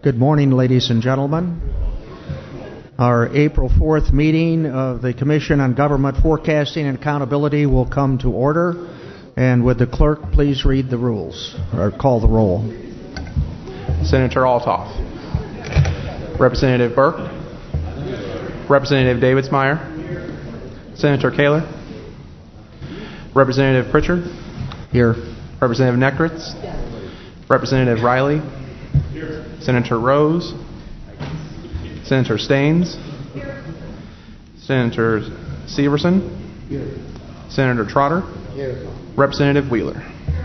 Good morning, ladies and gentlemen. Our April 4th meeting of the Commission on Government Forecasting and Accountability will come to order. And would the clerk please read the rules, or call the roll? Senator Althoff. Representative Burke. Representative Davidsmeyer. Senator Kaler. Representative Pritchard. Here. Representative Nekritz. Representative Riley. Senator Rose. Senator Staines. Senator Severson. Senator Trotter. Representative Wheeler.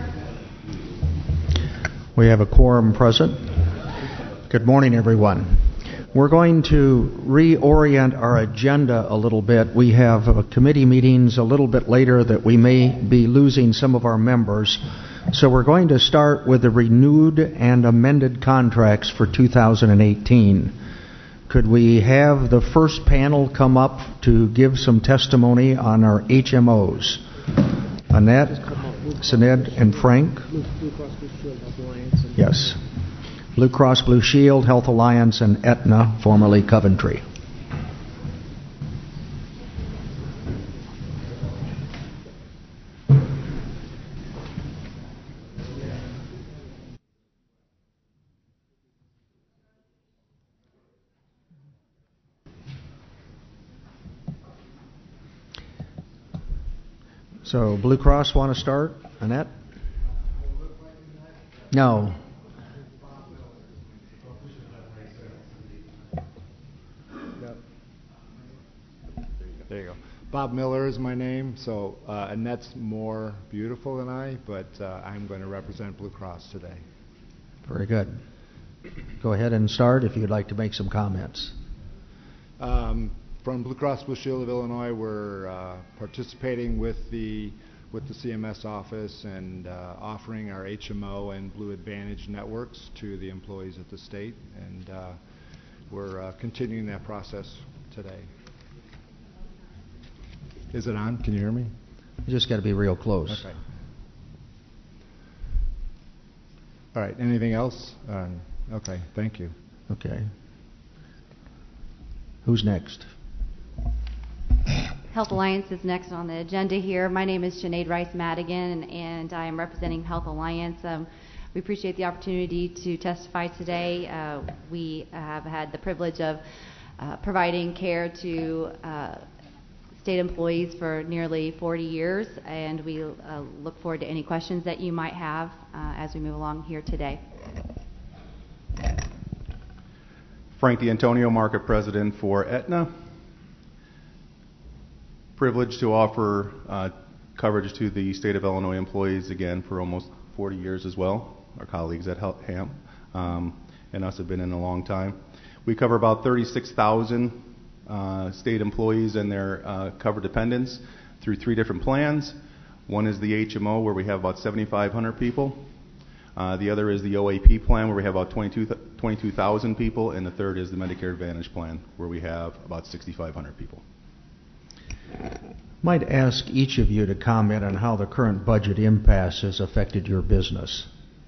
We have a quorum present. Good morning, everyone. We're going to reorient our agenda a little bit. We have committee meetings a little bit later that we may be losing some of our members. So we're going to start with the renewed and amended contracts for 2018. Could we have the first panel come up to give some testimony on our HMOs? Annette, Sinead, and Frank? Blue Cross Blue Shield Health Alliance. Yes. Blue Cross Blue Shield, Health Alliance, and Aetna, formerly Coventry. So, Blue Cross want to start? Annette? No. There you go. Bob Miller is my name. So Annette's more beautiful than I, but I'm going to represent Blue Cross today. Very good. Go ahead and start if you'd like to make some comments. From Blue Cross Blue Shield of Illinois, we're participating with the CMS office and offering our HMO and Blue Advantage networks to the employees at the state, and we're continuing that process today. Is it on? Can you hear me? You just got to be real close. Okay. All right. Anything else? Okay. Thank you. Okay. Who's next? Health Alliance is next on the agenda here. My name is Sinead Rice Madigan, and I am representing Health Alliance. We appreciate the opportunity to testify today. We have had the privilege of providing care to state employees for nearly 40 years, and we look forward to any questions that you might have as we move along here today. Frank D'Antonio, Market President for Aetna. Privileged to offer coverage to the state of Illinois employees again for almost 40 years as well. Our colleagues at HAMP and us have been in a long time. We cover about 36,000 state employees and their covered dependents through 3 different plans. One is the HMO, where we have about 7,500 people. The other is the OAP plan, where we have about 22,000 people, and the third is the Medicare Advantage plan, where we have about 6,500 people. Might ask each of you to comment on how the current budget impasse has affected your business.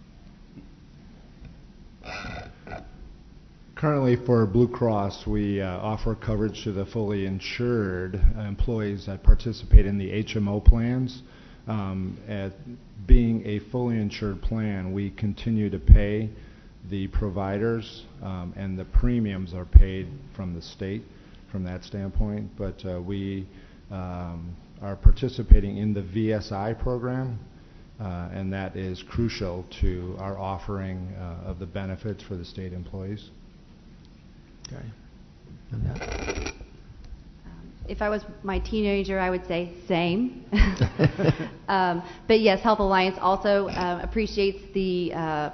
Currently for Blue Cross, we offer coverage to the fully insured employees that participate in the HMO plans. At being a fully insured plan, we continue to pay the providers, and the premiums are paid from the state from that standpoint. But we are participating in the VSI program, and that is crucial to our offering of the benefits for the state employees. Okay. If I was my teenager, I would say same. But yes, Health Alliance also appreciates the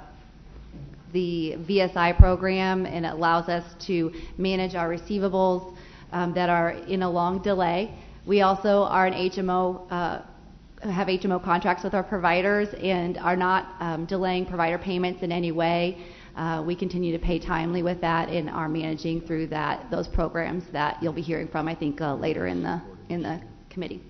VSI program, and it allows us to manage our receivables that are in a long delay. We also are an HMO, have HMO contracts with our providers and are not delaying provider payments in any way. We continue to pay timely with that and are managing through those programs that you'll be hearing from, I think, later in the committee.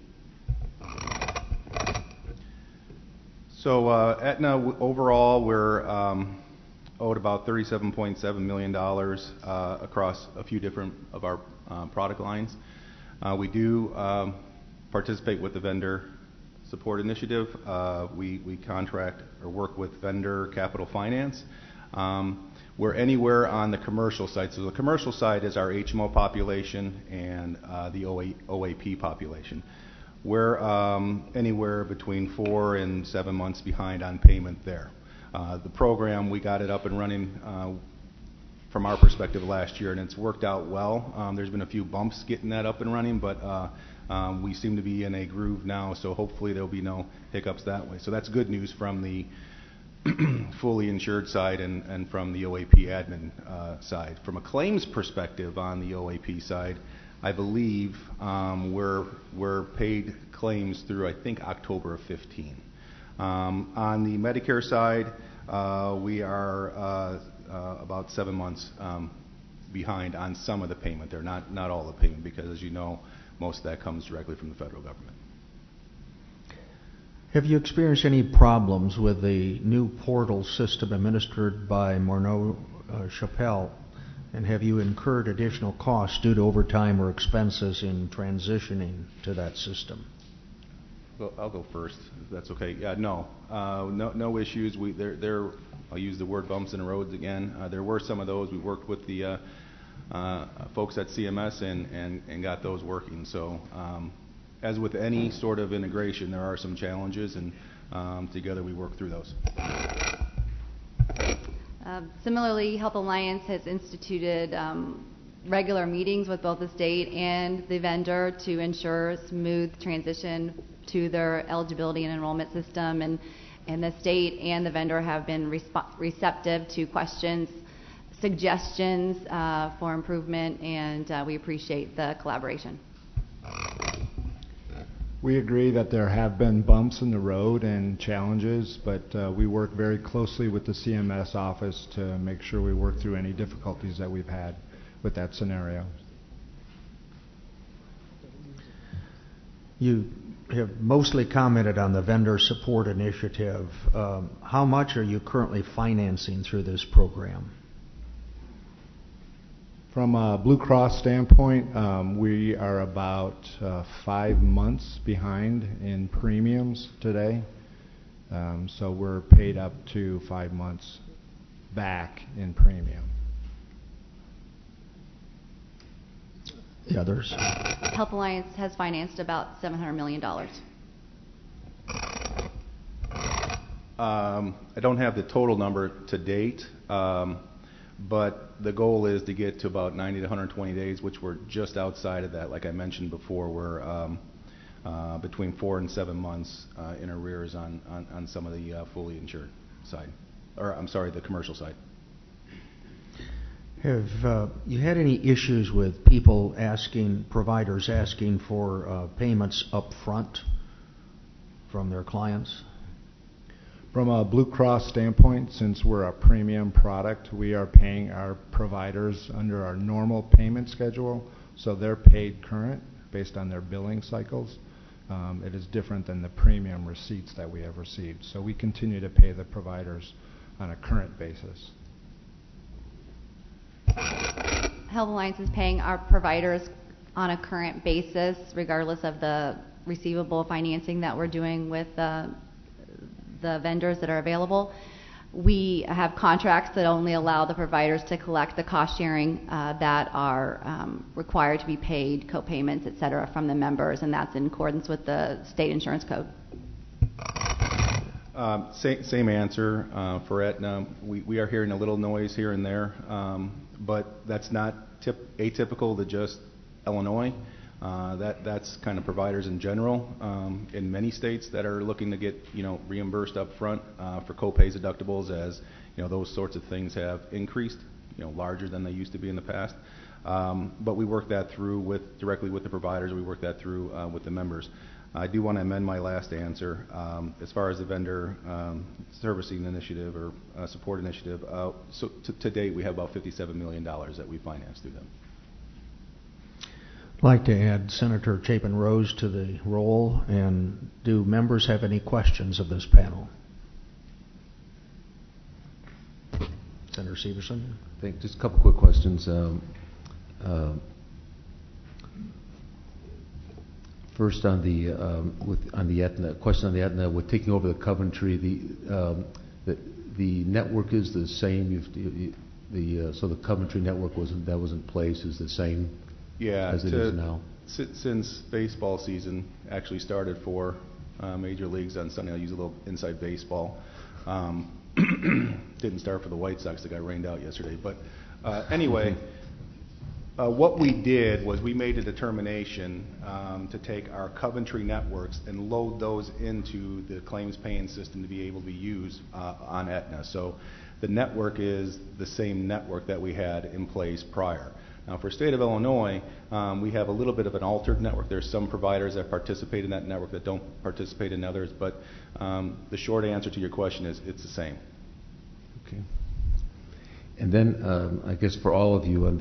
So Aetna, overall, we're owed about $37.7 million across a few different of our product lines. We do participate with the vendor support initiative. We contract or work with vendor capital finance. We're anywhere on the commercial side. So the commercial side is our HMO population and the OAP population. We're anywhere between 4 and 7 months behind on payment there. The program, we got it up and running from our perspective last year, and it's worked out well. There's been a few bumps getting that up and running, but we seem to be in a groove now, so hopefully there'll be no hiccups that way. So that's good news from the fully insured side and from the OAP admin side. From a claims perspective on the OAP side, I believe we're paid claims through, I think, October of 15. On the Medicare side, we are about 7 months behind on some of the payment there, not all the payment, because as you know, most of that comes directly from the federal government. Have you experienced any problems with the new portal system administered by Morneau Chappelle? And have you incurred additional costs due to overtime or expenses in transitioning to that system? Well, I'll go first, if that's okay. Yeah, no issues. I'll use the word bumps in the roads again. There were some of those. We worked with the folks at CMS and got those working. So as with any sort of integration, there are some challenges, and together we work through those. Similarly, Health Alliance has instituted regular meetings with both the state and the vendor to ensure smooth transition to their eligibility and enrollment system, and the state and the vendor have been receptive to questions, suggestions for improvement, and we appreciate the collaboration. We agree that there have been bumps in the road and challenges, but we work very closely with the CMS office to make sure we work through any difficulties that we've had with that scenario. You have mostly commented on the vendor support initiative. How much are you currently financing through this program? From a Blue Cross standpoint, we are about 5 months behind in premiums today. So we're paid up to 5 months back in premium. The others? Health Alliance has financed about $700 million. I don't have the total number to date, but the goal is to get to about 90 to 120 days, which we're just outside of that. Like I mentioned before, we're between 4 and 7 months in arrears on some of the fully insured side, or I'm sorry, the commercial side. Have you had any issues with people providers asking for payments up front from their clients? From a Blue Cross standpoint, since we're a premium product, we are paying our providers under our normal payment schedule, so they're paid current based on their billing cycles. It is different than the premium receipts that we have received. So we continue to pay the providers on a current basis. Health Alliance is paying our providers on a current basis, regardless of the receivable financing that we're doing with the vendors that are available. We have contracts that only allow the providers to collect the cost sharing that are required to be paid, co-payments, et cetera, from the members, and that's in accordance with the state insurance code. Same answer for Aetna. We are hearing a little noise here and there, but that's not atypical to just Illinois. That's kind of providers in general in many states that are looking to get reimbursed up front for co-pays, deductibles, as those sorts of things have increased larger than they used to be in the past. But we work that through directly with the providers. We work that through with the members. I do want to amend my last answer as far as the vendor servicing initiative or support initiative. So to date, we have about $57 million that we finance through them. I'd like to add Senator Chapin Rose to the roll. And do members have any questions of this panel? Senator Severson. Just a couple quick questions. First, on the Aetna question on the Aetna, with taking over the Coventry, the network is the same. So the Coventry network was in place is the same as it is now. Since baseball season actually started for major leagues on Sunday, I'll use a little inside baseball. Didn't start for the White Sox that got rained out yesterday, but anyway. What we did was we made a determination to take our Coventry networks and load those into the claims paying system to be able to be used on Aetna. So the network is the same network that we had in place prior. Now for state of Illinois, we have a little bit of an altered network. There's some providers that participate in that network that don't participate in others, but the short answer to your question is it's the same. Okay. And then I guess for all of you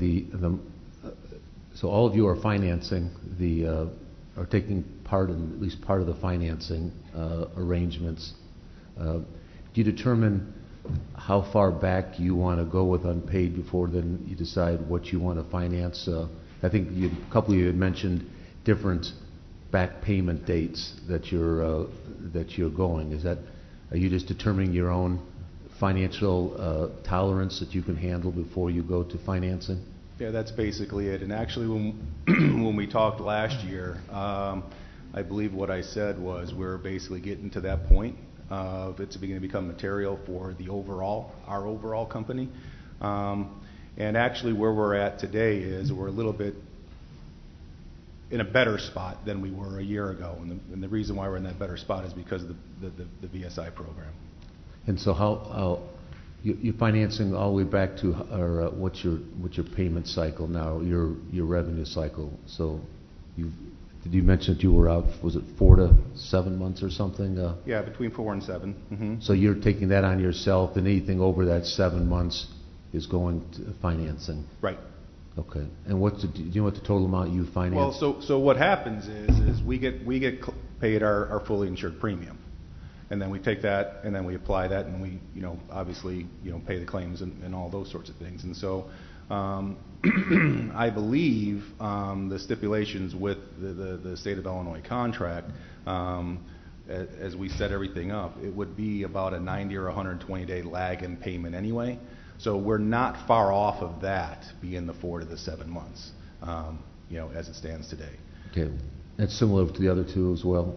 so all of you are financing are taking part in at least part of the financing arrangements. Do you determine how far back you want to go with unpaid before then you decide what you want to finance? I think a couple of you had mentioned different back payment dates that you're going. Are you just determining your own financial tolerance that you can handle before you go to financing? Yeah, that's basically it. And actually, when we talked last year, I believe what I said was we're basically getting to that point of it's beginning to become material for our overall company. And actually, where we're at today is we're a little bit in a better spot than we were a year ago. And the reason why we're in that better spot is because of the VSI program. And so how you're financing all the way back to what's your payment cycle now, your revenue cycle? So did you mention that you were out, was it 4 to 7 months or something? Yeah, between 4 and 7. Mm-hmm. So you're taking that on yourself, and anything over that 7 months is going to financing? Right. Okay. And do you know what the total amount you finance? Well, so what happens is we get paid our fully insured premium. And then we take that, and then we apply that, and we, obviously, pay the claims and all those sorts of things. And so, I believe the stipulations with the state of Illinois contract, as we set everything up, it would be about a 90 or 120-day lag in payment anyway. So we're not far off of that being the 4 to the 7 months, as it stands today. Okay, that's similar to the other two as well.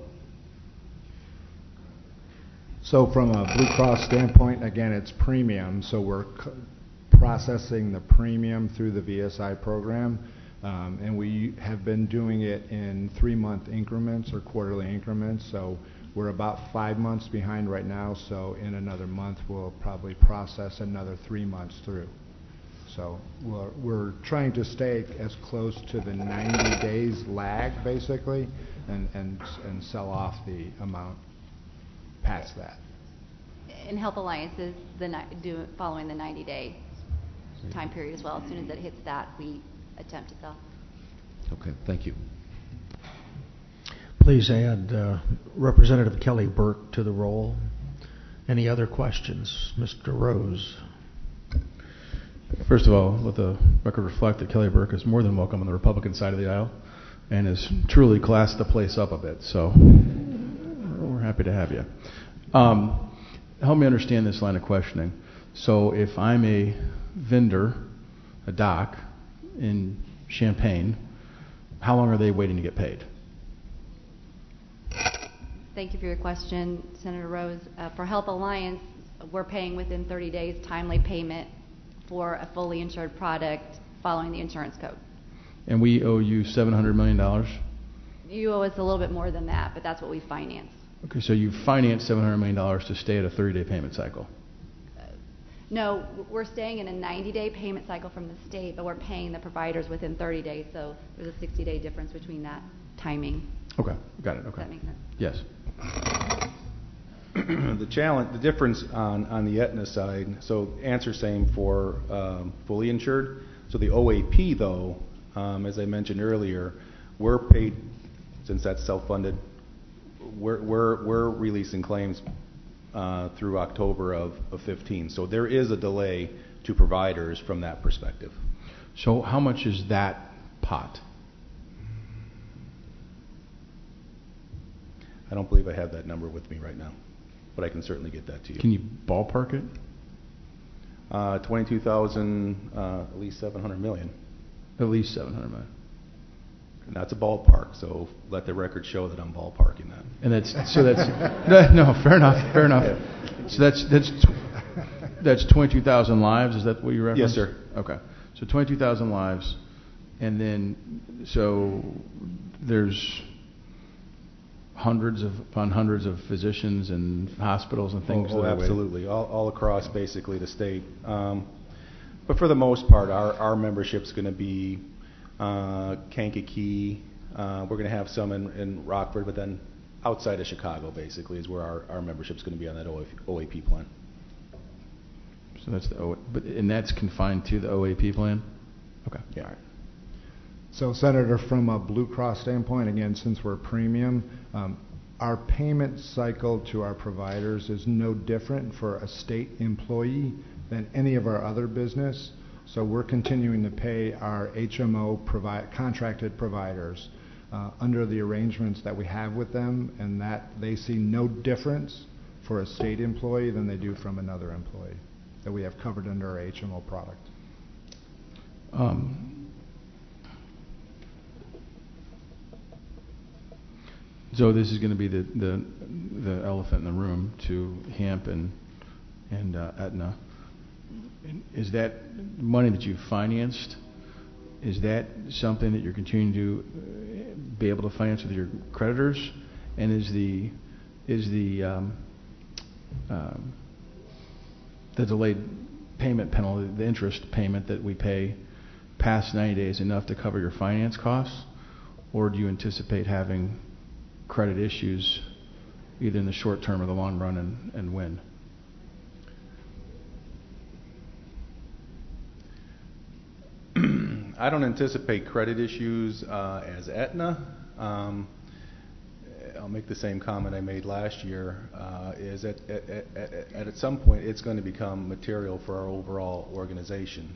So from a Blue Cross standpoint, again, it's premium. So we're processing the premium through the VSI program, and we have been doing it in 3-month increments or quarterly increments. So we're about 5 months behind right now. So in another month, we'll probably process another 3 months through. So we're trying to stay as close to the 90 days lag, basically, and sell off the amount past that. And Health Alliance is following the 90-day time period as well. As soon as it hits that, we attempt to sell. Okay, thank you. Please add Representative Kelly Burke to the roll. Any other questions? Mr. Rose. First of all, let the record reflect that Kelly Burke is more than welcome on the Republican side of the aisle and has truly classed the place up a bit. So we're happy to have you. Help me understand this line of questioning. So if I'm a vendor, a doc in Champaign, how long are they waiting to get paid? Thank you for your question, Senator Rose. For Health Alliance, we're paying within 30 days timely payment for a fully insured product following the insurance code. And we owe you $700 million? You owe us a little bit more than that, but that's what we finance. Okay, so you financed $700 million to stay at a 30-day payment cycle? No, we're staying in a 90-day payment cycle from the state, but we're paying the providers within 30 days, so there's a 60-day difference between that timing. Okay, got it. Okay. Does that make sense? Yes. The difference on the Aetna side, so answer same for fully insured. So the OAP, though, as I mentioned earlier, we're paid, since that's self-funded, we're releasing claims through October of 15. So there is a delay to providers from that perspective. So how much is that pot? I don't believe I have that number with me right now, but I can certainly get that to you. Can you ballpark it? 22,000, at least 700 million. At least 700 million. And that's a ballpark, so let the record show that I'm ballparking that. And that's no, fair enough, fair enough. So that's 22,000 lives. Is that what you referenced? Yes, sir. Okay, so 22,000 lives, and then so there's hundreds upon hundreds of physicians and hospitals and things. Oh, absolutely, all across basically the state. But for the most part, our membership's going to be Kankakee. We're going to have some in Rockford, but then outside of Chicago, basically, is where our membership's going to be on that OAP plan. So that's and that's confined to the OAP plan? Okay. Yeah. All right. So, Senator, from a Blue Cross standpoint, again, since we're premium, our payment cycle to our providers is no different for a state employee than any of our other business. So we're continuing to pay our HMO contracted providers under the arrangements that we have with them, and that they see no difference for a state employee than they do from another employee that we have covered under our HMO product. So this is going to be the elephant in the room to HAMP and Aetna. Is that money that you've financed? Is that something that you're continuing to be able to finance with your creditors? And is the delayed payment penalty, the interest payment that we pay past 90 days, enough to cover your finance costs, or do you anticipate having credit issues either in the short term or the long run, and when? I don't anticipate credit issues as Aetna. I'll make the same comment I made last year, is that at some point it's going to become material for our overall organization.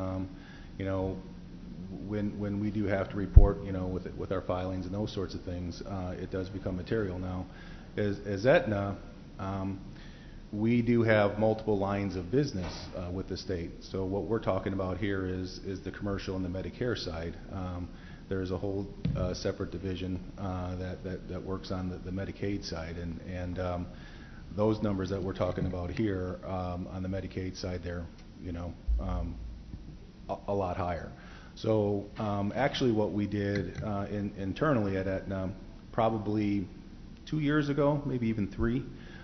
When we do have to report, with our filings and those sorts of things, it does become material. Now, as Aetna, we do have multiple lines of business with the state. So what we're talking about here is the commercial and the Medicare side. There's a whole separate division that works on the Medicaid side, and those numbers that we're talking about here on the Medicaid side, they're a lot higher. So actually what we did internally at Aetna probably 2 years ago, maybe even 3,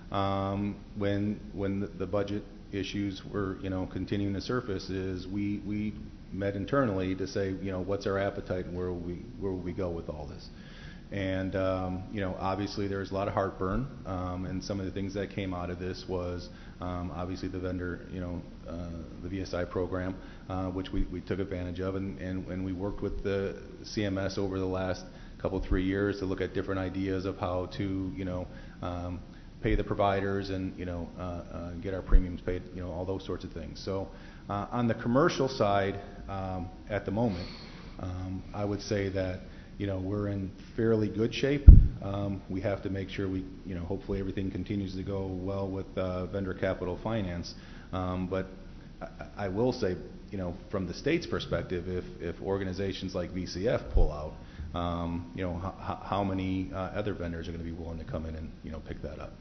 when the budget issues were continuing to surface, is we met internally to say what's our appetite and where will we go with all this. And obviously there's a lot of heartburn, and some of the things that came out of this was obviously the vendor, the VSI program, which we took advantage of, and we worked with the CMS over the last couple 3 years to look at different ideas of how to pay the providers and get our premiums paid, all those sorts of things. So on the commercial side, at the moment, I would say that we're in fairly good shape. We have to make sure we, hopefully everything continues to go well with vendor capital finance. But I will say, from the state's perspective, if organizations like VCF pull out, how many other vendors are going to be willing to come in and pick that up?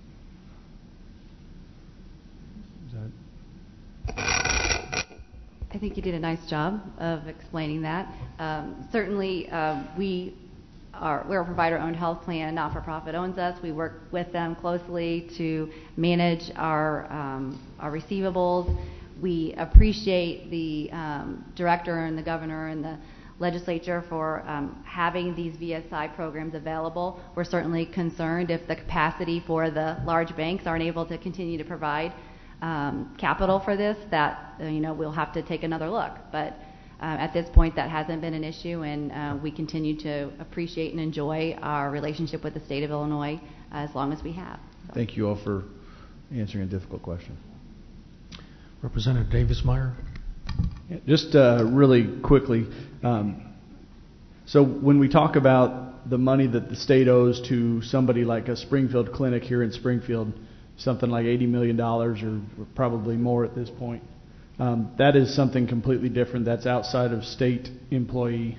I think you did a nice job of explaining that. Certainly, we're a provider-owned health plan. Not-for-profit owns us. We work with them closely to manage our receivables. We appreciate the director and the governor and the legislature for having these VSI programs available. We're certainly concerned if the capacity for the large banks aren't able to continue to provide capital for this, that we'll have to take another look. But at this point, that hasn't been an issue, and we continue to appreciate and enjoy our relationship with the state of Illinois as long as we have. So. Thank you all for answering a difficult question. Representative Davis-Meyer. Yeah, just really quickly, so when we talk about the money that the state owes to somebody like a Springfield clinic here in Springfield, something like $80 million or probably more at this point, that is something completely different. That's outside of state employee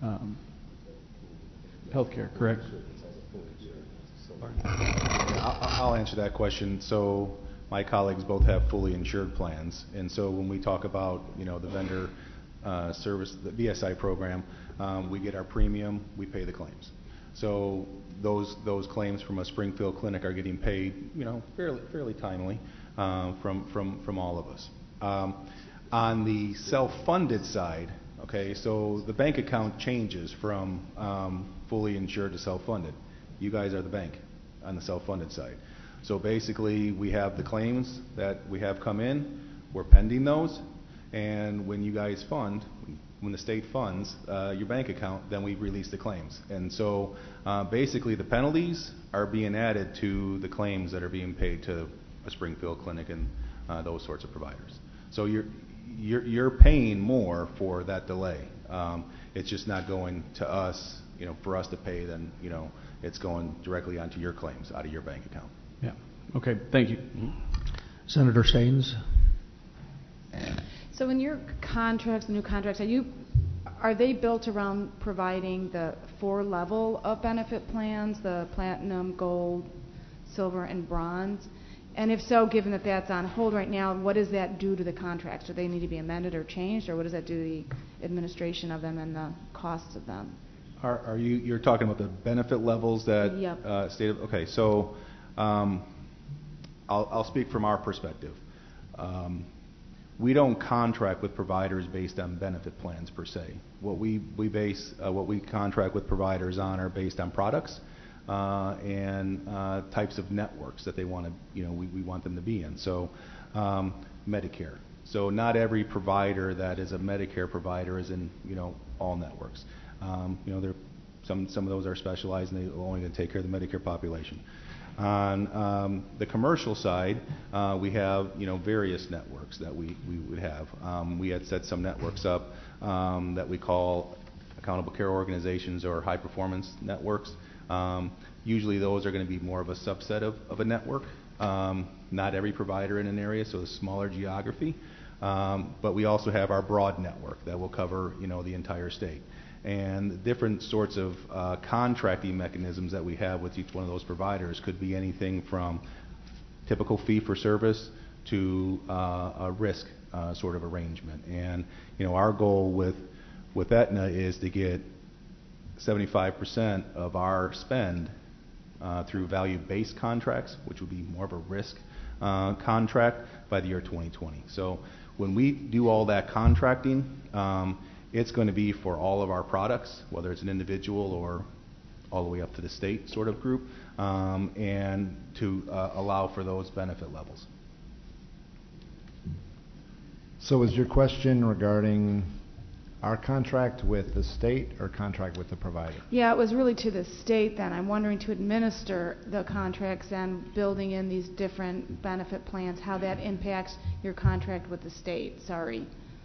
health care, correct? I'll answer that question. So my colleagues both have fully insured plans, and so when we talk about the vendor service, the VSI program, we get our premium, we pay the claims. So those claims from a Springfield clinic are getting paid fairly timely from all of us. On the self-funded side, okay, so the bank account changes from fully insured to self-funded. You guys are the bank on the self-funded side. So basically, we have the claims that we have come in, we're pending those, and when you guys fund, when the state funds your bank account, then we release the claims. And so basically, the penalties are being added to the claims that are being paid to a Springfield clinic and those sorts of providers. So you're paying more for that delay. It's just not going to us, for us to pay. Then it's going directly onto your claims out of your bank account. Yeah. Okay. Thank you. Senator Staines. So in your contracts, new contracts, are they built around providing the 4 level of benefit plans, the platinum, gold, silver, and bronze? And if so, given that that's on hold right now, what does that do to the contracts? Do they need to be amended or changed, or what does that do to the administration of them and the costs of them? Are you're talking about the benefit levels that Yep. state of, okay, so I'll speak from our perspective. We don't contract with providers based on benefit plans per se. What we contract with providers on are based on products and types of networks that they want to, we want them to be in. So Medicare. So not every provider that is a Medicare provider is in, all networks. There some of those are specialized and they're only going to take care of the Medicare population. On the commercial side, we have various networks that we would have. We had set some networks up that we call accountable care organizations or high performance networks. Usually those are going to be more of a subset of a network. Not every provider in an area, so a smaller geography. But we also have our broad network that will cover the entire state. And different sorts of contracting mechanisms that we have with each one of those providers could be anything from typical fee for service to a risk sort of arrangement. And our goal with Aetna is to get 75% of our spend through value-based contracts, which would be more of a risk contract by the year 2020. So when we do all that contracting, it's going to be for all of our products, whether it's an individual or all the way up to the state sort of group, and to allow for those benefit levels. So is your question regarding our contract with the state or contract with the provider? Yeah, it was really to the state then. I'm wondering, to administer the contracts and building in these different benefit plans, how that impacts your contract with the state. Sorry.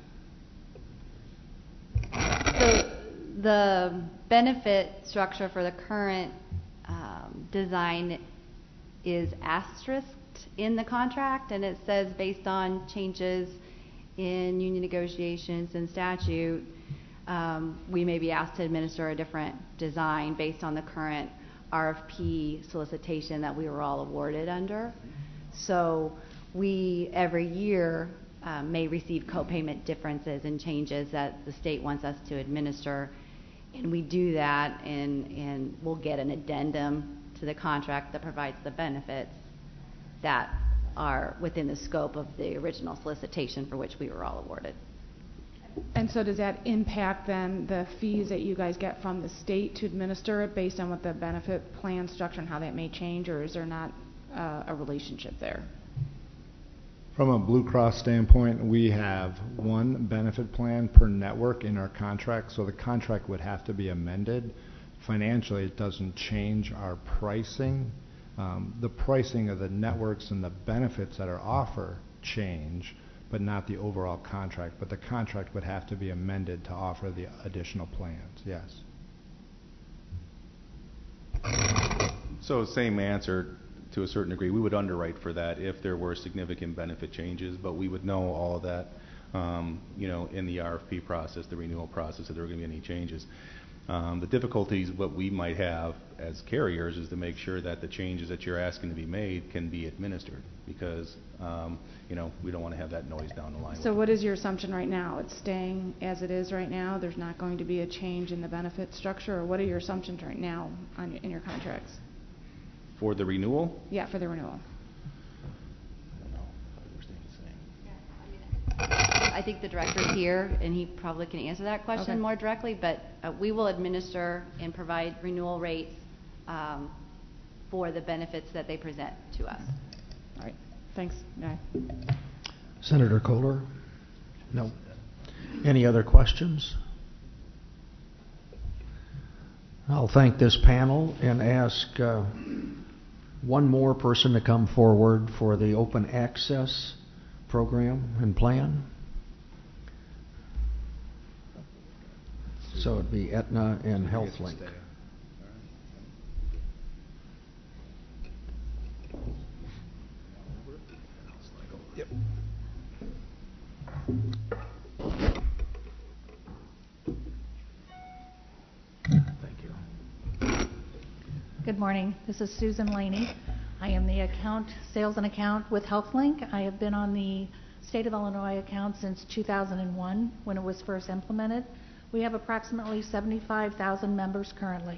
So the benefit structure for the current design is asterisked in the contract, and it says based on changes in union negotiations and statute, we may be asked to administer a different design based on the current RFP solicitation that we were all awarded under. So we, every year, may receive co-payment differences and changes that the state wants us to administer, and we do that, and we'll get an addendum to the contract that provides the benefits that are within the scope of the original solicitation for which we were all awarded. And so does that impact then the fees that you guys get from the state to administer it based on what the benefit plan structure and how that may change, or is there not a relationship there? From a Blue Cross standpoint, we have one benefit plan per network in our contract, so the contract would have to be amended. Financially, it doesn't change our pricing. The pricing of the networks and the benefits that are offered change, but not the overall contract. But the contract would have to be amended to offer the additional plans, yes. So same answer to a certain degree. We would underwrite for that if there were significant benefit changes, but we would know all of that, in the RFP process, the renewal process, if there were going to be any changes. The difficulties what we might have as carriers is to make sure that the changes that you're asking to be made can be administered, because we don't want to have that noise down the line. So what is your assumption right now? It's staying as it is right now? There's not going to be a change in the benefit structure? Or what are your assumptions right now in your contracts? For the renewal? Yeah, for the renewal. I think the director's here, and he probably can answer that question more directly, but we will administer and provide renewal rates for the benefits that they present to us. All right. Thanks. Yeah. Senator Kohler? No. Any other questions? I'll thank this panel and ask one more person to come forward for the open access program and plan. So it'd be Aetna and HealthLink. Yep. Thank you. Good morning. This is Susan Laney. I am the sales and account with HealthLink. I have been on the state of Illinois account since 2001 when it was first implemented. We have approximately 75,000 members currently.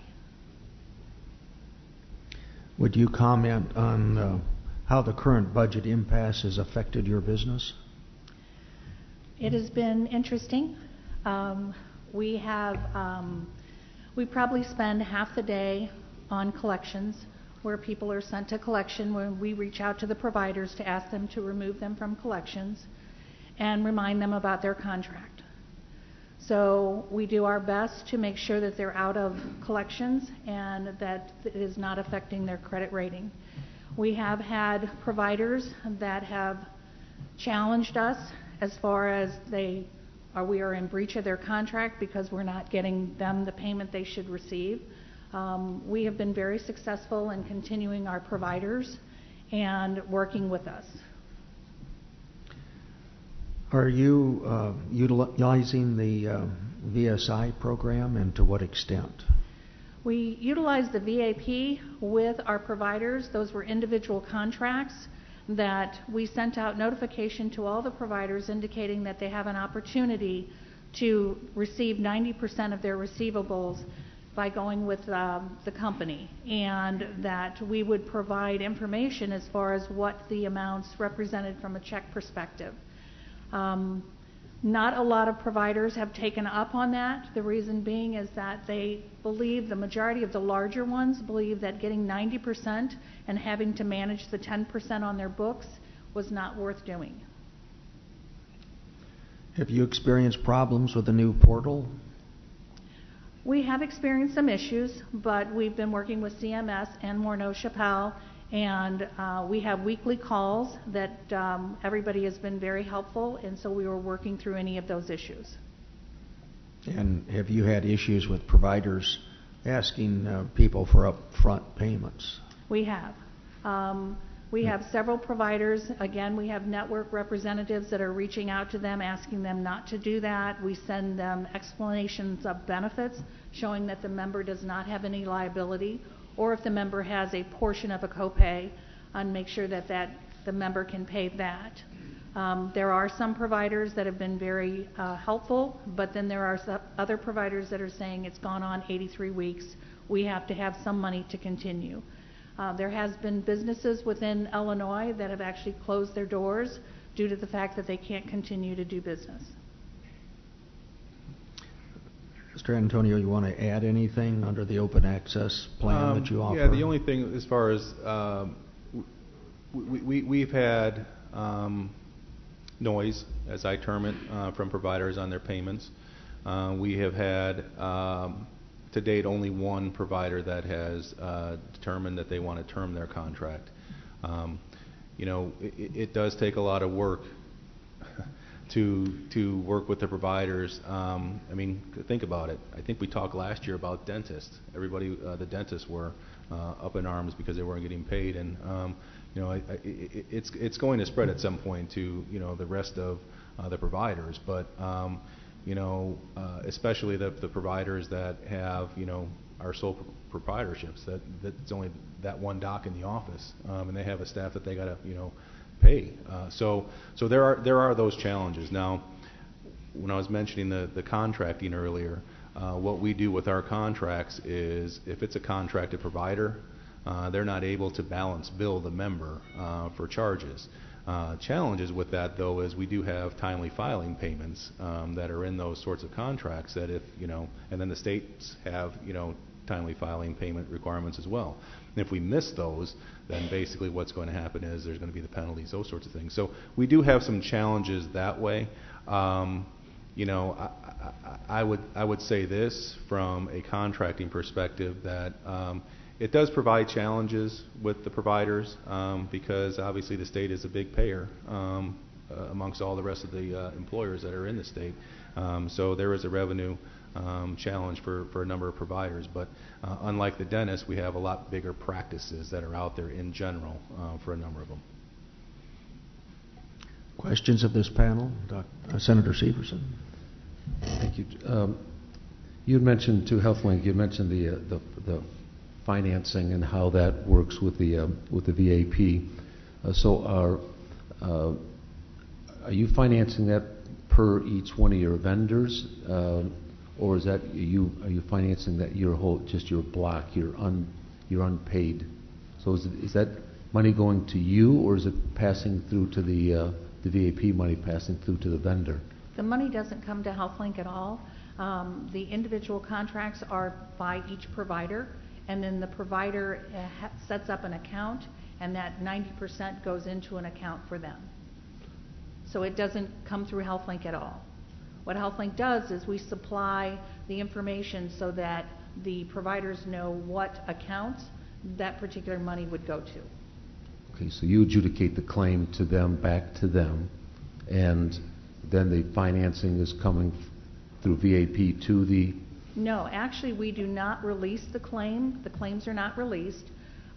Would you comment on how the current budget impasse has affected your business? It has been interesting. We probably spend half the day on collections, where people are sent to collection, when we reach out to the providers to ask them to remove them from collections and remind them about their contract. So we do our best to make sure that they're out of collections and that it is not affecting their credit rating. We have had providers that have challenged us as far as we are in breach of their contract because we're not getting them the payment they should receive. We have been very successful in continuing our providers and working with us. Are you utilizing the VSI program, and to what extent? We utilize the VAP with our providers. Those were individual contracts that we sent out notification to all the providers indicating that they have an opportunity to receive 90% of their receivables by going with the company, and that we would provide information as far as what the amounts represented from a check perspective. Not a lot of providers have taken up on that. The reason being is that they believe, the majority of the larger ones believe, that getting 90% and having to manage the 10% on their books was not worth doing. Have you experienced problems with the new portal? We have experienced some issues, but we've been working with CMS and Morneau-Shapell, and we have weekly calls that everybody has been very helpful, and so we were working through any of those issues. And have you had issues with providers asking people for upfront payments? We have. We have several providers. Again, we have network representatives that are reaching out to them, asking them not to do that. We send them explanations of benefits, showing that the member does not have any liability, or if the member has a portion of a copay, and make sure that the member can pay that. There are some providers that have been very helpful, but then there are other providers that are saying it's gone on 83 weeks. We have to have some money to continue. There has been businesses within Illinois that have actually closed their doors due to the fact that they can't continue to do business. Mr. Antonio, you want to add anything under the open access plan that you offer? Yeah, the only thing as far as we've had noise, as I term it, from providers on their payments. We have had to date only one provider that has determined that they want to term their contract. It does take a lot of work to work with the providers. Think about it. I think we talked last year about dentists. Everybody, the dentists were up in arms because they weren't getting paid, and it's going to spread at some point to the rest of the providers. But especially the providers that have our sole proprietorships. That's only that one doc in the office, and they have a staff that they got to pay. So there are those challenges. Now, when I was mentioning the contracting earlier, what we do with our contracts is if it's a contracted provider, they're not able to balance bill the member for charges. Challenges with that, though, is we do have timely filing payments that are in those sorts of contracts that if, and then the states have, timely filing payment requirements as well. And if we miss those, then basically what's going to happen is there's going to be the penalties, those sorts of things. So we do have some challenges that way. I would say this from a contracting perspective that it does provide challenges with the providers because obviously the state is a big payer amongst all the rest of the employers that are in the state. So there is a revenue challenge for a number of providers. But unlike the dentist, we have a lot bigger practices that are out there in general for a number of them. Questions of this panel? Senator Severson. Thank you. You had mentioned to HealthLink, you mentioned the financing and how that works with the VAP. So are you financing that per each one of your vendors, or is that are you financing that your block, your unpaid? So is that money going to you, or is it passing through to the VAP money passing through to the vendor? The money doesn't come to HealthLink at all. The individual contracts are by each provider, and then the provider sets up an account, and that 90% goes into an account for them. So it doesn't come through HealthLink at all. What HealthLink does is we supply the information so that the providers know what account that particular money would go to. Okay, so you adjudicate the claim to them, back to them, and then the financing is coming through VAP to the... No, actually we do not release the claim. The claims are not released.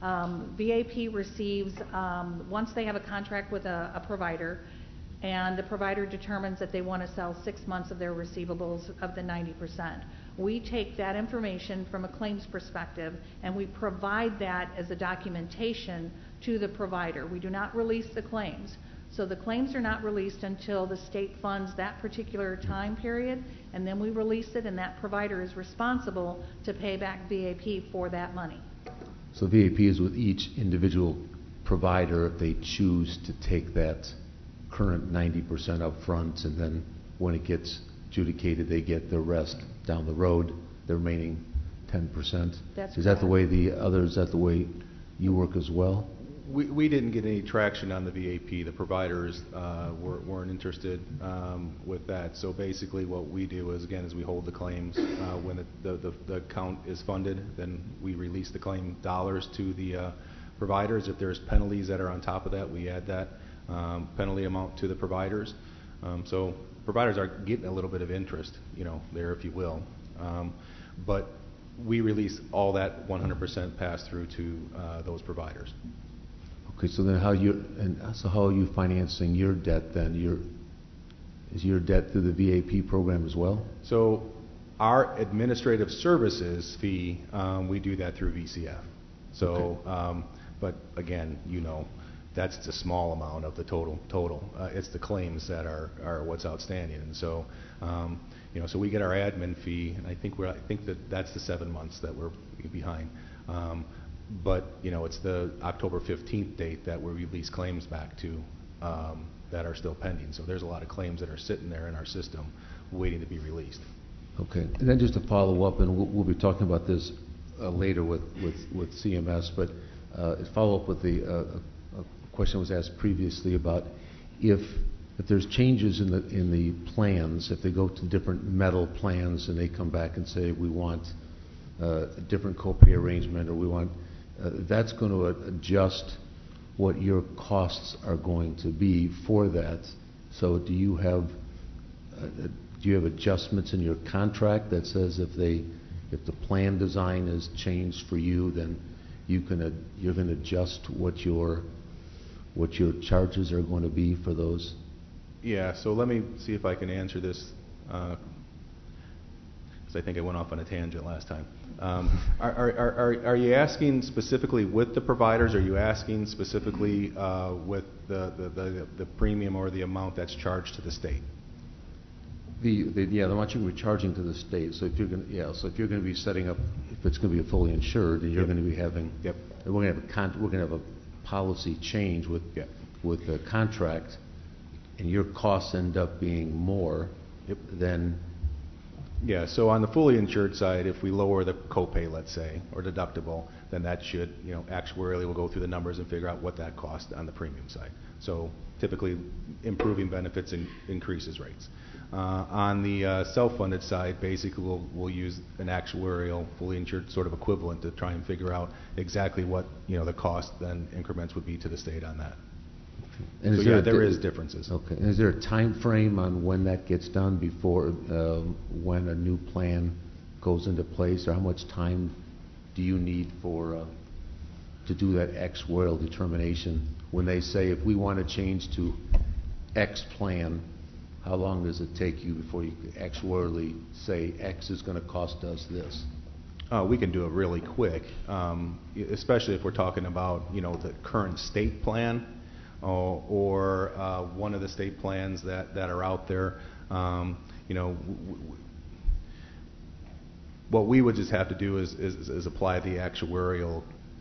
VAP receives, once they have a contract with a provider, and the provider determines that they want to sell 6 months of their receivables of the 90%. We take that information from a claims perspective and we provide that as a documentation to the provider. We do not release the claims. So the claims are not released until the state funds that particular time period, and then we release it, and that provider is responsible to pay back VAP for that money. So VAP is with each individual provider if they choose to take that current 90% up front, and then when it gets adjudicated, they get the rest down the road, the remaining 10%. Is that the way is that the way you work as well? We didn't get any traction on the VAP. The providers weren't interested with that. So basically what we do is we hold the claims. When the account is funded, then we release the claim dollars to the providers. If there's penalties that are on top of that, we add that penalty amount to the providers. So providers are getting a little bit of interest, there, if you will. But we release all that 100% pass through to those providers. Okay, so then how are you financing your debt then? Is your debt through the VAP program as well? So our administrative services fee, we do that through VCF. So, okay. But again, that's a small amount of the total. It's the claims that are what's outstanding, and so so we get our admin fee, and I think that's the 7 months that we're behind. But it's the October 15th date that we release claims back to that are still pending. So there's a lot of claims that are sitting there in our system waiting to be released. Okay, and then just to follow up, and we'll be talking about this later with CMS, but follow up with the question was asked previously about if there's changes in the plans, if they go to different metal plans and they come back and say we want a different copay arrangement, or we want, that's going to adjust what your costs are going to be for that. So do you have adjustments in your contract that says if the plan design is changed for you, then you're going to adjust what your charges are going to be for those? Yeah, so let me see if I can answer this, because I think I went off on a tangent last time. Are you asking specifically with the providers? Or are you asking specifically with the premium or the amount that's charged to the state? The amount you're charging to the state. So if you're going to be setting up, if it's going to be fully insured, and you're going to be having, we're going to have a policy change with the contract, and your costs end up being more, then. Yeah, so on the fully insured side, if we lower the copay, let's say, or deductible, then that should, actuarially we'll go through the numbers and figure out what that costs on the premium side. So typically improving benefits increases rates. On the self-funded side, basically we'll use an actuarial fully insured sort of equivalent to try and figure out exactly what the cost then increments would be to the state on that. And so there is differences. Okay. And is there a time frame on when that gets done before when a new plan goes into place, or how much time do you need to do that actuarial determination? When they say if we want to change to X plan, how long does it take you before you can actuarially say X is going to cost us this? We can do it really quick, especially if we're talking about the current state plan. Or one of the state plans that are out there. What we would just have to do is apply the actuarial,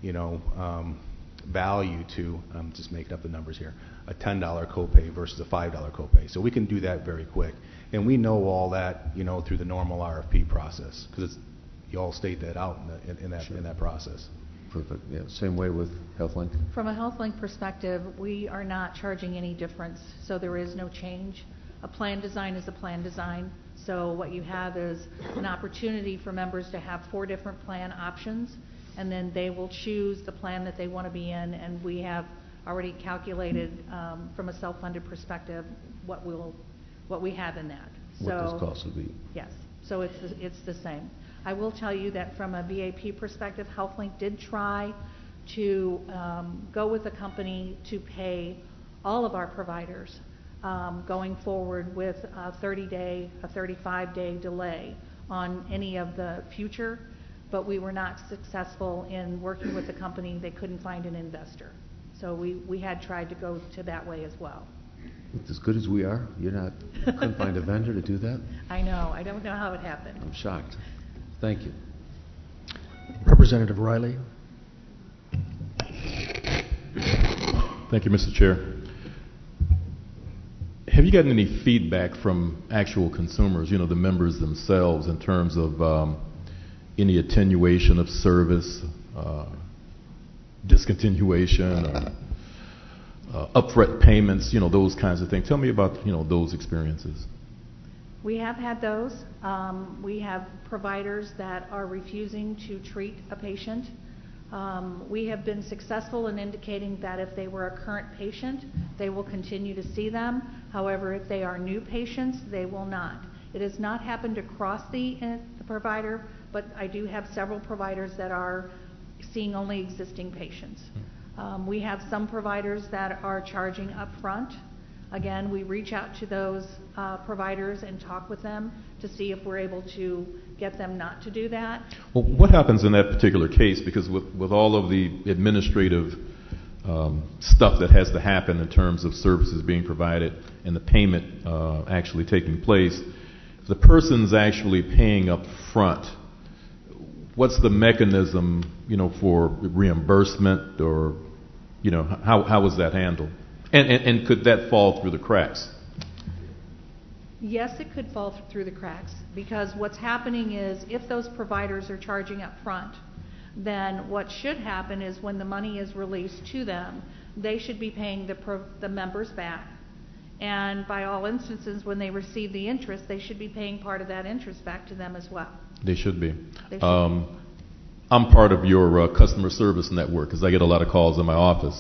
value to, just making up the numbers here, a $10 copay versus a $5 copay. So we can do that very quick. And we know all that, through the normal RFP process, because you all state that out in that process. Perfect. Yeah. Same way with HealthLink? From a HealthLink perspective, we are not charging any difference, so there is no change. A plan design is a plan design. So what you have is an opportunity for members to have 4 different plan options, and then they will choose the plan that they want to be in, and we have already calculated from a self-funded perspective what we have in that. What this cost would be. Yes. So it's the same. I will tell you that from a VAP perspective, HealthLink did try to go with a company to pay all of our providers going forward with a 30-day, a 35-day delay on any of the future, but we were not successful in working with the company. They couldn't find an investor. So we had tried to go to that way as well. As good as we are, couldn't find a vendor to do that? I know. I don't know how it happened. I'm shocked. Thank you. Representative Riley. Thank you, Mr. Chair. Have you gotten any feedback from actual consumers, the members themselves, in terms of any attenuation of service, discontinuation, upfront payments, those kinds of things? Tell me about, those experiences. We have had those. We have providers that are refusing to treat a patient. We have been successful in indicating that if they were a current patient, they will continue to see them. However, if they are new patients, they will not. It has not happened across the provider, but I do have several providers that are seeing only existing patients. We have some providers that are charging up front. Again, we reach out to those providers and talk with them to see if we're able to get them not to do that. Well, what happens in that particular case? Because with all of the administrative stuff that has to happen in terms of services being provided and the payment actually taking place, if the person's actually paying up front, what's the mechanism, for reimbursement, or, how is that handled? And could that fall through the cracks? Yes, it could fall through the cracks, because what's happening is if those providers are charging up front, then what should happen is when the money is released to them, they should be paying the members back. And by all instances, when they receive the interest, they should be paying part of that interest back to them as well. They should be. I'm part of your customer service network because I get a lot of calls in my office.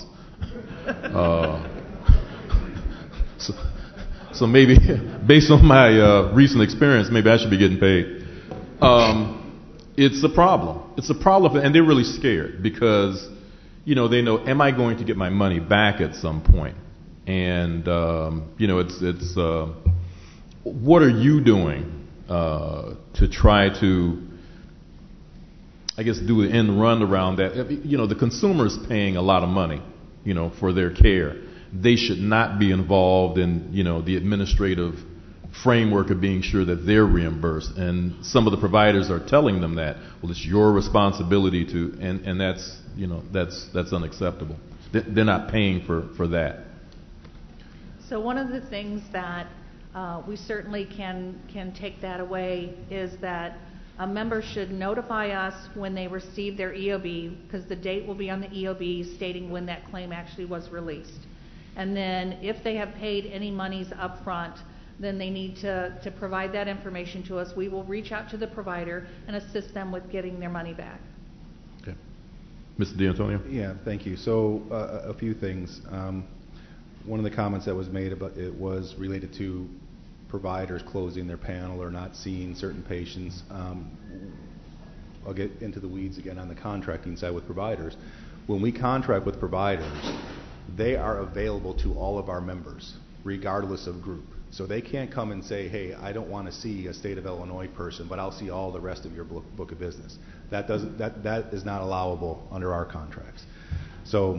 So maybe, based on my recent experience, maybe I should be getting paid. It's a problem. It's a problem, and they're really scared because, they know, am I going to get my money back at some point? And it's what are you doing to try to, I guess, do an end run around that? The consumer is paying a lot of money, for their care. They should not be involved in, the administrative framework of being sure that they're reimbursed. And some of the providers are telling them that, well, it's your responsibility to, and that's, that's unacceptable. They're not paying for that. So one of the things that we certainly can take that away is that a member should notify us when they receive their EOB, because the date will be on the EOB stating when that claim actually was released. And then if they have paid any monies up front, then they need to provide that information to us. We will reach out to the provider and assist them with getting their money back. Okay. Mr. D'Antonio? Yeah, thank you. So a few things. One of the comments that was made about it was related to providers closing their panel or not seeing certain patients. I'll get into the weeds again on the contracting side with providers. When we contract with providers, they are available to all of our members, regardless of group. So they can't come and say, hey, I don't want to see a state of Illinois person, but I'll see all the rest of your book of business. That is not allowable under our contracts. So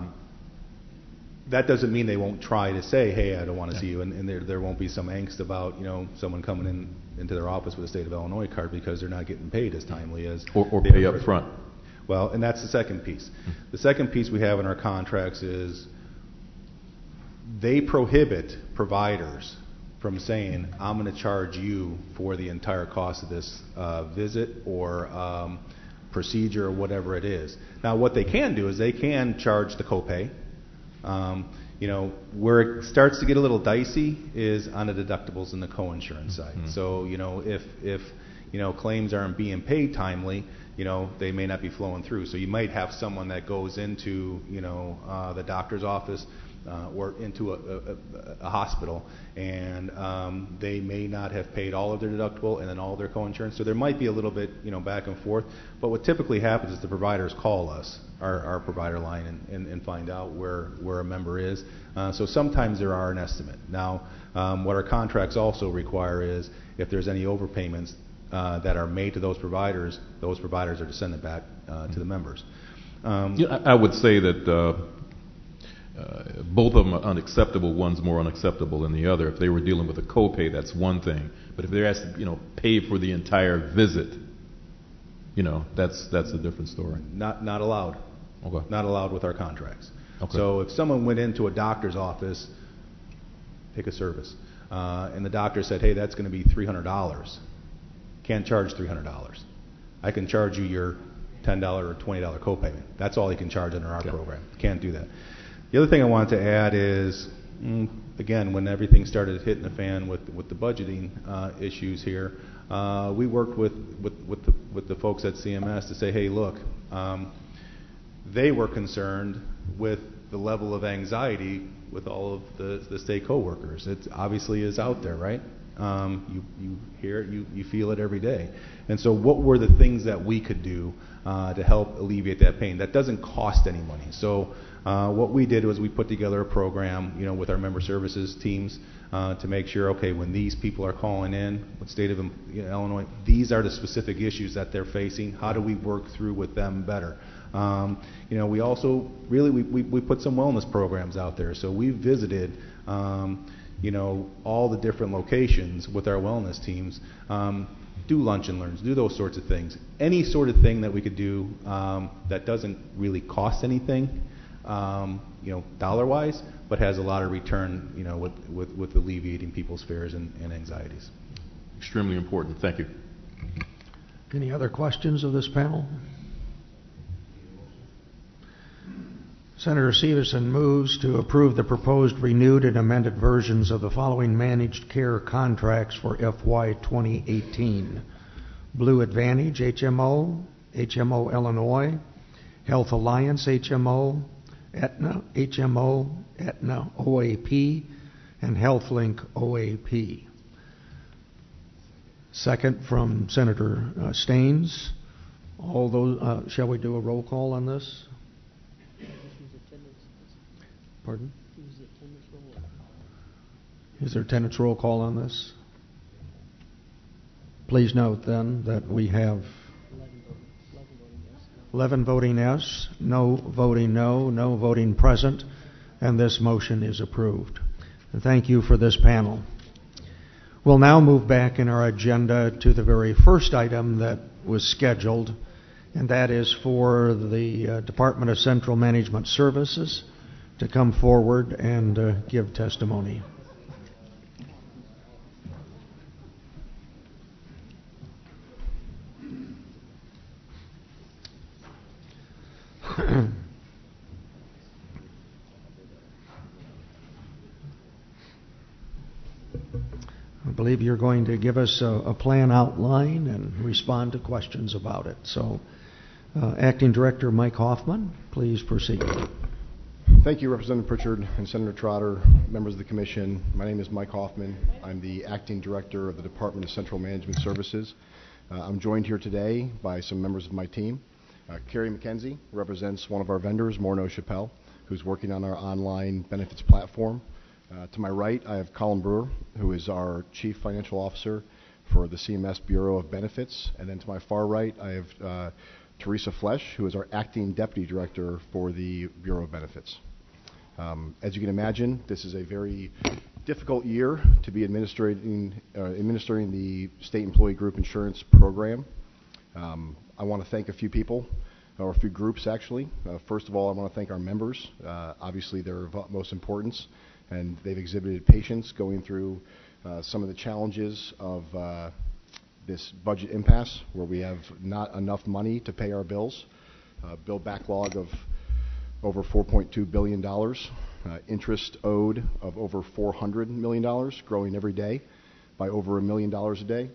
that doesn't mean they won't try to say, hey, I don't want to see you, and there won't be some angst about someone coming into their office with a state of Illinois card because they're not getting paid as timely as or pay up front. Well, and that's the second piece. The second piece we have in our contracts is they prohibit providers from saying, I'm going to charge you for the entire cost of this visit or procedure or whatever it is. Now, what they can do is they can charge the copay. Where it starts to get a little dicey is on the deductibles and the coinsurance side. So, if claims aren't being paid timely, they may not be flowing through. So you might have someone that goes into, the doctor's office or into a hospital, and they may not have paid all of their deductible and then all of their coinsurance. So there might be a little bit, back and forth. But what typically happens is the providers call us, our provider line, and find out where a member is. So sometimes there are an estimate. Now, what our contracts also require is if there's any overpayments that are made to those providers are to send it back to the members. I would say that both of them are unacceptable. One's more unacceptable than the other. If they were dealing with a copay, that's one thing. But if they're asked to, pay for the entire visit, that's a different story. Not allowed. Okay. Not allowed with our contracts. Okay. So if someone went into a doctor's office, pick a service, and the doctor said, hey, that's going to be $300. Can't charge $300. I can charge you your $10 or $20 copayment. That's all you can charge under our program. Can't do that. The other thing I wanted to add is, again, when everything started hitting the fan with the budgeting issues here, we worked with the folks at CMS to say, hey, look, they were concerned with the level of anxiety with all of the state coworkers. It obviously is out there, right? You hear it, you feel it every day. And so what were the things that we could do to help alleviate that pain? That doesn't cost any money. So what we did was we put together a program, with our member services teams to make sure, okay, when these people are calling in with state of Illinois, these are the specific issues that they're facing. How do we work through with them better? We also we put some wellness programs out there. So we visited all the different locations with our wellness teams, do lunch and learns, do those sorts of things. Any sort of thing that we could do that doesn't really cost anything, dollar-wise, but has a lot of return, with alleviating people's fears and anxieties. Extremely important. Thank you. Any other questions of this panel? Senator Severson moves to approve the proposed renewed and amended versions of the following managed care contracts for FY 2018. Blue Advantage HMO, HMO Illinois, Health Alliance HMO, Aetna HMO, Aetna OAP, and HealthLink OAP. Second from Senator Staines. All those. Shall we do a roll call on this? Pardon? Is there attendance roll call on this? Please note then that we have 11 voting yes, no voting no, no voting present, and this motion is approved. And thank you for this panel. We'll now move back in our agenda to the very first item that was scheduled, and that is for the Department of Central Management Services to come forward and give testimony. I believe you're going to give us a plan outline and respond to questions about it. So, Acting Director Mike Hoffman, please proceed. Thank you, Representative Pritchard and Senator Trotter, members of the Commission. My name is Mike Hoffman. I'm the Acting Director of the Department of Central Management Services. I'm joined here today by some members of my team. Carrie McKenzie represents one of our vendors, Morneau Chappelle, who's working on our online benefits platform. To my right, I have Colin Brewer, who is our Chief Financial Officer for the CMS Bureau of Benefits. And then to my far right, I have Teresa Flesch, who is our Acting Deputy Director for the Bureau of Benefits. As you can imagine, this is a very difficult year to be administering the State Employee Group Insurance Program. I want to thank a few people, or a few groups actually. First of all, I want to thank our members. Obviously, they're of utmost importance, and they've exhibited patience going through some of the challenges of this budget impasse, where we have not enough money to pay our bills. Bill backlog of over $4.2 billion, interest owed of over $400 million, growing every day by over $1 million a day.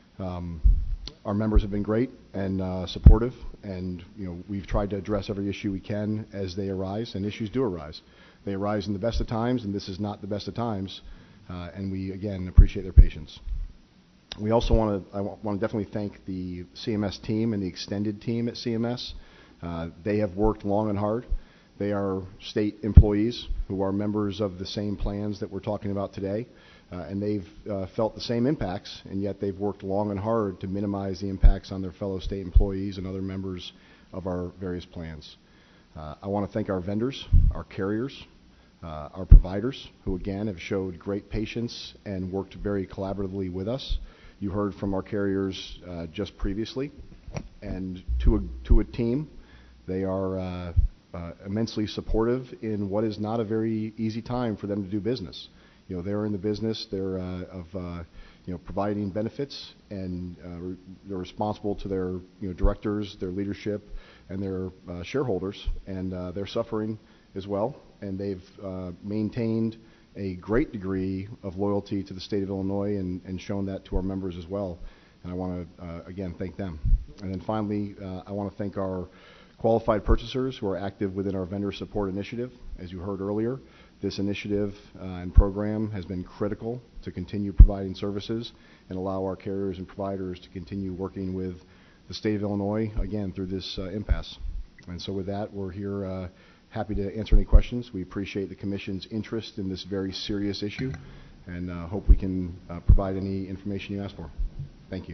Our members have been great and supportive, and we've tried to address every issue we can as they arise, and issues do arise. They arise in the best of times, and this is not the best of times, and we again appreciate their patience. We also want to definitely thank the CMS team and the extended team at CMS. They have worked long and hard. They are state employees who are members of the same plans that we're talking about today. And they've felt the same impacts, and yet they've worked long and hard to minimize the impacts on their fellow state employees and other members of our various plans. I want to thank our vendors, our carriers, our providers, who again have showed great patience and worked very collaboratively with us. You heard from our carriers just previously, and to a team, they are immensely supportive in what is not a very easy time for them to do business. They're in the business of providing benefits, and they're responsible to their directors, their leadership, and their shareholders, and they're suffering as well. And they've maintained a great degree of loyalty to the state of Illinois and shown that to our members as well. And I want to again thank them. And then finally, I want to thank our qualified purchasers who are active within our vendor support initiative. As you heard earlier, this initiative and program has been critical to continue providing services and allow our carriers and providers to continue working with the state of Illinois, again, through this impasse. And so with that, we're here happy to answer any questions. We appreciate the Commission's interest in this very serious issue, and hope we can provide any information you ask for. Thank you.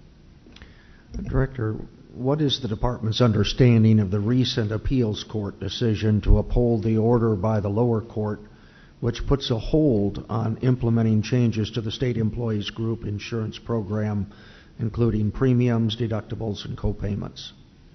Director, what is the Department's understanding of the recent appeals court decision to uphold the order by the lower court, which puts a hold on implementing changes to the State Employees Group Insurance Program, including premiums, deductibles, and co-payments?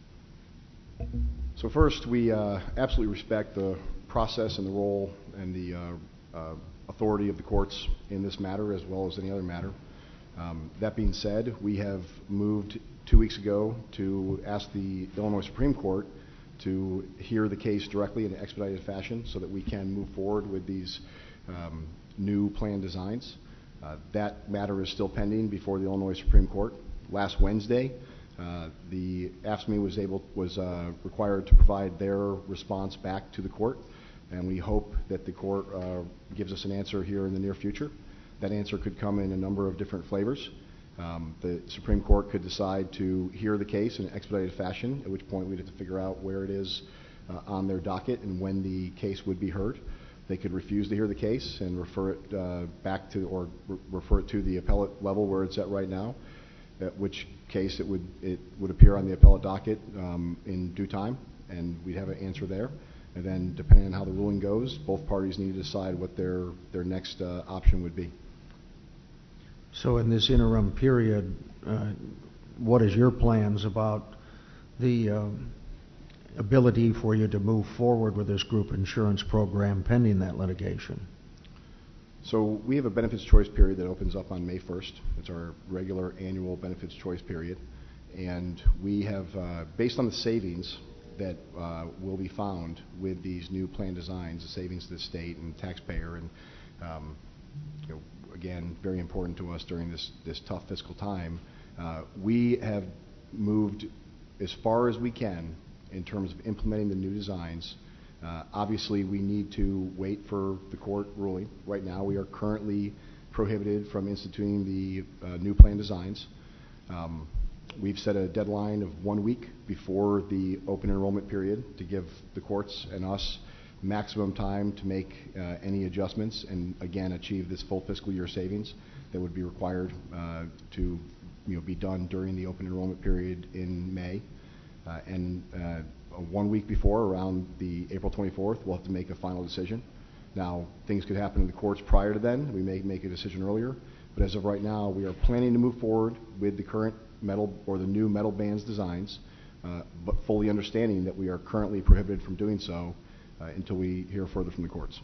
So first, we absolutely respect the process and the role and the authority of the courts in this matter, as well as any other matter. That being said, we have moved 2 weeks ago to ask the Illinois Supreme Court to hear the case directly in an expedited fashion so that we can move forward with these new plan designs. That matter is still pending before the Illinois Supreme Court. Last Wednesday, The AFSCME was required to provide their response back to the court, and we hope that the court gives us an answer here in the near future. That answer could come in a number of different flavors. The Supreme Court could decide to hear the case in an expedited fashion, at which point we'd have to figure out where it is on their docket and when the case would be heard. They could refuse to hear the case and refer it back to, or refer it to the appellate level where it's at right now, at which case it would appear on the appellate docket in due time, and we'd have an answer there. And then, depending on how the ruling goes, both parties need to decide what their next option would be. So in this interim period, what is your plans about the ability for you to move forward with this group insurance program pending that litigation? So we have a benefits choice period that opens up on May 1st. It's our regular annual benefits choice period. And we have, based on the savings that will be found with these new plan designs, the savings to the state and the taxpayer, and again, very important to us during this tough fiscal time, we have moved as far as we can in terms of implementing the new designs. Obviously, we need to wait for the court ruling. Right now, we are currently prohibited from instituting the new plan designs. We've set a deadline of 1 week before the open enrollment period to give the courts and us maximum time to make any adjustments and, again, achieve this full fiscal year savings that would be required to be done during the open enrollment period in May. 1 week before, around the April 24th, we'll have to make a final decision. Now, things could happen in the courts prior to then. We may make a decision earlier. But as of right now, we are planning to move forward with the current metal or the new metal bands designs, but fully understanding that we are currently prohibited from doing so until we hear further from the courts.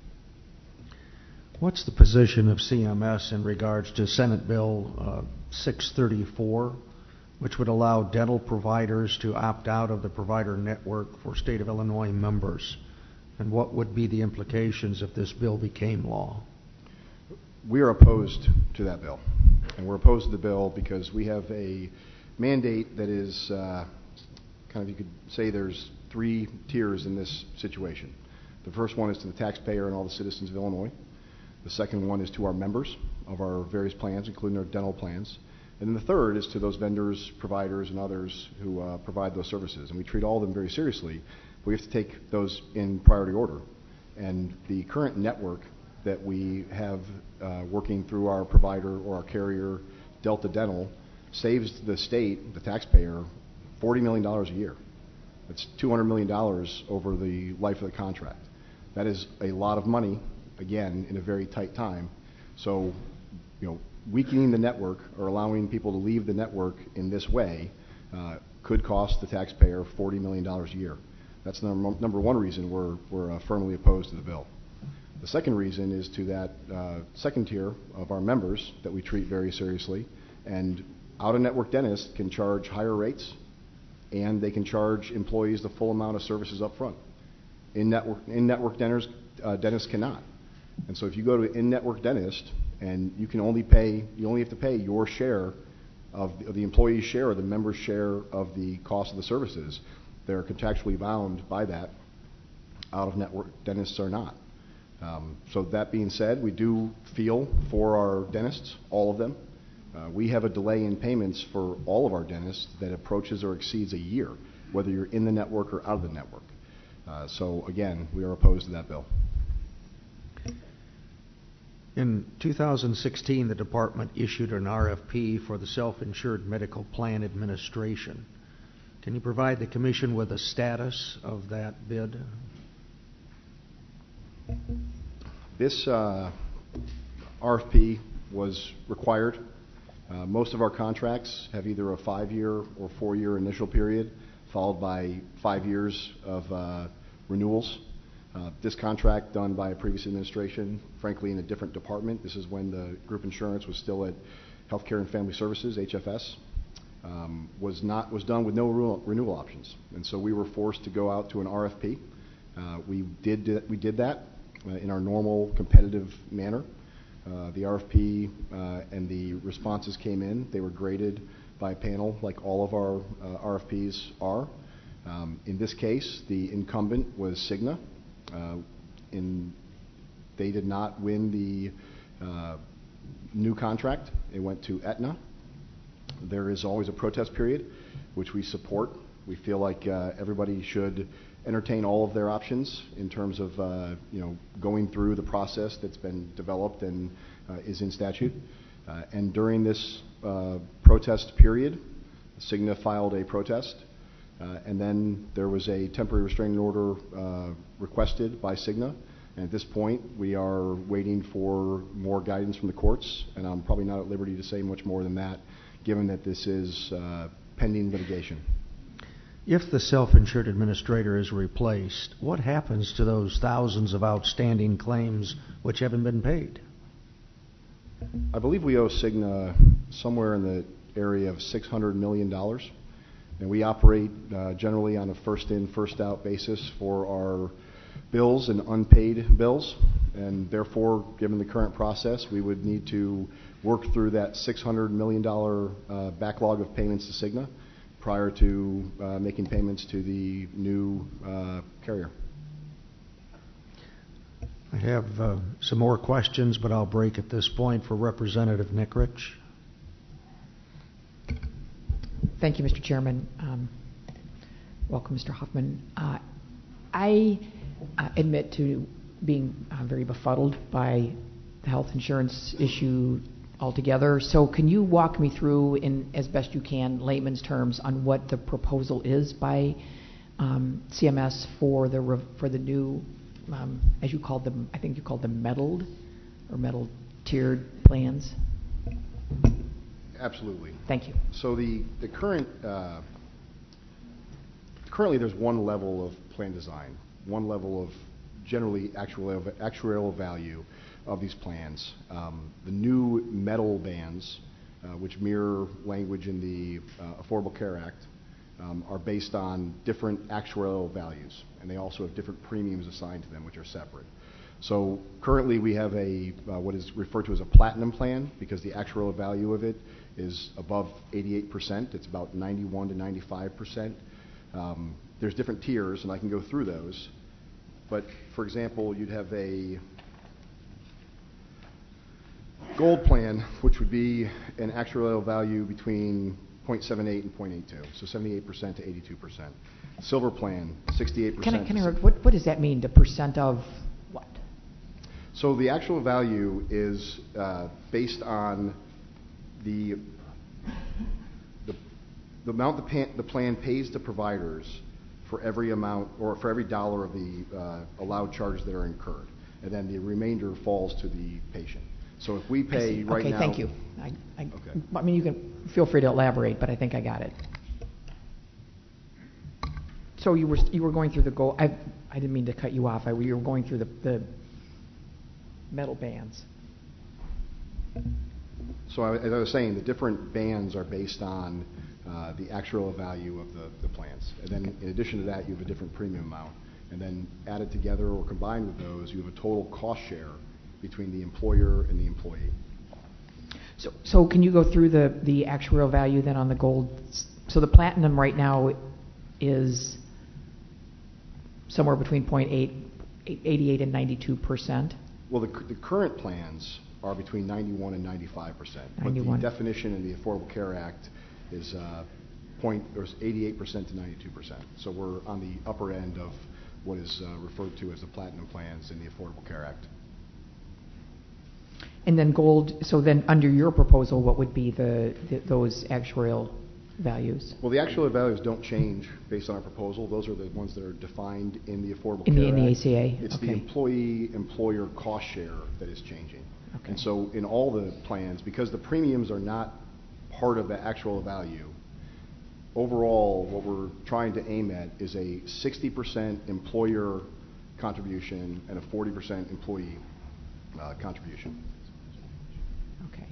What's the position of CMS in regards to Senate Bill 634, which would allow dental providers to opt out of the provider network for state of Illinois members? And what would be the implications if this bill became law? We are opposed to that bill. And we're opposed to the bill because we have a mandate that is kind of, you could say there's 3 tiers in this situation. The first one is to the taxpayer and all the citizens of Illinois. The second one is to our members of our various plans, including our dental plans. And then the third is to those vendors, providers, and others who provide those services. And we treat all of them very seriously, but we have to take those in priority order. And the current network that we have working through our provider or our carrier, Delta Dental, saves the state, the taxpayer, $40 million a year. That's $200 million over the life of the contract. That is a lot of money, again, in a very tight time. So, weakening the network or allowing people to leave the network in this way could cost the taxpayer $40 million a year. That's the number one reason we're firmly opposed to the bill. The second reason is to that second tier of our members that we treat very seriously, and out-of-network dentists can charge higher rates, and they can charge employees the full amount of services up front. In-network dentists cannot. And so if you go to an in-network dentist and you only have to pay your share of the employee's share or the member's share of the cost of the services, they're contractually bound by that. Out-of-network dentists are not. So that being said, we do feel for our dentists, all of them. We have a delay in payments for all of our dentists that approaches or exceeds a year, whether you're in the network or out of the network. So again, we are opposed to that bill. In 2016, the department issued an RFP for the Self-Insured Medical Plan Administration. Can you provide the Commission with a status of that bid? This RFP was required. Most of our contracts have either a 5-year or 4-year initial period, followed by 5 years of renewals. This contract, done by a previous administration, frankly in a different department, this is when the group insurance was still at Healthcare and Family Services, HFS, was done with no renewal options. And so we were forced to go out to an RFP. We did that in our normal competitive manner. The RFP and the responses came in. They were graded by a panel like all of our RFPs are. In this case, the incumbent was Cigna. They did not win the new contract. It went to Aetna. There is always a protest period, which we support. We feel like everybody should entertain all of their options in terms of going through the process that's been developed and is in statute. And during this protest period, Cigna filed a protest, and then there was a temporary restraining order requested by Cigna. And at this point, we are waiting for more guidance from the courts, and I'm probably not at liberty to say much more than that, given that this is pending litigation. If the self-insured administrator is replaced, what happens to those thousands of outstanding claims which haven't been paid? I believe we owe Cigna somewhere in the area of $600 million. And we operate generally on a first-in, first-out basis for our bills and unpaid bills. And therefore, given the current process, we would need to work through that $600 million backlog of payments to Cigna prior to making payments to the new carrier. I have some more questions, but I'll break at this point for Representative Nickrich. Thank you, Mr. Chairman. Welcome, Mr. Hoffman. I admit to being very befuddled by the health insurance issue altogether. So can you walk me through, in as best you can, layman's terms, on what the proposal is by CMS for the new, as you called them, I think you called them metal tiered plans? Absolutely. Thank you. So the current currently there's one level of plan design, one level of generally actuarial value of these plans. The new metal bands, which mirror language in the Affordable Care Act, are based on different actuarial values, and they also have different premiums assigned to them, which are separate. So currently we have what is referred to as a platinum plan, because the actuarial value of it is above 88%. It's about 91 to 95%. There's different tiers, and I can go through those. But for example, you'd have a gold plan, which would be an actuarial value between 0.78 and 0.82, so 78% to 82%. Silver plan, 68%. Can I what does that mean? The percent of what? So the actual value is based on the amount the plan pays to providers for every amount, or for every dollar of the allowed charges that are incurred, and then the remainder falls to the patient. So if we pay right now... Okay, thank you. I mean, you can feel free to elaborate, but I think I got it. So you were going through the goal. I didn't mean to cut you off. You were going through the metal bands. So as I was saying, the different bands are based on the actual value of the plans. And then in addition to that, you have a different premium amount. And then added together or combined with those, you have a total cost share between the employer and the employee. So can you go through the actuarial value then on the gold? So the platinum right now is somewhere between 88 and 92%. Well, the current plans are between 91 and 95%. But the definition in the Affordable Care Act is 88% to 92%. So we're on the upper end of what is referred to as the platinum plans in the Affordable Care Act. And then gold, so then under your proposal, what would be those actuarial values? Well, the actual values don't change based on our proposal. Those are the ones that are defined in the Affordable Care Act. In the ACA? It's the employee-employer cost share that is changing. Okay. And so in all the plans, because the premiums are not part of the actual value, overall what we're trying to aim at is a 60% employer contribution and a 40% employee contribution. Okay.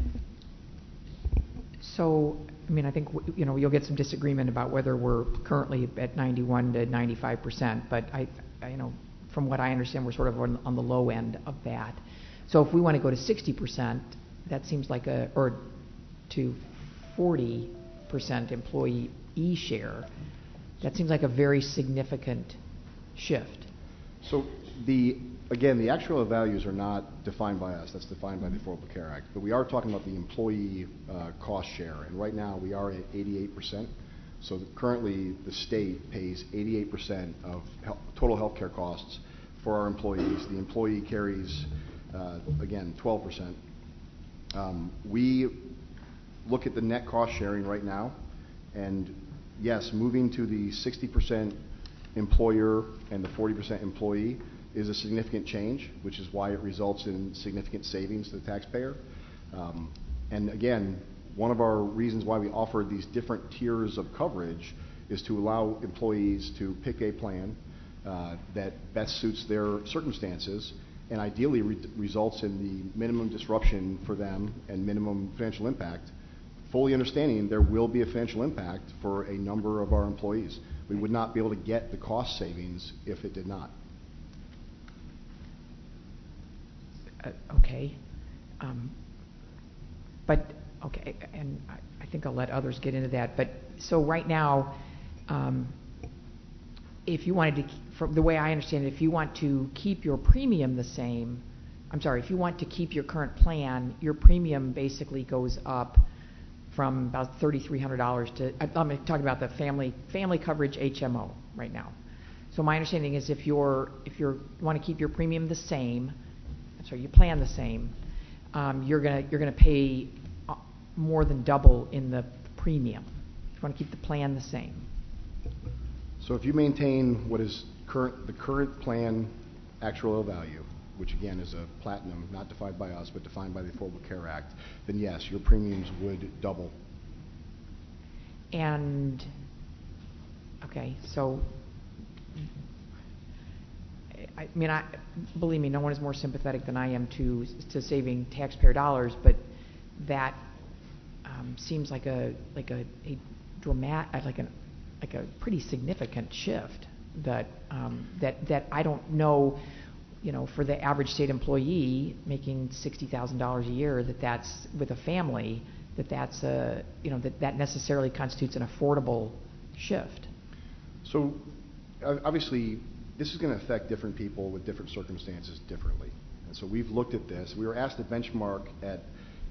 So, I mean, I think you'll get some disagreement about whether we're currently at 91 to 95%, but I from what I understand, we're sort of on the low end of that. So if we want to go to 60%, that seems like or to 40, 60% employee share, that seems like a very significant shift. So again, the actual values are not defined by us. That's defined by the Affordable Care Act. But we are talking about the employee cost share. And right now we are at 88%. So currently the state pays 88% of total health care costs for our employees. The employee carries, again, 12%. We look at the net cost sharing right now. And yes, moving to the 60% employer and the 40% employee is a significant change, which is why it results in significant savings to the taxpayer. And again, one of our reasons why we offer these different tiers of coverage is to allow employees to pick a plan that best suits their circumstances and ideally results in the minimum disruption for them and minimum financial impact, fully understanding there will be a financial impact for a number of our employees. We would not be able to get the cost savings if it did not. Okay. But, okay, and I think I'll let others get into that. But, so right now, if you wanted to, from the way I understand it, if you want to keep your premium the same, if you want to keep your current plan, your premium basically goes up from about $3,300 to, I'm talking about the family coverage HMO right now. So my understanding is if you want to keep your premium the same, you plan the same, you're gonna pay more than double in the premium. You want to keep the plan the same. So if you maintain what is the current plan actuarial value, which again is a platinum, not defined by us, but defined by the Affordable Care Act, then yes, your premiums would double. And, okay, so, I mean, believe me, no one is more sympathetic than I am to saving taxpayer dollars, but that seems like a pretty significant shift that I don't know, for the average state employee making $60,000 a year, that's with a family, that necessarily constitutes an affordable shift. So obviously this is going to affect different people with different circumstances differently. And so we've looked at this. We were asked to benchmark at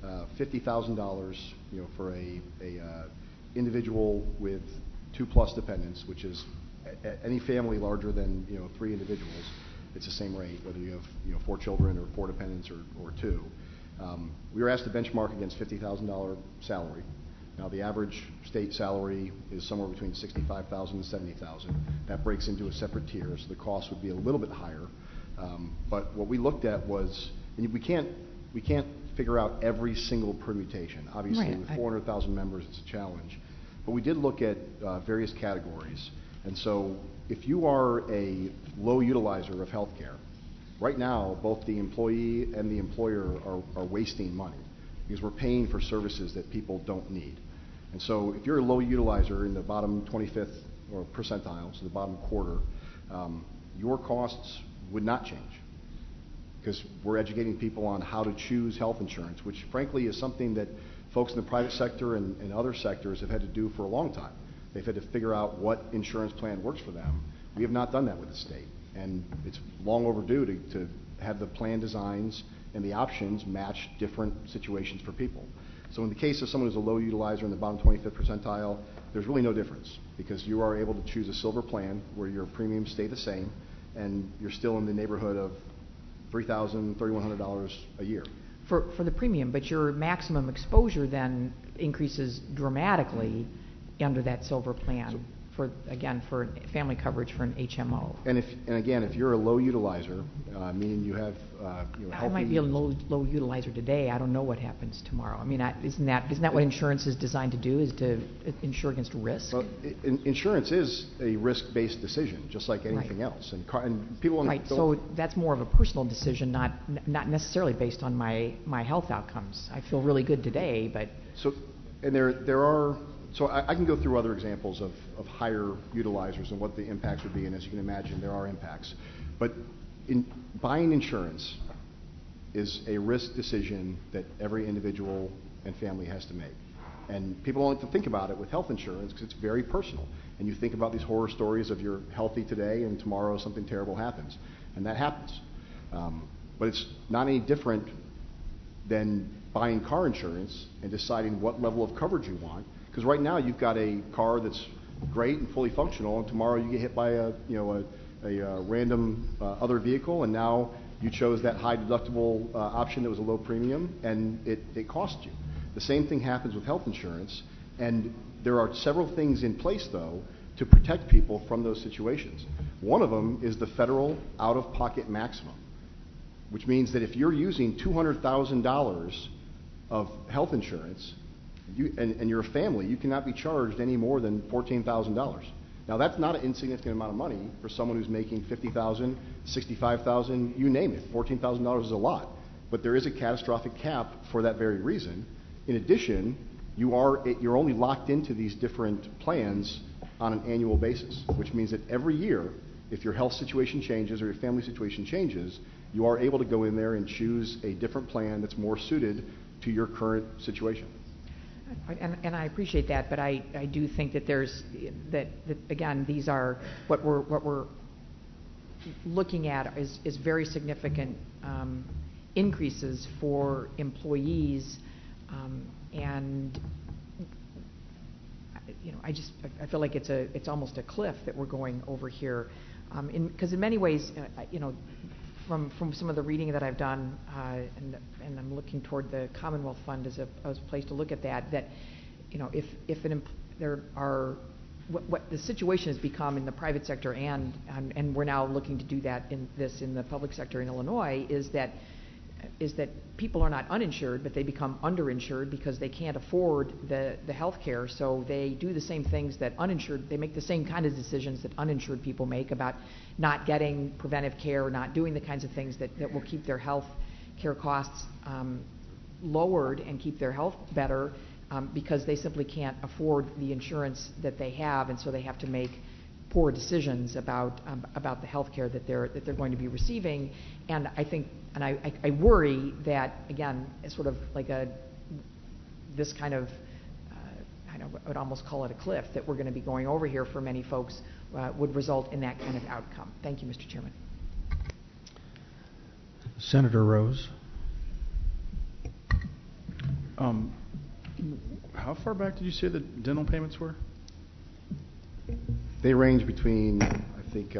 $50,000, for a individual with 2+ dependents, which is any family larger than 3 individuals. It's the same rate, whether you have 4 children or 4 dependents or 2. We were asked to benchmark against $50,000 salary. Now the average state salary is somewhere between $65,000 and $70,000. That breaks into a separate tier, so the cost would be a little bit higher. But what we looked at was, and we can't figure out every single permutation. Obviously, right. With 400,000 members, it's a challenge. But we did look at various categories. And so if you are a low utilizer of health care, right now both the employee and the employer are wasting money because we're paying for services that people don't need. And so if you're a low utilizer in the bottom 25th or percentile, so the bottom quarter, your costs would not change because we're educating people on how to choose health insurance, which frankly is something that folks in the private sector and other sectors have had to do for a long time. They've had to figure out what insurance plan works for them. We have not done that with the state, and it's long overdue to have the plan designs and the options match different situations for people. So in the case of someone who's a low utilizer in the bottom 25th percentile, there's really no difference because you are able to choose a silver plan where your premiums stay the same and you're still in the neighborhood of $3,000, $3,100 a year. For the premium, but your maximum exposure then increases dramatically under that silver plan for family coverage for an HMO. And again, if you're a low utilizer, meaning you have healthy... I might be a low utilizer today. I don't know what happens tomorrow. I mean, isn't that what insurance is designed to do? Is to insure against risk? Well, insurance is a risk-based decision, just like anything else. And people right. So that's more of a personal decision, not necessarily based on my health outcomes. I feel really good today, but there are. So I can go through other examples of higher utilizers and what the impacts would be, and as you can imagine, there are impacts. But buying insurance is a risk decision that every individual and family has to make. And people don't like to think about it with health insurance because it's very personal. And you think about these horror stories of you're healthy today and tomorrow something terrible happens. And that happens. But it's not any different than buying car insurance and deciding what level of coverage you want. Because right now you've got a car that's great and fully functional, and tomorrow you get hit by a random other vehicle, and now you chose that high deductible option that was a low premium, and it cost you. The same thing happens with health insurance, and there are several things in place, though, to protect people from those situations. One of them is the federal out-of-pocket maximum, which means that if you're using $200,000 of health insurance and you're a family, you cannot be charged any more than $14,000. Now, that's not an insignificant amount of money for someone who's making $50,000, $65,000, you name it. $14,000 is a lot. But there is a catastrophic cap for that very reason. In addition, you're only locked into these different plans on an annual basis, which means that every year, if your health situation changes or your family situation changes, you are able to go in there and choose a different plan that's more suited to your current situation. And I appreciate that, but I do think that that again, these are what we're looking at is very significant increases for employees, and I feel like it's almost a cliff that we're going over here, because in many ways, from some of the reading that I've done, and I'm looking toward the Commonwealth Fund as a place to look at that what the situation has become in the private sector, and we're now looking to do that in the public sector in Illinois, is that people are not uninsured, but they become underinsured because they can't afford the health care. So they do the same things that they make the same kind of decisions that uninsured people make about not getting preventive care, not doing the kinds of things that will keep their health care costs lowered and keep their health better, because they simply can't afford the insurance that they have, and so they have to make poor decisions about the health care that they're going to be receiving. And I think, and I worry that, again, it's sort of like this kind of, I would almost call it a cliff that we're going to be going over here for many folks, would result in that kind of outcome. Thank you, Mr. Chairman. Senator Rose. How far back did you say the dental payments were? They range between, I think,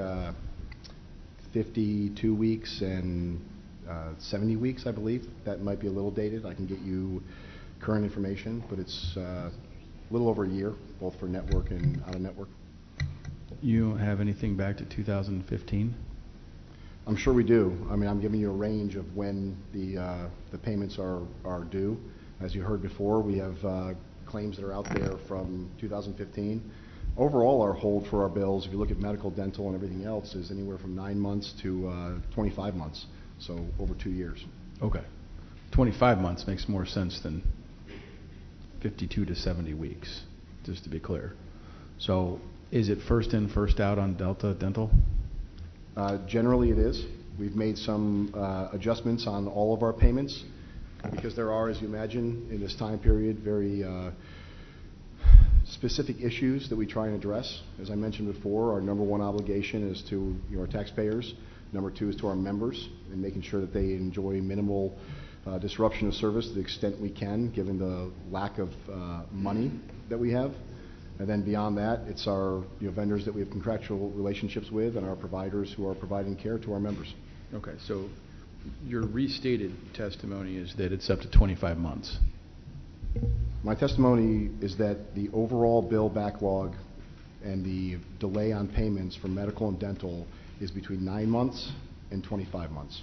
52 weeks and 70 weeks, I believe. That might be a little dated. I can get you current information, but it's a little over a year, both for network and out-of-network. You don't have anything back to 2015? I'm sure we do. I mean, I'm giving you a range of when the payments are due. As you heard before, we have claims that are out there from 2015. Overall, our hold for our bills, if you look at medical, dental, and everything else, is anywhere from 9 months to 25 months, so over 2 years. Okay. 25 months makes more sense than 52 to 70 weeks, just to be clear. So is it first in, first out on Delta Dental? Generally it is. We've made some adjustments on all of our payments because there are, as you imagine, in this time period, very specific issues that we try and address. As I mentioned before, our number one obligation is to our taxpayers. Number two is to our members, and making sure that they enjoy minimal disruption of service to the extent we can, given the lack of money that we have. And then beyond that, it's our vendors that we have contractual relationships with and our providers who are providing care to our members. Okay, so your restated testimony is that it's up to 25 months. My testimony is that the overall bill backlog and the delay on payments for medical and dental is between 9 months and 25 months.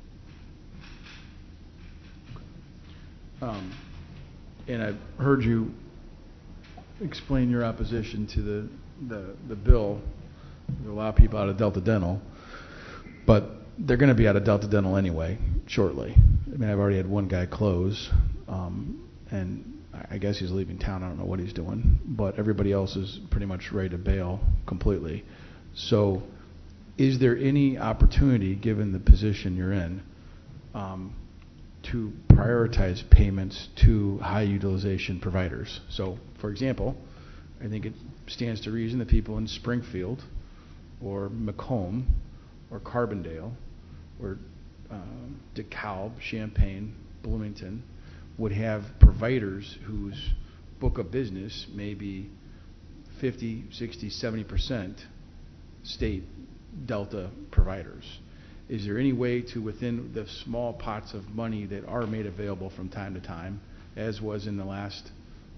And I've heard you explain your opposition to the bill to allow people out of Delta Dental, but they're going to be out of Delta Dental anyway shortly. I mean, I've already had one guy close, and I guess he's leaving town. I don't know what he's doing, but everybody else is pretty much ready to bail completely. So is there any opportunity, given the position you're in, to prioritize payments to high utilization providers. So, for example, I think it stands to reason that people in Springfield or Macomb or Carbondale or DeKalb, Champaign, Bloomington would have providers whose book of business may be 50, 60, 70% state Delta providers. Is there any way to, within the small pots of money that are made available from time to time, as was in the last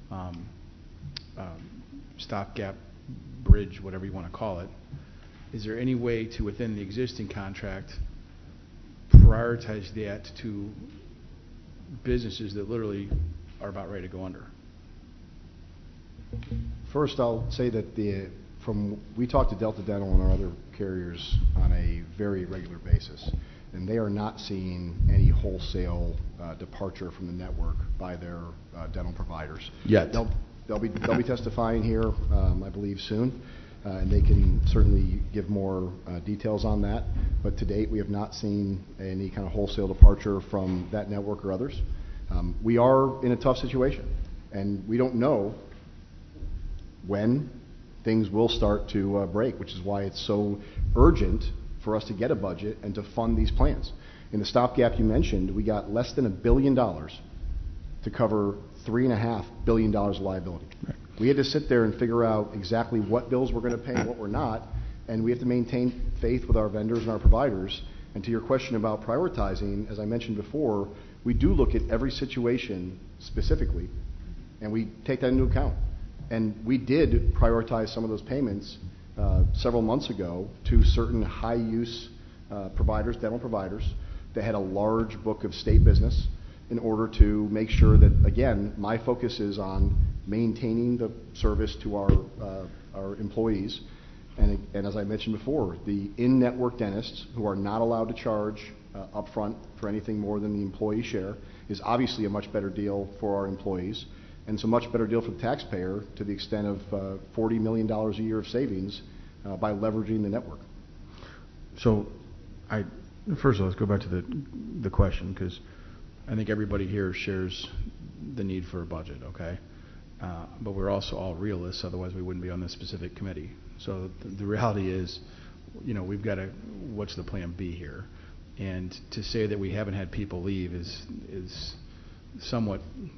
stopgap bridge, whatever you want to call it, is there any way to, within the existing contract, prioritize that to businesses that literally are about ready to go under? First, I'll say that we talk to Delta Dental and our other carriers on a very regular basis, and they are not seeing any wholesale departure from the network by their dental providers. Yet. They'll be testifying here, I believe, soon, and they can certainly give more details on that. But to date, we have not seen any kind of wholesale departure from that network or others. We are in a tough situation, and we don't know when things will start to break, which is why it's so urgent for us to get a budget and to fund these plans. In the stopgap you mentioned, we got less than $1 billion to cover $3.5 billion of liability. Right. We had to sit there and figure out exactly what bills we're going to pay and what we're not, and we have to maintain faith with our vendors and our providers. And to your question about prioritizing, as I mentioned before, we do look at every situation specifically, and we take that into account. And we did prioritize some of those payments several months ago to certain high-use providers, dental providers, that had a large book of state business in order to make sure that, again, my focus is on maintaining the service to our employees. And as I mentioned before, the in-network dentists who are not allowed to charge upfront for anything more than the employee share is obviously a much better deal for our employees. And it's a much better deal for the taxpayer to the extent of $40 million a year of savings by leveraging the network. So, first of all, let's go back to the question, because I think everybody here shares the need for a budget, okay? But we're also all realists, otherwise we wouldn't be on this specific committee. So the reality is, we've got to, what's the plan B here? And to say that we haven't had people leave is somewhat,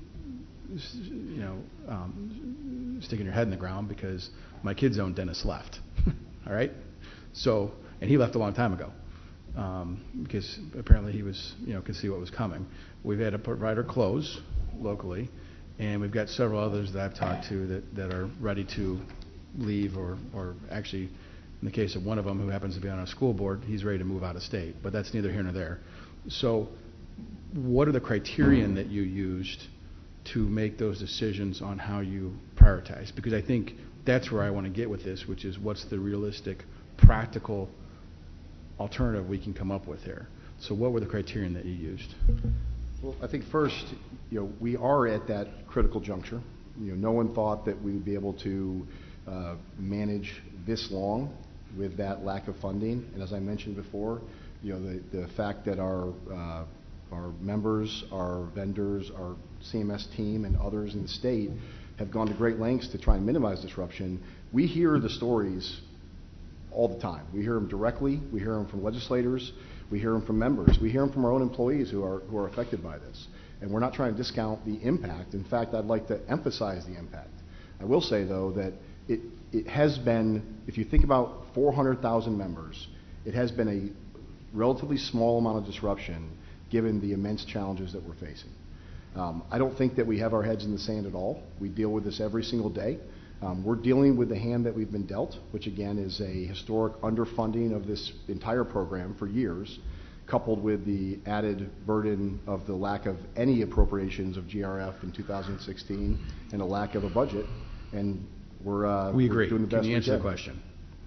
sticking your head in the ground, because my kid's own dentist left. All right? So, and he left a long time ago, because apparently he was, could see what was coming. We've had a provider close locally, and we've got several others that I've talked to that are ready to leave, or actually, in the case of one of them who happens to be on our school board, he's ready to move out of state. But that's neither here nor there. So what are the criterion that you used to make those decisions on how you prioritize? Because I think that's where I want to get with this, which is what's the realistic, practical alternative we can come up with here. So what were the criterion that you used? Well, I think first, we are at that critical juncture. No one thought that we would be able to manage this long with that lack of funding. And as I mentioned before, the fact that our members, our vendors, our CMS team, and others in the state have gone to great lengths to try and minimize disruption. We hear the stories all the time. We hear them directly. We hear them from legislators. We hear them from members. We hear them from our own employees who are affected by this. And we're not trying to discount the impact. In fact, I'd like to emphasize the impact. I will say, though, that it has been, if you think about 400,000 members, it has been a relatively small amount of disruption given the immense challenges that we're facing. I don't think that we have our heads in the sand at all. We deal with this every single day. We're dealing with the hand that we've been dealt, which again is a historic underfunding of this entire program for years, coupled with the added burden of the lack of any appropriations of GRF in 2016 and a lack of a budget. And we agree. We're doing the best we can. Can you answer the question?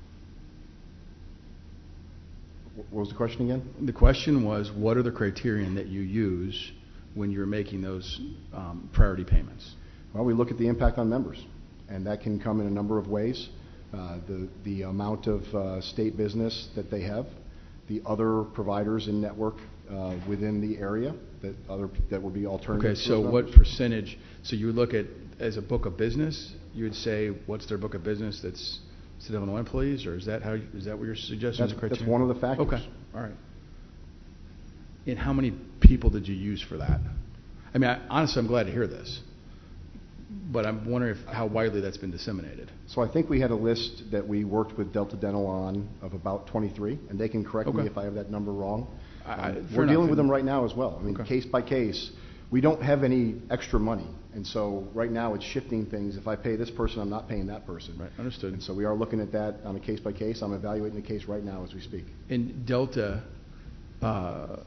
What was the question again? The question was, what are the criterion that you use when you're making those priority payments? Well, we look at the impact on members, and that can come in a number of ways. The amount of state business that they have, the other providers in network within the area that would be alternatives. Okay, so what percentage? So you would look at as a book of business. You would say what's their book of business that's State of Illinois employees, or is that what you're suggesting? That's one of the factors. Okay, all right. And how many people did you use for that? I mean, honestly, I'm glad to hear this, but I'm wondering how widely that's been disseminated. So I think we had a list that we worked with Delta Dental on of about 23, and they can correct me if I have that number wrong. We're dealing with them right now as well. I mean, case by case. We don't have any extra money, and so right now it's shifting things. If I pay this person, I'm not paying that person. Right, understood. And so we are looking at that on a case by case. I'm evaluating the case right now as we speak. In Delta, so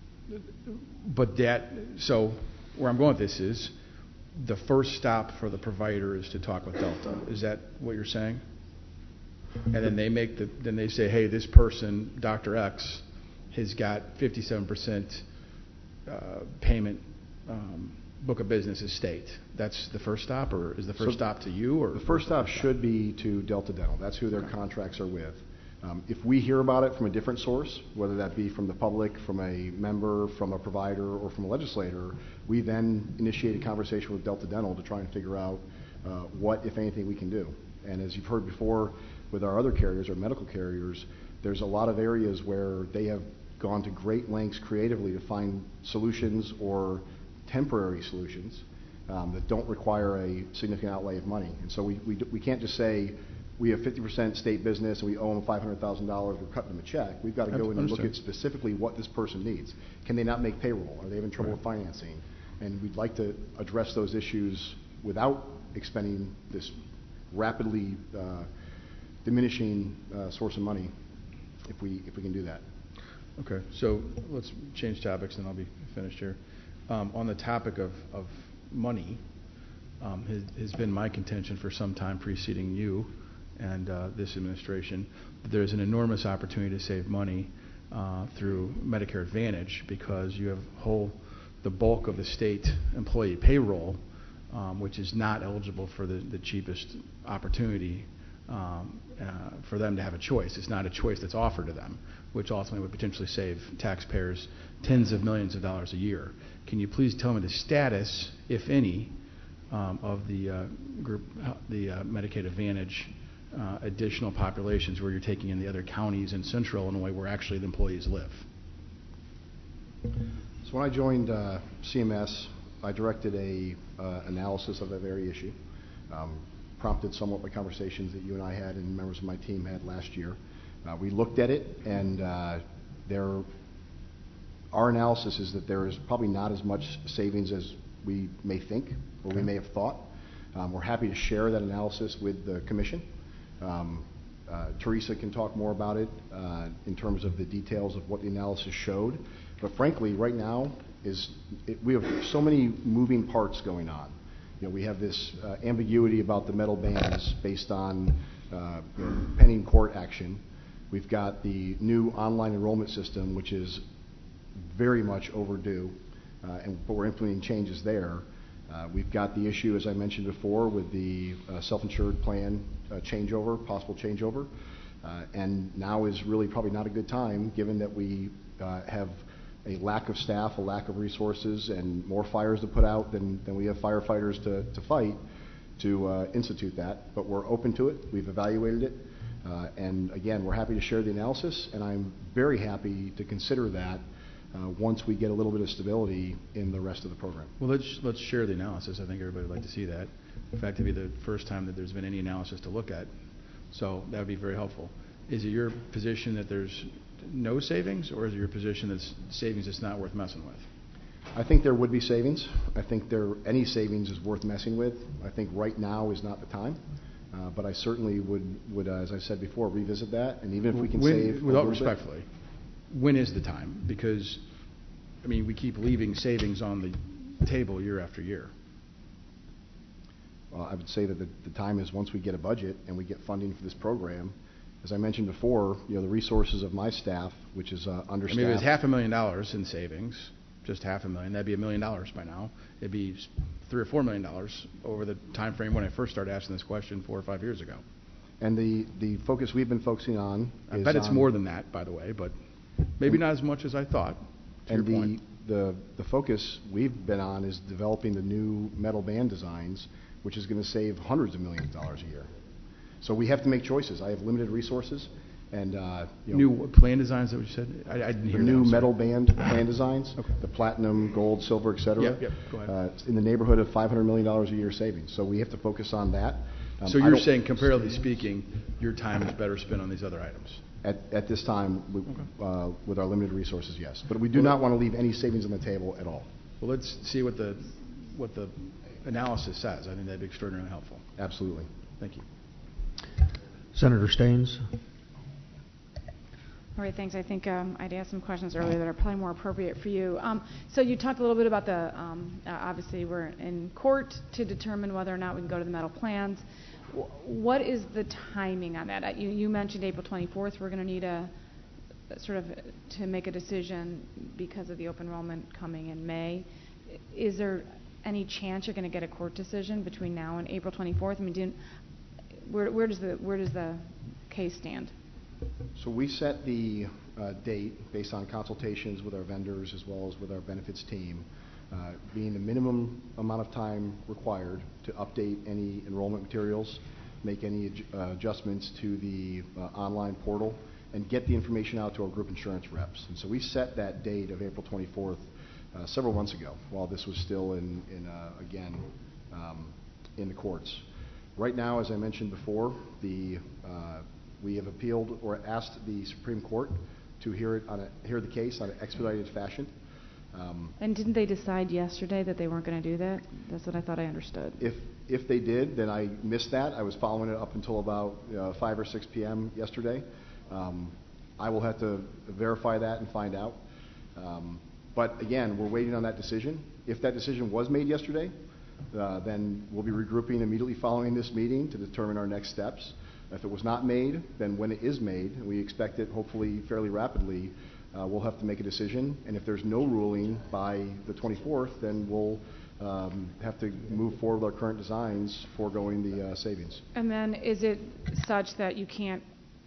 where I'm going with this is the first stop for the provider is to talk with Delta. Is that what you're saying? And then they say, hey, this person, Dr. X, has got 57% payment book of business is state. That's the first stop, or is the first stop to you? Or the first stop should be to Delta Dental. That's who their contracts are with. If we hear about it from a different source, whether that be from the public, from a member, from a provider, or from a legislator, we then initiate a conversation with Delta Dental to try and figure out what, if anything, we can do. And as you've heard before with our other carriers, our medical carriers, there's a lot of areas where they have gone to great lengths creatively to find solutions or temporary solutions that don't require a significant outlay of money. And so we can't just say we have 50% state business and we owe them $500,000, we're cutting them a check. We've got to go in and look at specifically what this person needs. Can they not make payroll? Are they having trouble with financing? And we'd like to address those issues without expending this rapidly diminishing source of money if we can do that. Okay, so let's change topics and I'll be finished here. On the topic of money, has been my contention for some time preceding you and this administration, that there's an enormous opportunity to save money through Medicare Advantage because you have the bulk of the state employee payroll, which is not eligible for the cheapest opportunity for them to have a choice. It's not a choice that's offered to them, which ultimately would potentially save taxpayers tens of millions of dollars a year. Can you please tell me the status, if any, of the Medicaid Advantage additional populations where you're taking in the other counties in central Illinois where actually the employees live? So when I joined CMS, I directed a analysis of that very issue, prompted somewhat by conversations that you and I had and members of my team had last year. We looked at it, and our analysis is that there is probably not as much savings as we may think or we may have thought. We're happy to share that analysis with the Commission. Teresa can talk more about it in terms of the details of what the analysis showed. But frankly, right now, we have so many moving parts going on. You know, we have this ambiguity about the metal bands based on pending court action. We've got the new online enrollment system, which is very much overdue, but we're implementing changes there. We've got the issue, as I mentioned before, with the self-insured plan possible changeover. And now is really probably not a good time, given that we have a lack of staff, a lack of resources, and more fires to put out than we have firefighters to fight, to institute that. But we're open to it. We've evaluated it. And again, we're happy to share the analysis, and I'm very happy to consider that once we get a little bit of stability in the rest of the program. Well, let's share the analysis. I think everybody would like to see that. In fact, it'd be the first time that there's been any analysis to look at. So that would be very helpful. Is it your position that there's no savings, or is it your position that savings is not worth messing with? I think there would be savings. I think any savings is worth messing with. I think right now is not the time. But I certainly would, as I said before, revisit that. And even if we can save... Without respectfully, when is the time? Because, I mean, we keep leaving savings on the table year after year. Well, I would say that the time is once we get a budget and we get funding for this program. As I mentioned before, the resources of my staff, which is understaffed... I mean, if it's $500,000 in savings, just $500,000, that'd be $1 million by now. It'd be $3 or $4 million over the time frame when I first started asking this question 4 or 5 years ago. And the focus we've been focusing on I bet it's more than that, by the way, but... Maybe not as much as I thought. And the focus we've been on is developing the new metal band designs, which is going to save hundreds of millions of dollars a year. So we have to make choices. I have limited resources, and new plan designs. That what you said? I didn't hear the that. new metal band plan designs, okay. The platinum, gold, silver, etc. Yep. Go ahead. In the neighborhood of $500 million a year savings. So we have to focus on that. So you're saying, comparatively speaking, your time is better spent on these other items? At this time, with our limited resources, yes. But we do not want to leave any savings on the table at all. Well, let's see what the analysis says. I think that'd be extraordinarily helpful. Absolutely. Thank you. Senator Staines. All right, thanks. I think I'd asked some questions earlier that are probably more appropriate for you. So you talked a little bit about the, obviously we're in court to determine whether or not we can go to the metal plans. What is the timing on that? You mentioned April 24th. We're going to need to make a decision because of the open enrollment coming in May. Is there any chance you're going to get a court decision between now and April 24th? I mean, where does the case stand? So we set the date based on consultations with our vendors as well as with our benefits team, being the minimum amount of time required to update any enrollment materials, make any adjustments to the online portal, and get the information out to our group insurance reps. And so we set that date of April 24th several months ago while this was still in the courts. Right now, as I mentioned before, we have appealed or asked the Supreme Court to hear the case on an expedited fashion. And didn't they decide yesterday that they weren't going to do that? That's what I thought I understood. If they did, then I missed that. I was following it up until about 5 or 6 p.m. yesterday. I will have to verify that and find out. But again, we're waiting on that decision. If that decision was made yesterday, then we'll be regrouping immediately following this meeting to determine our next steps. If it was not made, then when it is made, and we expect it hopefully fairly rapidly, we'll have to make a decision. And if there's no ruling by the 24th, then we'll have to move forward with our current designs, foregoing the savings. And then is it such that you can't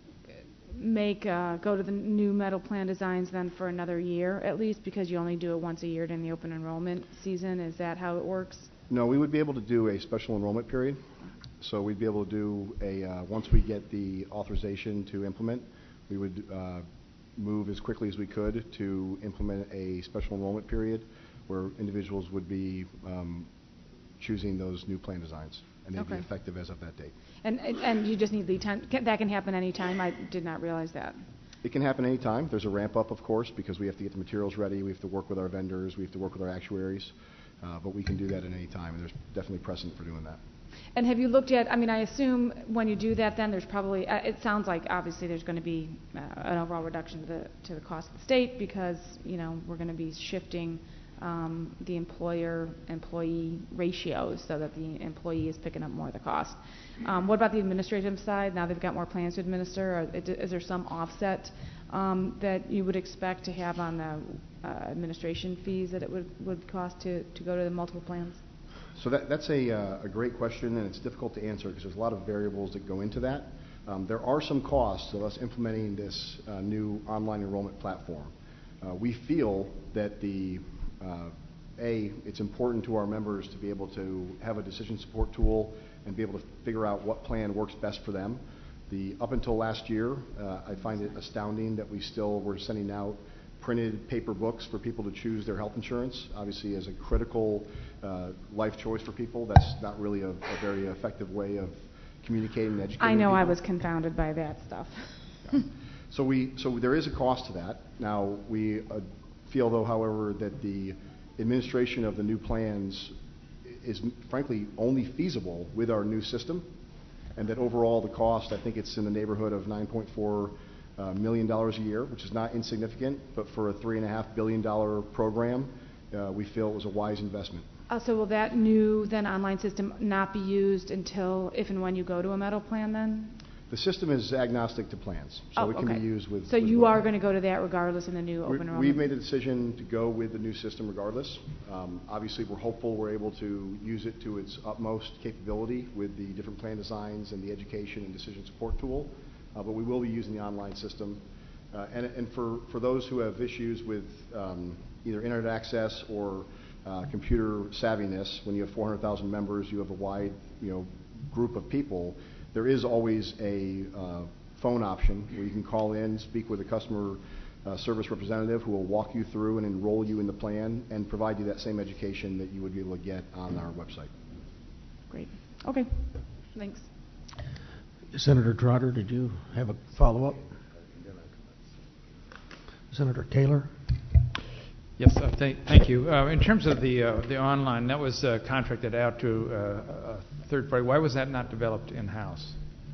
go to the new metal plan designs then for another year at least, because you only do it once a year during the open enrollment season? Is that how it works? No, we would be able to do a special enrollment period. So we'd be able to do once we get the authorization to implement, we would move as quickly as we could to implement a special enrollment period where individuals would be choosing those new plan designs, and they'd be effective as of that date. And you just need lead time. That can happen any time? I did not realize that. It can happen any time. There's a ramp up, of course, because we have to get the materials ready. We have to work with our vendors. We have to work with our actuaries. But we can do that at any time, and there's definitely precedent for doing that. And have you looked at, I assume when you do that then there's probably, it sounds like obviously there's going to be an overall reduction to the cost of the state because, we're going to be shifting the employer-employee ratios so that the employee is picking up more of the cost. What about the administrative side? Now they've got more plans to administer. Is there some offset that you would expect to have on the administration fees that it would cost to go to the multiple plans? So that's a great question, and it's difficult to answer because there's a lot of variables that go into that. There are some costs of us implementing this new online enrollment platform. We feel that it's important to our members to be able to have a decision support tool and be able to figure out what plan works best for them. Up until last year, I find it astounding that we still were sending out printed paper books for people to choose their health insurance. Obviously, as a critical life choice for people, that's not really a very effective way of communicating and educating I know people. I was confounded by that stuff. Yeah. So there is a cost to that. Now, we feel, though, however, that the administration of the new plans is frankly only feasible with our new system, and that overall the cost, I think it's in the neighborhood of $9.4 million a year, which is not insignificant, but for a $3.5 billion program, we feel it was a wise investment. So will that new then online system not be used until if and when you go to a metal plan then? The system is agnostic to plans, so it can be used with... So you are going to go to that regardless in the new open enrollment? We've made a decision to go with the new system regardless. Obviously, we're hopeful we're able to use it to its utmost capability with the different plan designs and the education and decision support tool, but we will be using the online system. And for those who have issues with either internet access or computer savviness, when you have 400,000 members, you have a wide group of people, there is always a phone option where you can call in, speak with a customer service representative who will walk you through and enroll you in the plan and provide you that same education that you would be able to get on our website. Great. Okay. Thanks. Senator Trotter, did you have a follow-up? Senator Taylor? Yes, thank you. In terms of the online, that was contracted out to a third party. Why was that not developed in-house?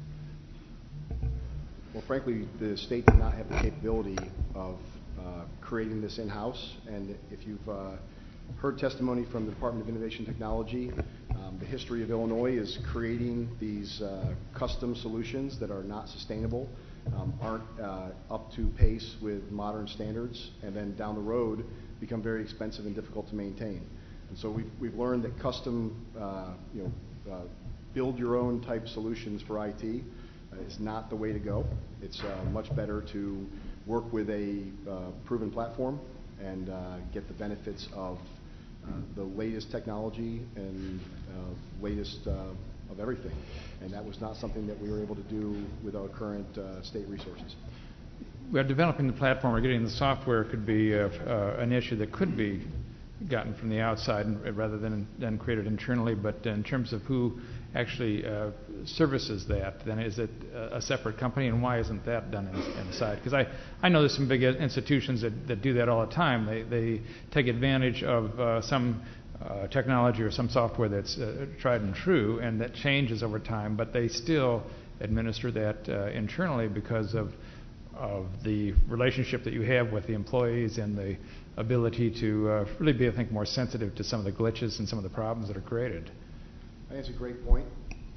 Well, frankly, the state did not have the capability of creating this in-house. And if you've heard testimony from the Department of Innovation and Technology, the history of Illinois is creating these custom solutions that are not sustainable, aren't up to pace with modern standards, and then down the road become very expensive and difficult to maintain. And so we've learned that custom, build your own type solutions for IT is not the way to go. It's much better to work with a proven platform and get the benefits of the latest technology and latest of everything. And that was not something that we were able to do with our current state resources. Well, developing the platform or getting the software could be an issue that could be gotten from the outside rather than created internally. But in terms of who actually services that, then is it a separate company, and why isn't that done inside? Because I know there's some big institutions that do that all the time. They take advantage of some technology or some software that's tried and true, and that changes over time, but they still administer that internally because of the relationship that you have with the employees and the ability to really be, I think, more sensitive to some of the glitches and some of the problems that are created. I think that's a great point.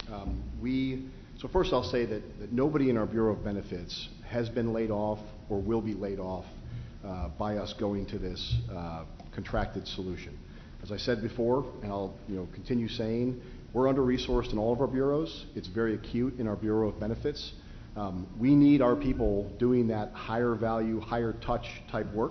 So first I'll say that nobody in our Bureau of Benefits has been laid off or will be laid off by us going to this contracted solution. As I said before, and I'll continue saying, we're under-resourced in all of our bureaus. It's very acute in our Bureau of Benefits. We need our people doing that higher value, higher touch type work.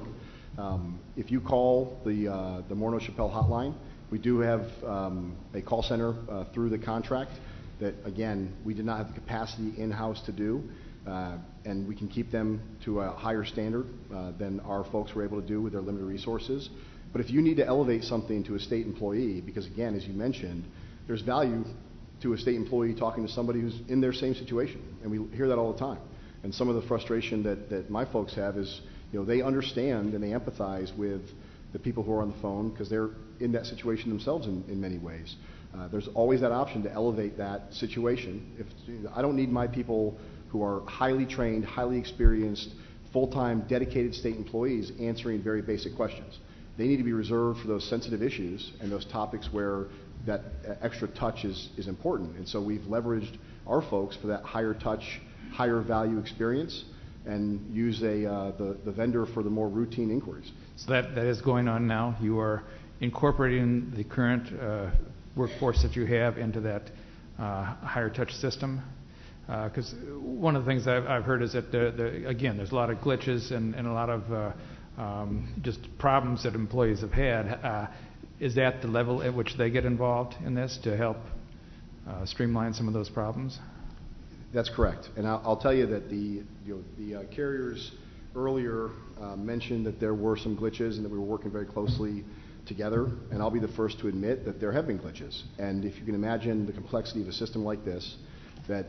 If you call the Morneau Shepell hotline, we do have a call center through the contract that, again, we did not have the capacity in-house to do, and we can keep them to a higher standard than our folks were able to do with their limited resources. But if you need to elevate something to a state employee, because again, as you mentioned, there's value to a state employee talking to somebody who's in their same situation, and we hear that all the time. And some of the frustration that my folks have is, they understand and they empathize with the people who are on the phone because they're in that situation themselves in many ways. There's always that option to elevate that situation. I don't need my people who are highly trained, highly experienced, full-time, dedicated state employees answering very basic questions. They need to be reserved for those sensitive issues and those topics where that extra touch is important. And so we've leveraged our folks for that higher touch, higher value experience and use the vendor for the more routine inquiries. So that is going on now. You are incorporating the current workforce that you have into that higher touch system. Because one of the things I've heard is that, again, there's a lot of glitches and a lot of just problems that employees have had. Is that the level at which they get involved in this to help streamline some of those problems? That's correct. And I'll tell you that the carriers earlier mentioned that there were some glitches and that we were working very closely together. And I'll be the first to admit that there have been glitches. And if you can imagine the complexity of a system like this, that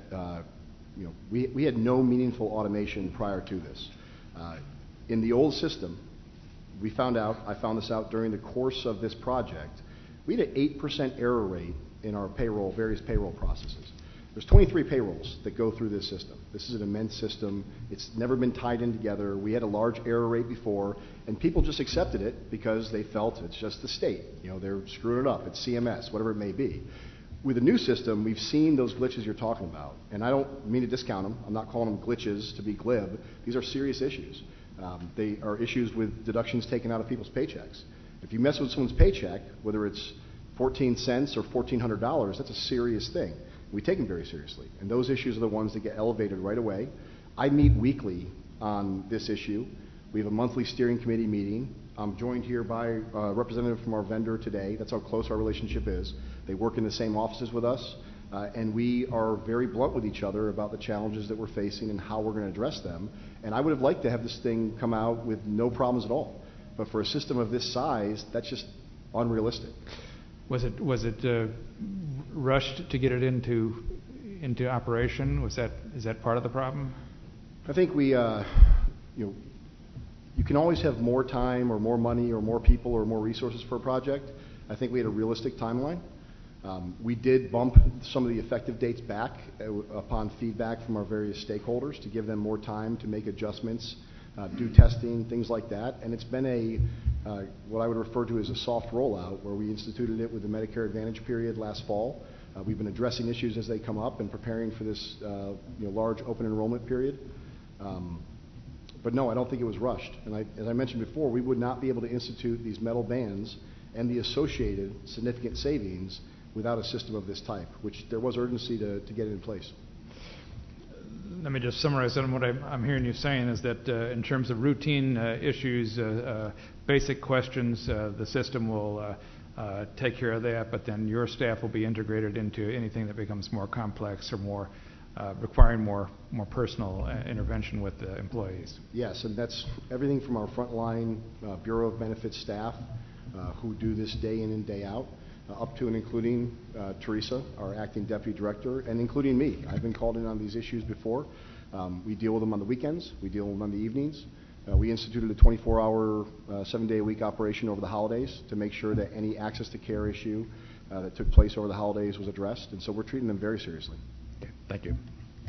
we had no meaningful automation prior to this. In the old system, I found this out during the course of this project, we had an 8% error rate in our various payroll processes. There's 23 payrolls that go through this system. This is an immense system. It's never been tied in together. We had a large error rate before, and people just accepted it because they felt it's just the state. They're screwing it up. It's CMS, whatever it may be. With the new system, we've seen those glitches you're talking about, and I don't mean to discount them. I'm not calling them glitches to be glib. These are serious issues. They are issues with deductions taken out of people's paychecks. If you mess with someone's paycheck, whether it's 14 cents or $1,400, that's a serious thing. We take them very seriously, and those issues are the ones that get elevated right away. I meet weekly on this issue. We have a monthly steering committee meeting. I'm joined here by a representative from our vendor today. That's how close our relationship is. They work in the same offices with us, and we are very blunt with each other about the challenges that we're facing and how we're going to address them. And I would have liked to have this thing come out with no problems at all. But for a system of this size, that's just unrealistic. Was it rushed to get it into operation? Is that part of the problem? I think we, you can always have more time or more money or more people or more resources for a project. I think we had a realistic timeline. We did bump some of the effective dates back upon feedback from our various stakeholders to give them more time to make adjustments, do testing, things like that. And it's been what I would refer to as a soft rollout, where we instituted it with the Medicare Advantage period last fall. We've been addressing issues as they come up and preparing for this large open enrollment period. But no, I don't think it was rushed. And as I mentioned before, we would not be able to institute these metal bands and the associated significant savings without a system of this type, which there was urgency to get it in place. Let me just summarize on what I'm hearing you saying is that in terms of routine issues, basic questions, the system will take care of that, but then your staff will be integrated into anything that becomes more complex or more requiring more personal intervention with the employees. Yes, and that's everything from our frontline Bureau of Benefits staff who do this day in and day out, up to and including Teresa, our acting deputy director, and including me. I've been called in on these issues before. We deal with them on the weekends. We deal with them on the evenings. We instituted a 24-hour, 7-day-a-week operation over the holidays to make sure that any access to care issue that took place over the holidays was addressed, and so we're treating them very seriously. Okay, thank you.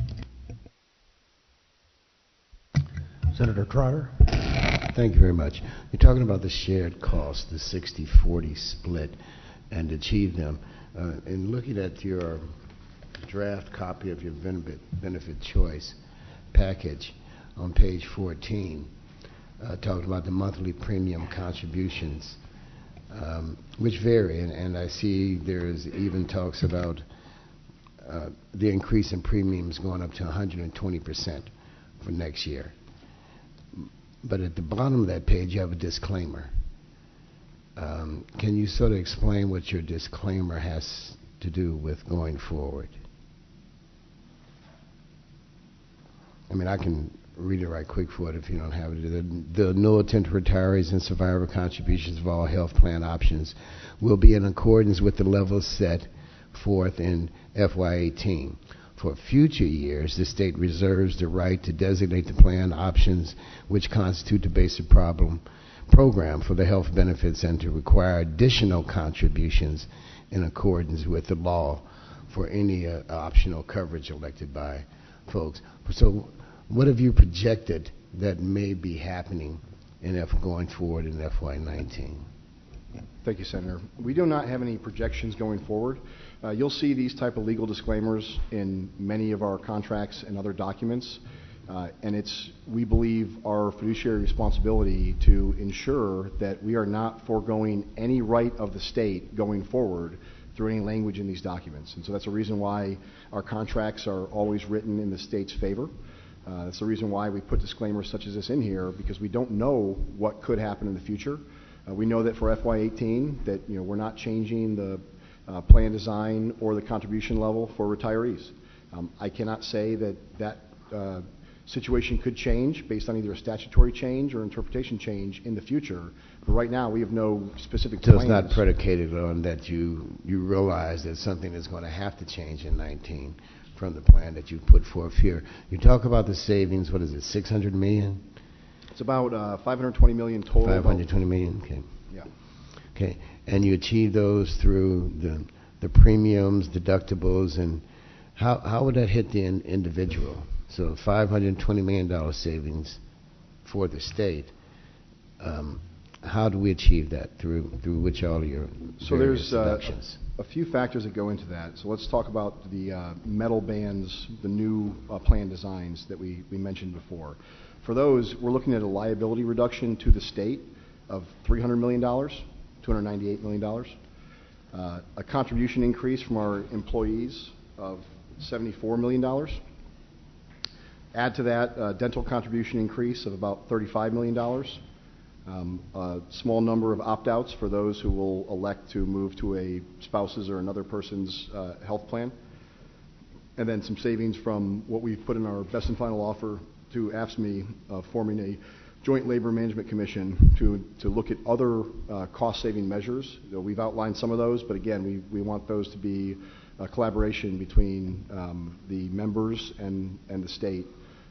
Senator Trotter. Thank you very much. You're talking about the shared cost, the 60-40 split, and achieve them. In looking at your draft copy of your benefit choice package on page 14, talking about the monthly premium contributions, which vary, and I see there's even talks about the increase in premiums going up to 120% for next year. But at the bottom of that page, you have a disclaimer. Can you sort of explain what your disclaimer has to do with going forward? I mean, I can read it right quick for it if you don't have it. The annuitant retirees and survivor contributions of all health plan options will be in accordance with the levels set forth in FY18. For future years, the state reserves the right to designate the plan options which constitute the basic program for the health benefits and to require additional contributions in accordance with the law for any optional coverage elected by folks. So what have you projected that may be happening going forward in FY19? Thank you, Senator. We do not have any projections going forward. You'll see these type of legal disclaimers in many of our contracts and other documents, and it's, we believe, our fiduciary responsibility to ensure that we are not foregoing any right of the state going forward through any language in these documents. And so that's a reason why our contracts are always written in the state's favor. That's the reason why we put disclaimers such as this in here, because we don't know what could happen in the future. We know that for FY18 that we're not changing the plan design or the contribution level for retirees. I cannot say that situation could change based on either a statutory change or interpretation change in the future. But right now we have no specific plans. So it's not predicated on that you realize that something is going to have to change in 19 from the plan that you put forth here. You talk about the savings, what is it, 600 million? It's about 520 million total. 520 million, okay. Yeah. Okay, and you achieve those through the premiums, deductibles, and how would that hit the individual? So $520 million savings for the state. How do we achieve that? Through which all of your various deductions? A few factors that go into that. So let's talk about the metal bands, the new plan designs that we mentioned before. For those, we're looking at a liability reduction to the state of $300 million, $298 million. A contribution increase from our employees of $74 million. Add to that dental contribution increase of about $35 million. A small number of opt-outs for those who will elect to move to a spouse's or another person's health plan. And then some savings from what we've put in our best and final offer to AFSCME, forming a Joint Labor Management Commission to look at other cost-saving measures. We've outlined some of those, but again, we want those to be a collaboration between the members and the state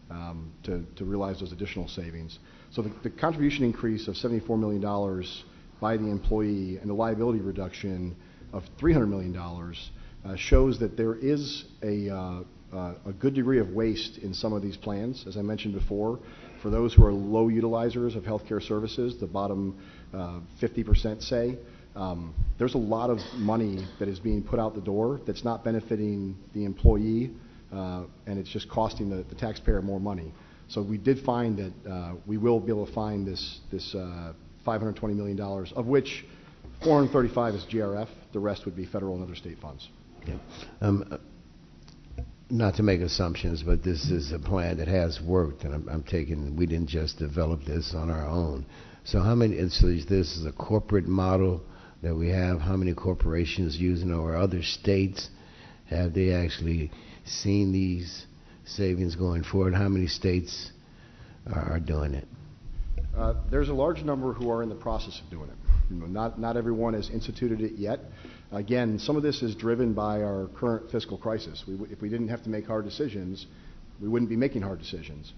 to realize those additional savings. So the contribution increase of $74 million by the employee and the liability reduction of $300 million shows that there is a good degree of waste in some of these plans. As I mentioned before, for those who are low utilizers of healthcare services, the bottom 50% say, there's a lot of money that is being put out the door that's not benefiting the employee, and it's just costing the taxpayer more money. So we did find that we will be able to find this $520 million, of which $435 is GRF. The rest would be federal and other state funds. Yeah. Not to make assumptions, but this is a plan that has worked, and I'm taking, we didn't just develop this on our own. So how many, and so this is a corporate model that we have, how many corporations using, or other states, have they actually seen these savings going forward? How many states are doing it? There's a large number who are in the process of doing it. Not everyone has instituted it yet. Again, some of this is driven by our current fiscal crisis. If we didn't have to make hard decisions, we wouldn't be making hard decisions.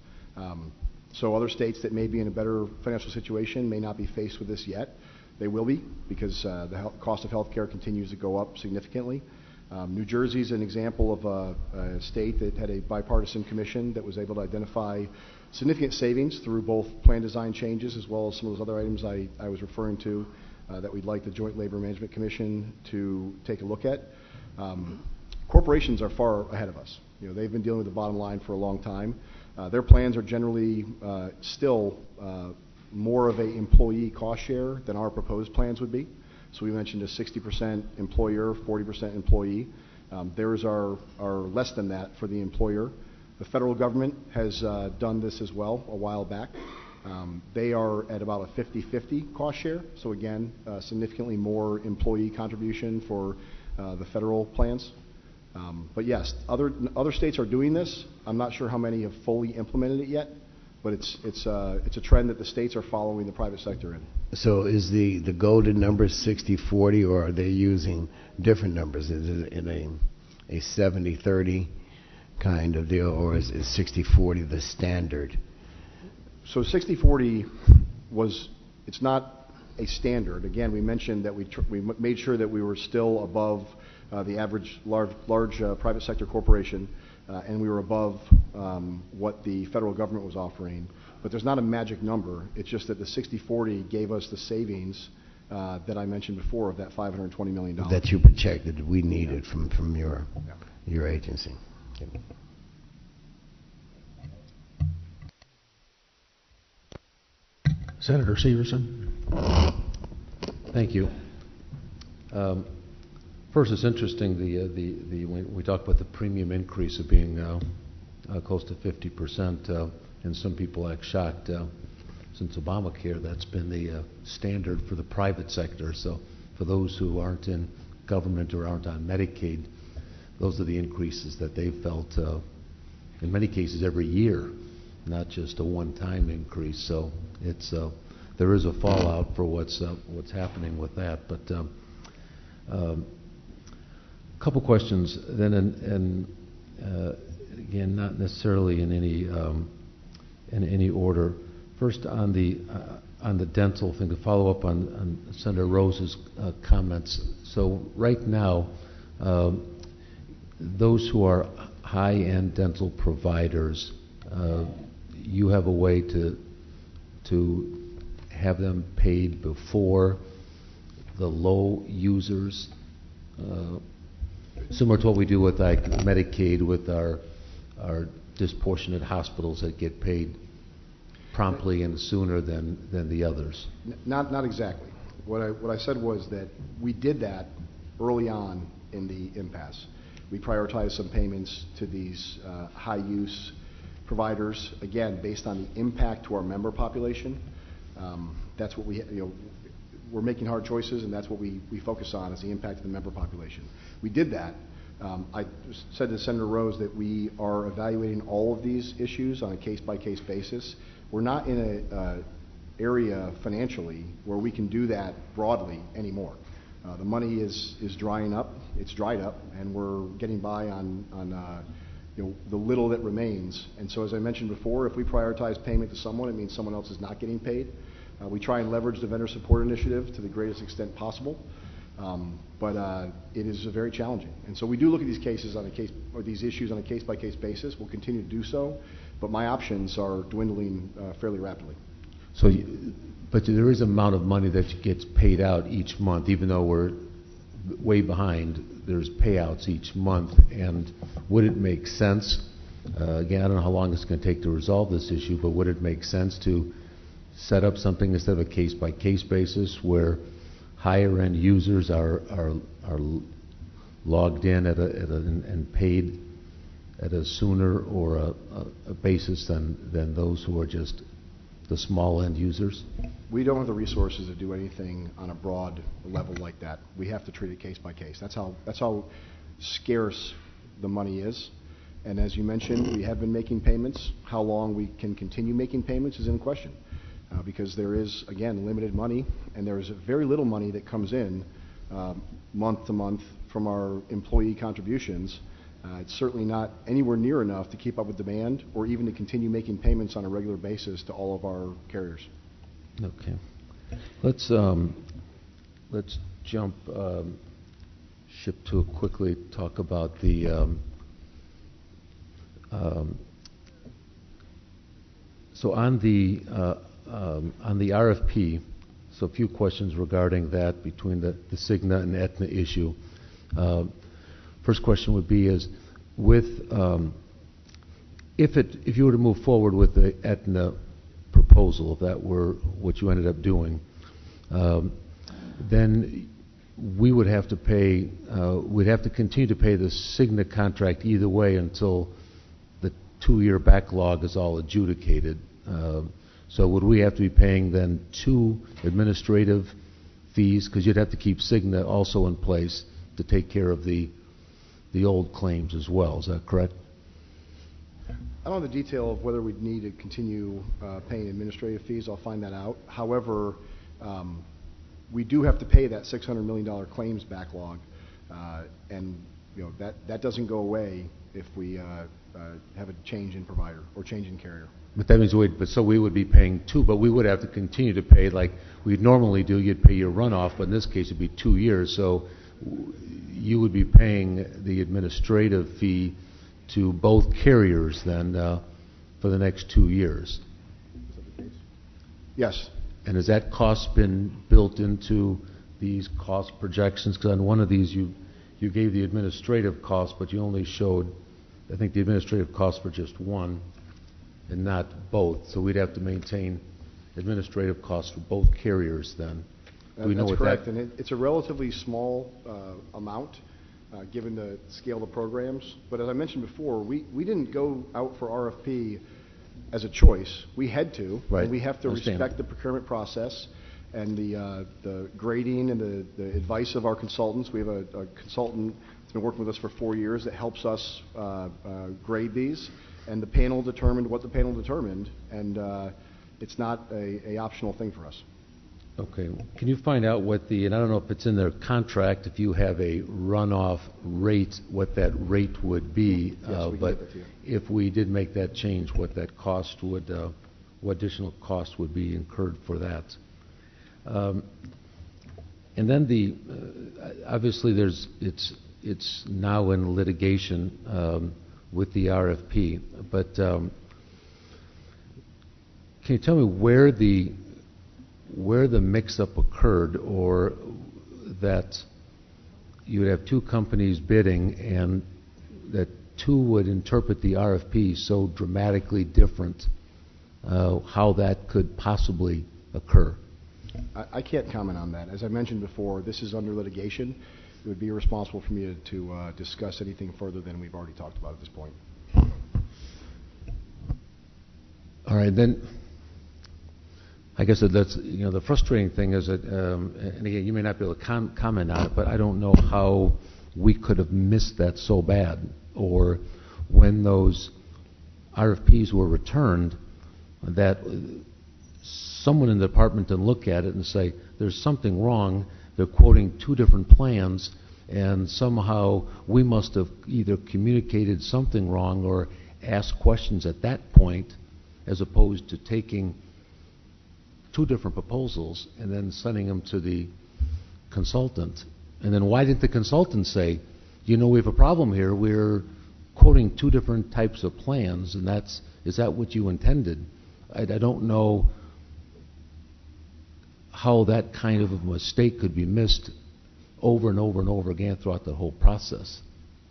So other states that may be in a better financial situation may not be faced with this yet. They will be, because the cost of health care continues to go up significantly. New Jersey is an example of a state that had a bipartisan commission that was able to identify significant savings through both plan design changes as well as some of those other items I was referring to that we'd like the Joint Labor Management Commission to take a look at. Corporations are far ahead of us. They've been dealing with the bottom line for a long time. Their plans are generally still more of an employee cost share than our proposed plans would be. So we mentioned a 60% employer, 40% employee. Theirs are less than that for the employer. The federal government has done this as well a while back. They are at about a 50-50 cost share. So again, significantly more employee contribution for the federal plans. But yes, other states are doing this. I'm not sure how many have fully implemented it yet, but it's a trend that the states are following the private sector in. So is the golden number 60-40, or are they using different numbers? Is it in a 70-30 kind of deal, or is 60-40 the standard? So 60-40 it's not a standard. Again, we mentioned that we made sure that we were still above the average large private sector corporation, and we were above what the federal government was offering. But there's not a magic number. It's just that the 60-40 gave us the savings that I mentioned before of that $520 million. That you projected we needed from your agency. Okay. Senator Severson. Thank you. First, it's interesting when we talk about the premium increase of being close to 50%, and some people act shocked. Since Obamacare, that's been the standard for the private sector. So for those who aren't in government or aren't on Medicaid, those are the increases that they've felt, in many cases every year, not just a one-time increase. So it's there is a fallout for what's happening with that. But a couple questions then, and again, not necessarily in any order. First, on the dental thing, to follow up on Senator Rose's comments. So right now, those who are high-end dental providers, you have a way to have them paid before the low users, similar to what we do with like Medicaid with our disproportionate hospitals that get paid promptly and sooner than the others. Not exactly. What I said was that we did that early on in the impasse. We prioritized some payments to these high-use providers, again, based on the impact to our member population. That's what we're making hard choices, and that's what we focus on, is the impact of the member population. We did that. I said to Senator Rose that we are evaluating all of these issues on a case-by-case basis. We're not in an area financially where we can do that broadly anymore. The money is drying up. It's dried up, and we're getting by on the little that remains. And so, as I mentioned before, if we prioritize payment to someone, it means someone else is not getting paid. We try and leverage the vendor support initiative to the greatest extent possible, but it is very challenging. And so we do look at these cases on a case, or these issues on a case-by-case basis. We'll continue to do so, but my options are dwindling fairly rapidly. So, but there is an amount of money that gets paid out each month, even though we're way behind. There's payouts each month, and would it make sense? Again, I don't know how long it's going to take to resolve this issue, but would it make sense to set up something instead of a case-by-case basis where higher-end users are logged in and paid at a sooner or a basis than those who are just the small-end users? We don't have the resources to do anything on a broad level like that. We have to treat it case by case. That's how scarce the money is. And as you mentioned, we have been making payments. How long we can continue making payments is in question. Because there is, again, limited money, and there is very little money that comes in month to month from our employee contributions. It's certainly not anywhere near enough to keep up with demand or even to continue making payments on a regular basis to all of our carriers. Okay. Let's jump ship to quickly talk about the so on the RFP, so a few questions regarding that between the Cigna and Aetna issue. First question would be is, with if you were to move forward with the Aetna proposal, if that were what you ended up doing, then we would have to pay, we'd have to continue to pay the Cigna contract either way until the 2-year backlog is all adjudicated. So would we have to be paying then 2 administrative fees, because you'd have to keep Cigna also in place to take care of the old claims as well? Is that correct? I don't know the detail of whether we'd need to continue paying administrative fees. I'll find that out. However, we do have to pay that $600 million claims backlog, and that doesn't go away if we have a change in provider or change in carrier. But that means so we would be paying 2, but we would have to continue to pay like we normally do. You'd pay your runoff, but in this case it'd be 2 years. So you would be paying the administrative fee to both carriers then for the next 2 years. Is that the case? Yes. And has that cost been built into these cost projections? Because on one of these you gave the administrative cost, but you only showed, I think, the administrative cost for just one and not both. So we'd have to maintain administrative costs for both carriers then. That's correct, and it's a relatively small amount given the scale of the programs. But as I mentioned before, we didn't go out for RFP as a choice. We had to, right. And we have to respect the procurement process and the grading and the advice of our consultants. We have a consultant that's been working with us for 4 years that helps us grade these, and the panel determined what the panel determined, and it's not a optional thing for us. Okay. Can you find out what and I don't know if it's in their contract, if you have a runoff rate, what that rate would be, yes, but if we did make that change, what that cost would, what additional cost would be incurred for that. And then obviously it's now in litigation with the RFP, but can you tell me where the mix-up occurred, or that you would have 2 companies bidding and that 2 would interpret the RFP so dramatically different, how that could possibly occur? I can't comment on that. As I mentioned before, this is under litigation. It would be irresponsible for me to discuss anything further than we've already talked about at this point. All right, then. I guess that's the frustrating thing is that, and again, you may not be able to comment on it, but I don't know how we could have missed that so bad, or when those RFPs were returned, that someone in the department didn't look at it and say, there's something wrong, they're quoting two different plans, and somehow we must have either communicated something wrong or asked questions at that point, as opposed to taking two different proposals and then sending them to the consultant. And then why didn't the consultant say, we have a problem here, we're quoting two different types of plans, and is that what you intended? I don't know how that kind of a mistake could be missed over and over and over again throughout the whole process.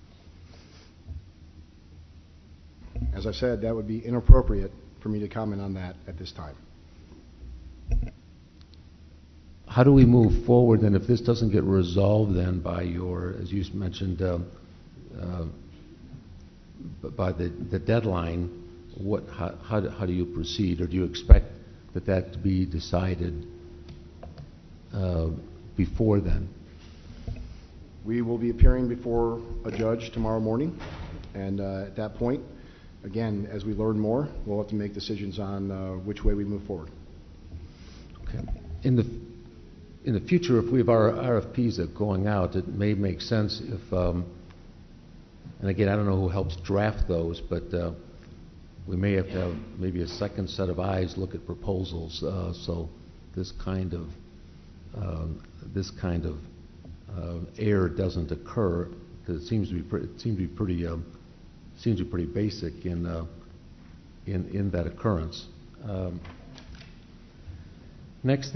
As I said, that would be inappropriate for me to comment on that at this time. How do we move forward then if this doesn't get resolved then by your, as you mentioned, by the deadline? How do you proceed, or do you expect that to be decided before then? We will be appearing before a judge tomorrow morning, and at that point, again, as we learn more, we'll have to make decisions on which way we move forward. Okay. In the future, if we have our RFPs that are going out, it may make sense if, and again, I don't know who helps draft those, but we may have to have maybe a second set of eyes look at proposals, so this kind of error doesn't occur, because it seems to be pretty basic in that occurrence. Next,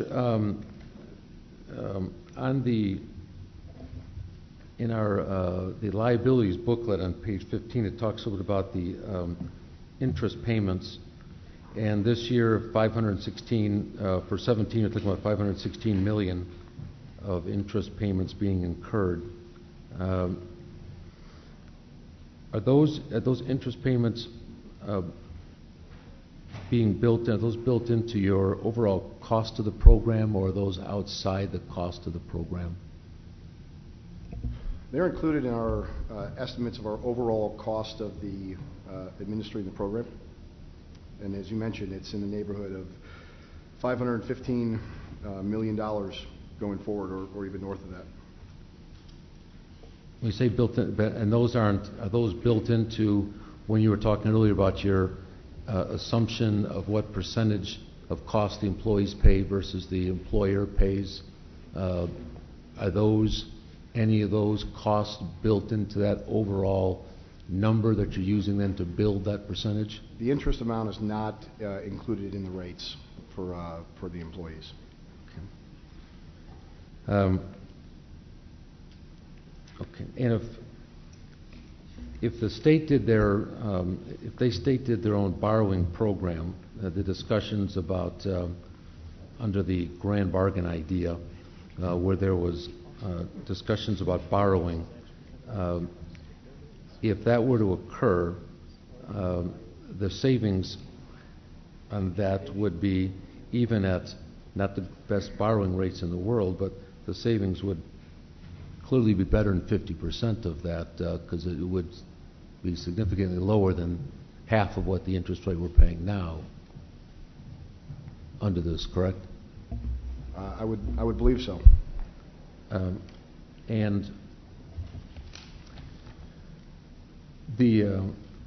in the liabilities booklet on page 15, it talks a little about the interest payments, and this year 516 for 17, we're talking about 516 million of interest payments being incurred. Are those interest payments being built in? Are those built into your overall cost of the program, or are those outside the cost of the program? They're included in our estimates of our overall cost of the administering the program. And as you mentioned, it's in the neighborhood of $515 million going forward, or even north of that. When you say built in, and are those built into when you were talking earlier about your assumption of what percentage of cost the employees pay versus the employer pays? Are any of those costs built into that overall number that you're using then to build that percentage? The interest amount is not included in the rates for the employees. Okay. And if the state did their own borrowing program, the discussions about under the grand bargain idea, where there was discussions about borrowing, if that were to occur, the savings on that would be, even at not the best borrowing rates in the world, but the savings would clearly be better than 50% of that, because it would be significantly lower than half of what the interest rate we're paying now under this, correct? I would believe so. And the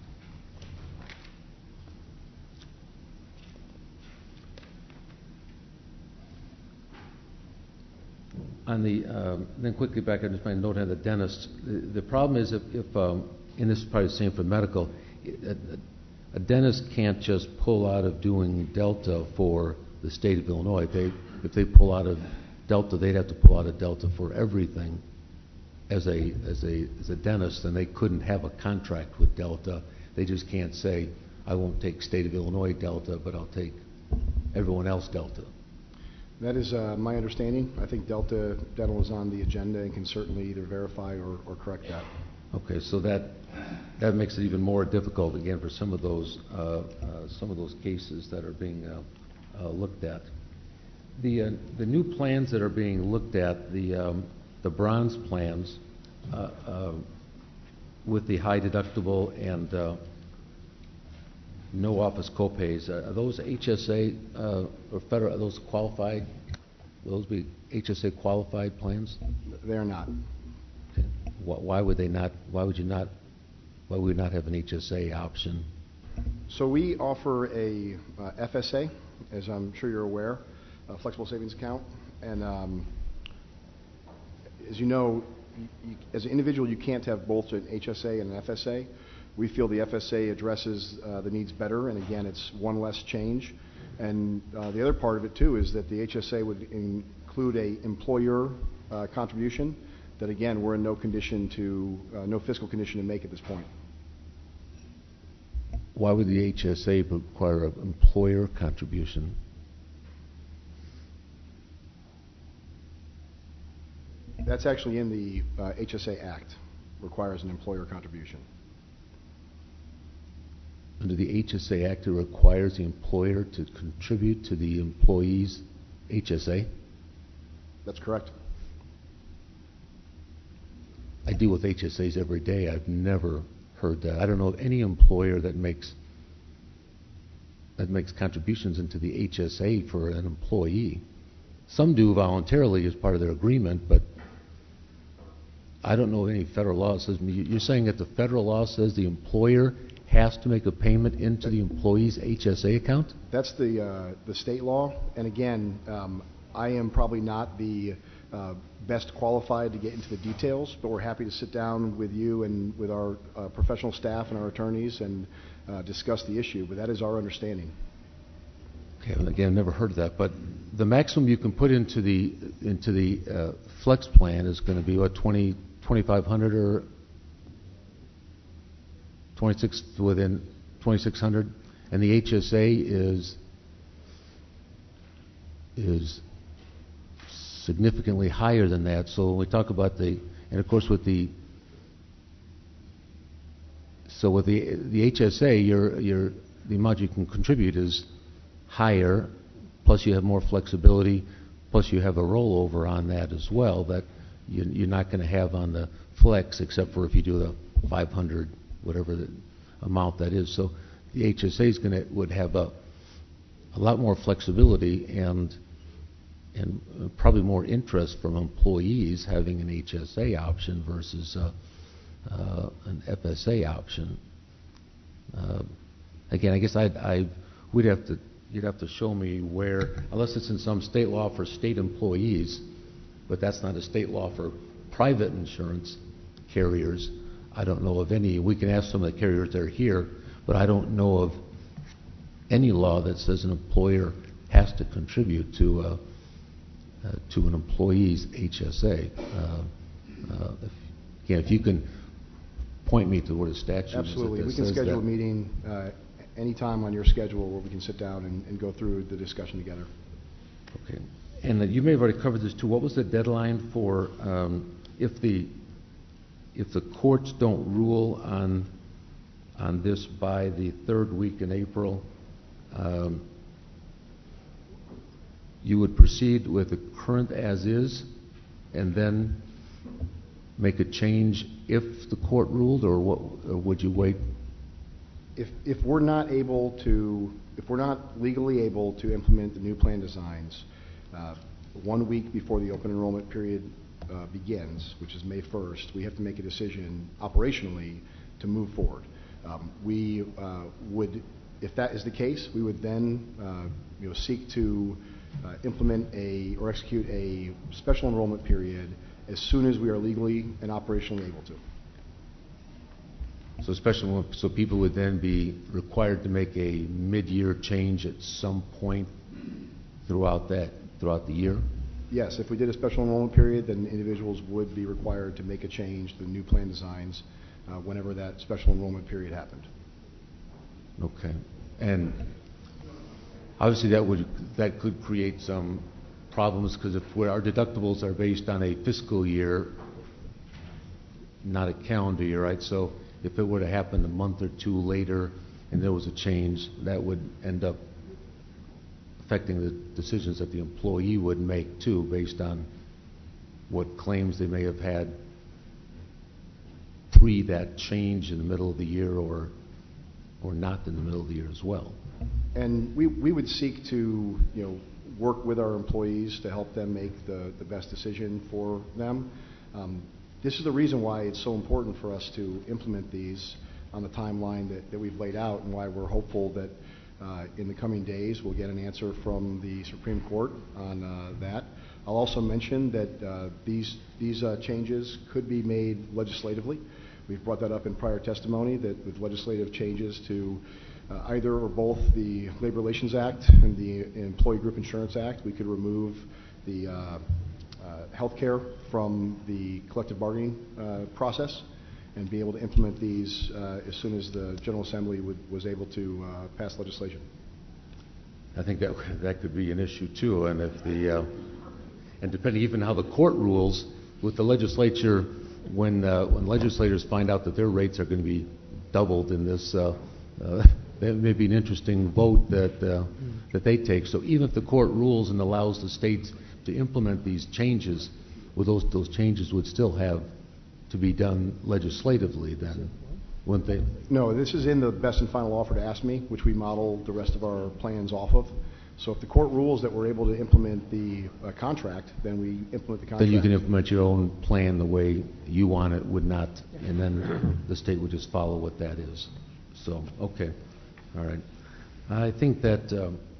then quickly back, I just my note on the dentist. The problem is if and this is probably the same for medical, a dentist can't just pull out of doing Delta for the state of Illinois. If they pull out of Delta, they'd have to pull out of Delta for everything as a dentist, and they couldn't have a contract with Delta. They just can't say, I won't take state of Illinois Delta, but I'll take everyone else Delta. That is my understanding. I think Delta Dental is on the agenda and can certainly either verify or correct that. Okay, so that makes it even more difficult again for some of those cases that are being looked at. The new plans that are being looked at, the bronze plans with the high deductible and no office copays, are those HSA or federal? Are those qualified? Will those be HSA qualified plans? They are not. Okay. Why would they not? Why would you not? Why would we not have an HSA option? So we offer a FSA, as I'm sure you're aware, a flexible savings account, and as you know, as an individual, you can't have both an HSA and an FSA. We feel the FSA addresses the needs better, and again, it's one less change. And the other part of it too is that the HSA would include a employer contribution that again we're in no fiscal condition to make at this point. Why would the HSA require an employer contribution? That's actually in the HSA Act, requires an employer contribution. Under the HSA Act, it requires the employer to contribute to the employee's HSA? That's correct. I deal with HSAs every day. I've never heard that. I don't know of any employer that makes contributions into the HSA for an employee. Some do voluntarily as part of their agreement, but I don't know of any federal law that says. You're saying that the federal law says the employer has to make a payment into the employee's HSA account? That's the state law, and again, I am probably not the best qualified to get into the details, but we're happy to sit down with you and with our professional staff and our attorneys and discuss the issue, but that is our understanding. Okay, and again, I've never heard of that, but the maximum you can put into the flex plan is going to be what, $2,500 or 26 within 2,600, and the HSA is significantly higher than that. So when we talk about and of course with the HSA, the amount you can contribute is higher, plus you have more flexibility, plus you have a rollover on that as well that you're not going to have on the flex, except for if you do the 500, whatever the amount that is. So the HSA would have a lot more flexibility and probably more interest from employees having an HSA option versus an FSA option. Again, I guess you'd have to show me where, unless it's in some state law for state employees, but that's not a state law for private insurance carriers. I don't know of any. We can ask some of the carriers that are here, but I don't know of any law that says an employer has to contribute to an employee's HSA. Again, if you can point me to what a statute Absolutely. is. We can schedule a meeting anytime on your schedule where we can sit down and go through the discussion together. Okay. And you may have already covered this too. What was the deadline for if the courts don't rule on this by the third week in April? You would proceed with the current as is, and then make a change if the court ruled, or would you wait? If we're not legally able to implement the new plan designs 1 week before the open enrollment period begins, which is May 1st, we have to make a decision operationally to move forward. We would, if that is the case, we would then seek to implement or execute a special enrollment period as soon as we are legally and operationally able to. So people would then be required to make a mid-year change at some point throughout the year? Yes, if we did a special enrollment period, then individuals would be required to make a change to the new plan designs whenever that special enrollment period happened. Okay. And obviously that could create some problems, because if our deductibles are based on a fiscal year, not a calendar year, right? So if it were to happen a month or two later and there was a change, that would end up affecting the decisions that the employee would make too, based on what claims they may have had pre that change in the middle of the year or not in the middle of the year as well. And we would seek to, work with our employees to help them make the best decision for them. This is the reason why it's so important for us to implement these on the timeline that we've laid out, and why we're hopeful that in the coming days we'll get an answer from the Supreme Court on that. I'll also mention that these changes could be made legislatively. We've brought that up in prior testimony, that with legislative changes to either or both the Labor Relations Act and the Employee Group Insurance Act, we could remove the health care from the collective bargaining process and be able to implement these as soon as the General Assembly was able to pass legislation. I think that could be an issue too, and if and depending even how the court rules with the legislature, when legislators find out that their rates are going to be doubled in this, that may be an interesting vote that they take. So even if the court rules and allows the states to implement these changes, well, those changes would still have to be done legislatively then, wouldn't they? No, this is in the best and final offer to AFSCME, which we model the rest of our plans off of. So if the court rules that we're able to implement the contract, then we implement the contract. Then you can implement your own plan the way you want it, would not, and then the state would just follow what that is. So, okay. All right. I think that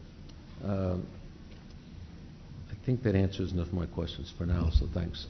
answers enough of my questions for now, so thanks.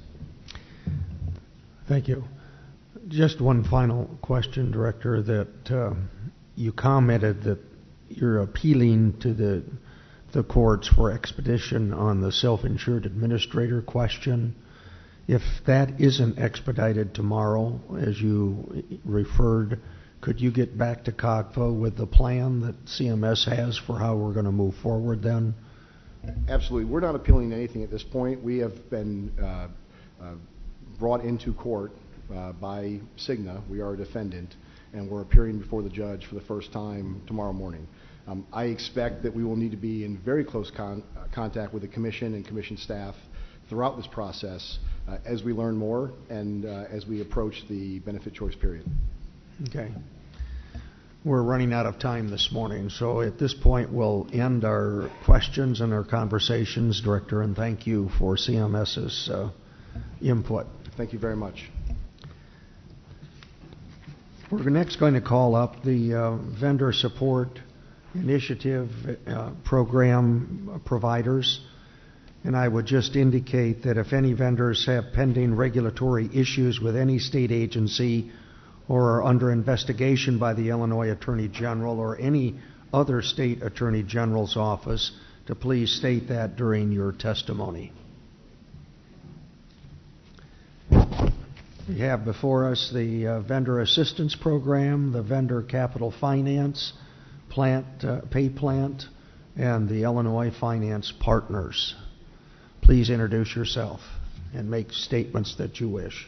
Thank you. Just one final question, Director, that you commented that you're appealing to the courts for expedition on the self-insured administrator question. If that isn't expedited tomorrow, as you referred, could you get back to COGFA with the plan that CMS has for how we're going to move forward then? Absolutely. We're not appealing anything at this point. We have been brought into court by Cigna. We are a defendant, and we're appearing before the judge for the first time tomorrow morning. I expect that we will need to be in very close contact with the Commission and Commission staff throughout this process as we learn more and as we approach the benefit choice period. Okay. We're running out of time this morning, so at this point we'll end our questions and our conversations, Director, and thank you for CMS's input. Thank you very much. We're next going to call up the Vendor Support Initiative Program providers, and I would just indicate that if any vendors have pending regulatory issues with any state agency or are under investigation by the Illinois Attorney General or any other state Attorney General's office, to please state that during your testimony. We have before us the Vendor Assistance Program, the Vendor Capital Finance Pay Plant, and the Illinois Finance Partners. Please introduce yourself and make statements that you wish.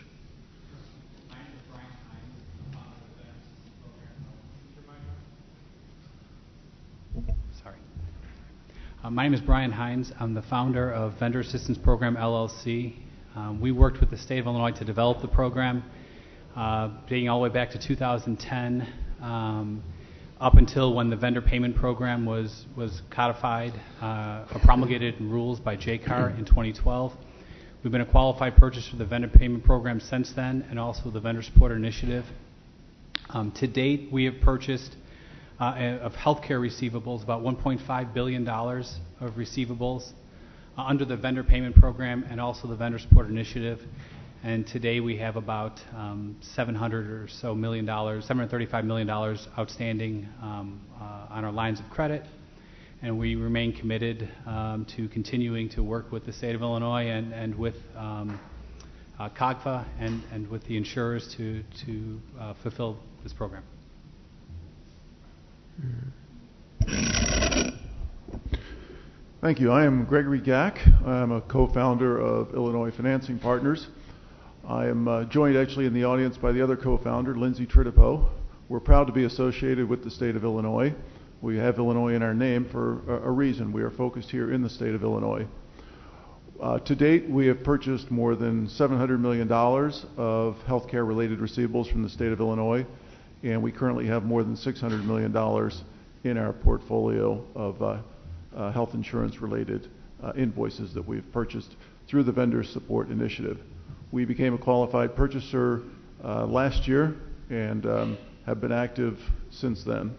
My name is Brian Hines. I'm the founder of Vendor Assistance Program, LLC. We worked with the state of Illinois to develop the program, dating all the way back to 2010, up until when the vendor payment program was codified or promulgated in rules by JCAR in 2012. We've been a qualified purchaser of the vendor payment program since then, and also the Vendor Support Initiative. To date, we have purchased of healthcare receivables, about $1.5 billion of receivables under the vendor payment program and also the Vendor Support Initiative. And today we have about $735 million outstanding on our lines of credit. And we remain committed to continuing to work with the state of Illinois and with COGFA and with the insurers to fulfill this program. Thank you. I am Gregory Gack. I'm a co-founder of Illinois Financing Partners. I am joined actually in the audience by the other co-founder, Lindsay Tritipo. We're proud to be associated with the state of Illinois. We have Illinois in our name for a reason. We are focused here in the state of Illinois. To date, we have purchased more than $700 million of healthcare related receivables from the state of Illinois, and we currently have more than $600 million in our portfolio of health insurance related invoices that we've purchased through the Vendor Support Initiative. We became a qualified purchaser last year and have been active since then.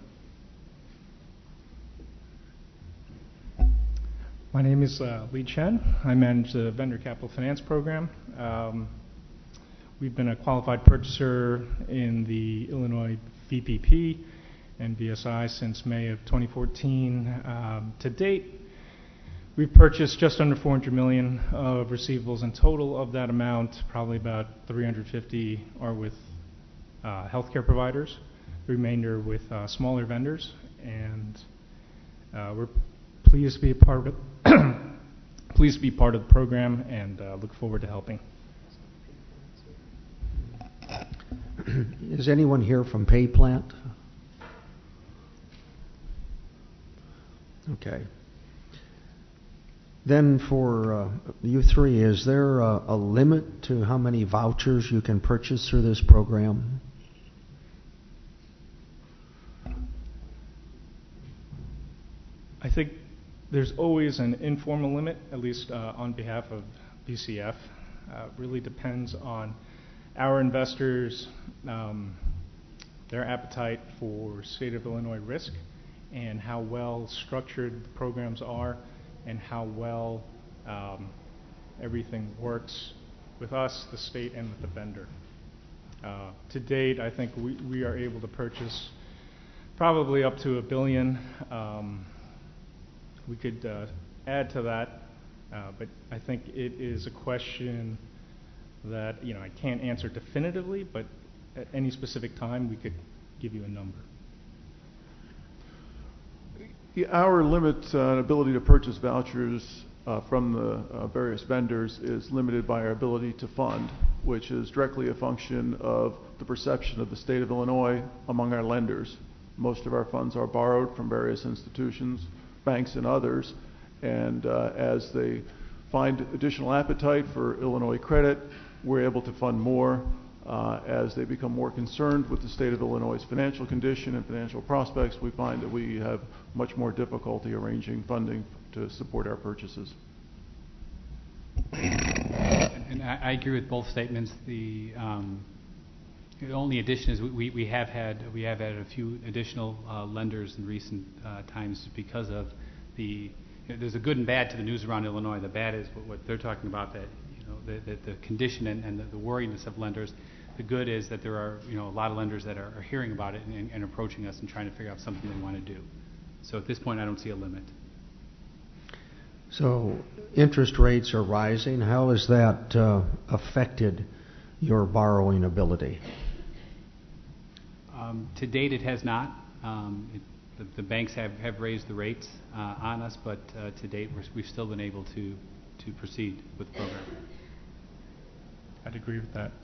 My name is Lee Chen. I manage the Vendor Capital Finance Program. We've been a qualified purchaser in the Illinois VPP and VSI since May of 2014. To date, we've purchased just under $400 million of receivables in total. Of that amount, probably about 350 are with healthcare providers, the remainder with smaller vendors, and we're pleased to be a part of pleased to be part of the program and look forward to helping. Is anyone here from PayPlant? Okay. Then for you three, is there a limit to how many vouchers you can purchase through this program? I think there's always an informal limit, at least on behalf of BCF. Really depends on our investors, their appetite for state of Illinois risk, and how well structured the programs are, and how well everything works with us, the state, and with the vendor. To date, I think we are able to purchase probably up to $1 billion. We could add to that, but I think it is a question that I can't answer definitively, but at any specific time we could give you a number. Our limit on ability to purchase vouchers from the various vendors is limited by our ability to fund, which is directly a function of the perception of the state of Illinois among our lenders. Most of our funds are borrowed from various institutions, banks and others, and as they find additional appetite for Illinois credit, we're able to fund more. As they become more concerned with the state of Illinois' financial condition and financial prospects, we find that we have much more difficulty arranging funding to support our purchases. And I agree with both statements. The only addition is we have had a few additional lenders in recent times because of there's a good and bad to the news around Illinois. The bad is what they're talking about, that the condition and the worriness of lenders. The good is that there are a lot of lenders that are hearing about it and approaching us and trying to figure out something they want to do. So at this point, I don't see a limit. So interest rates are rising. How has that affected your borrowing ability? To date, it has not. The banks have raised the rates on us, but to date, we've still been able to proceed with the program. I'd agree with that.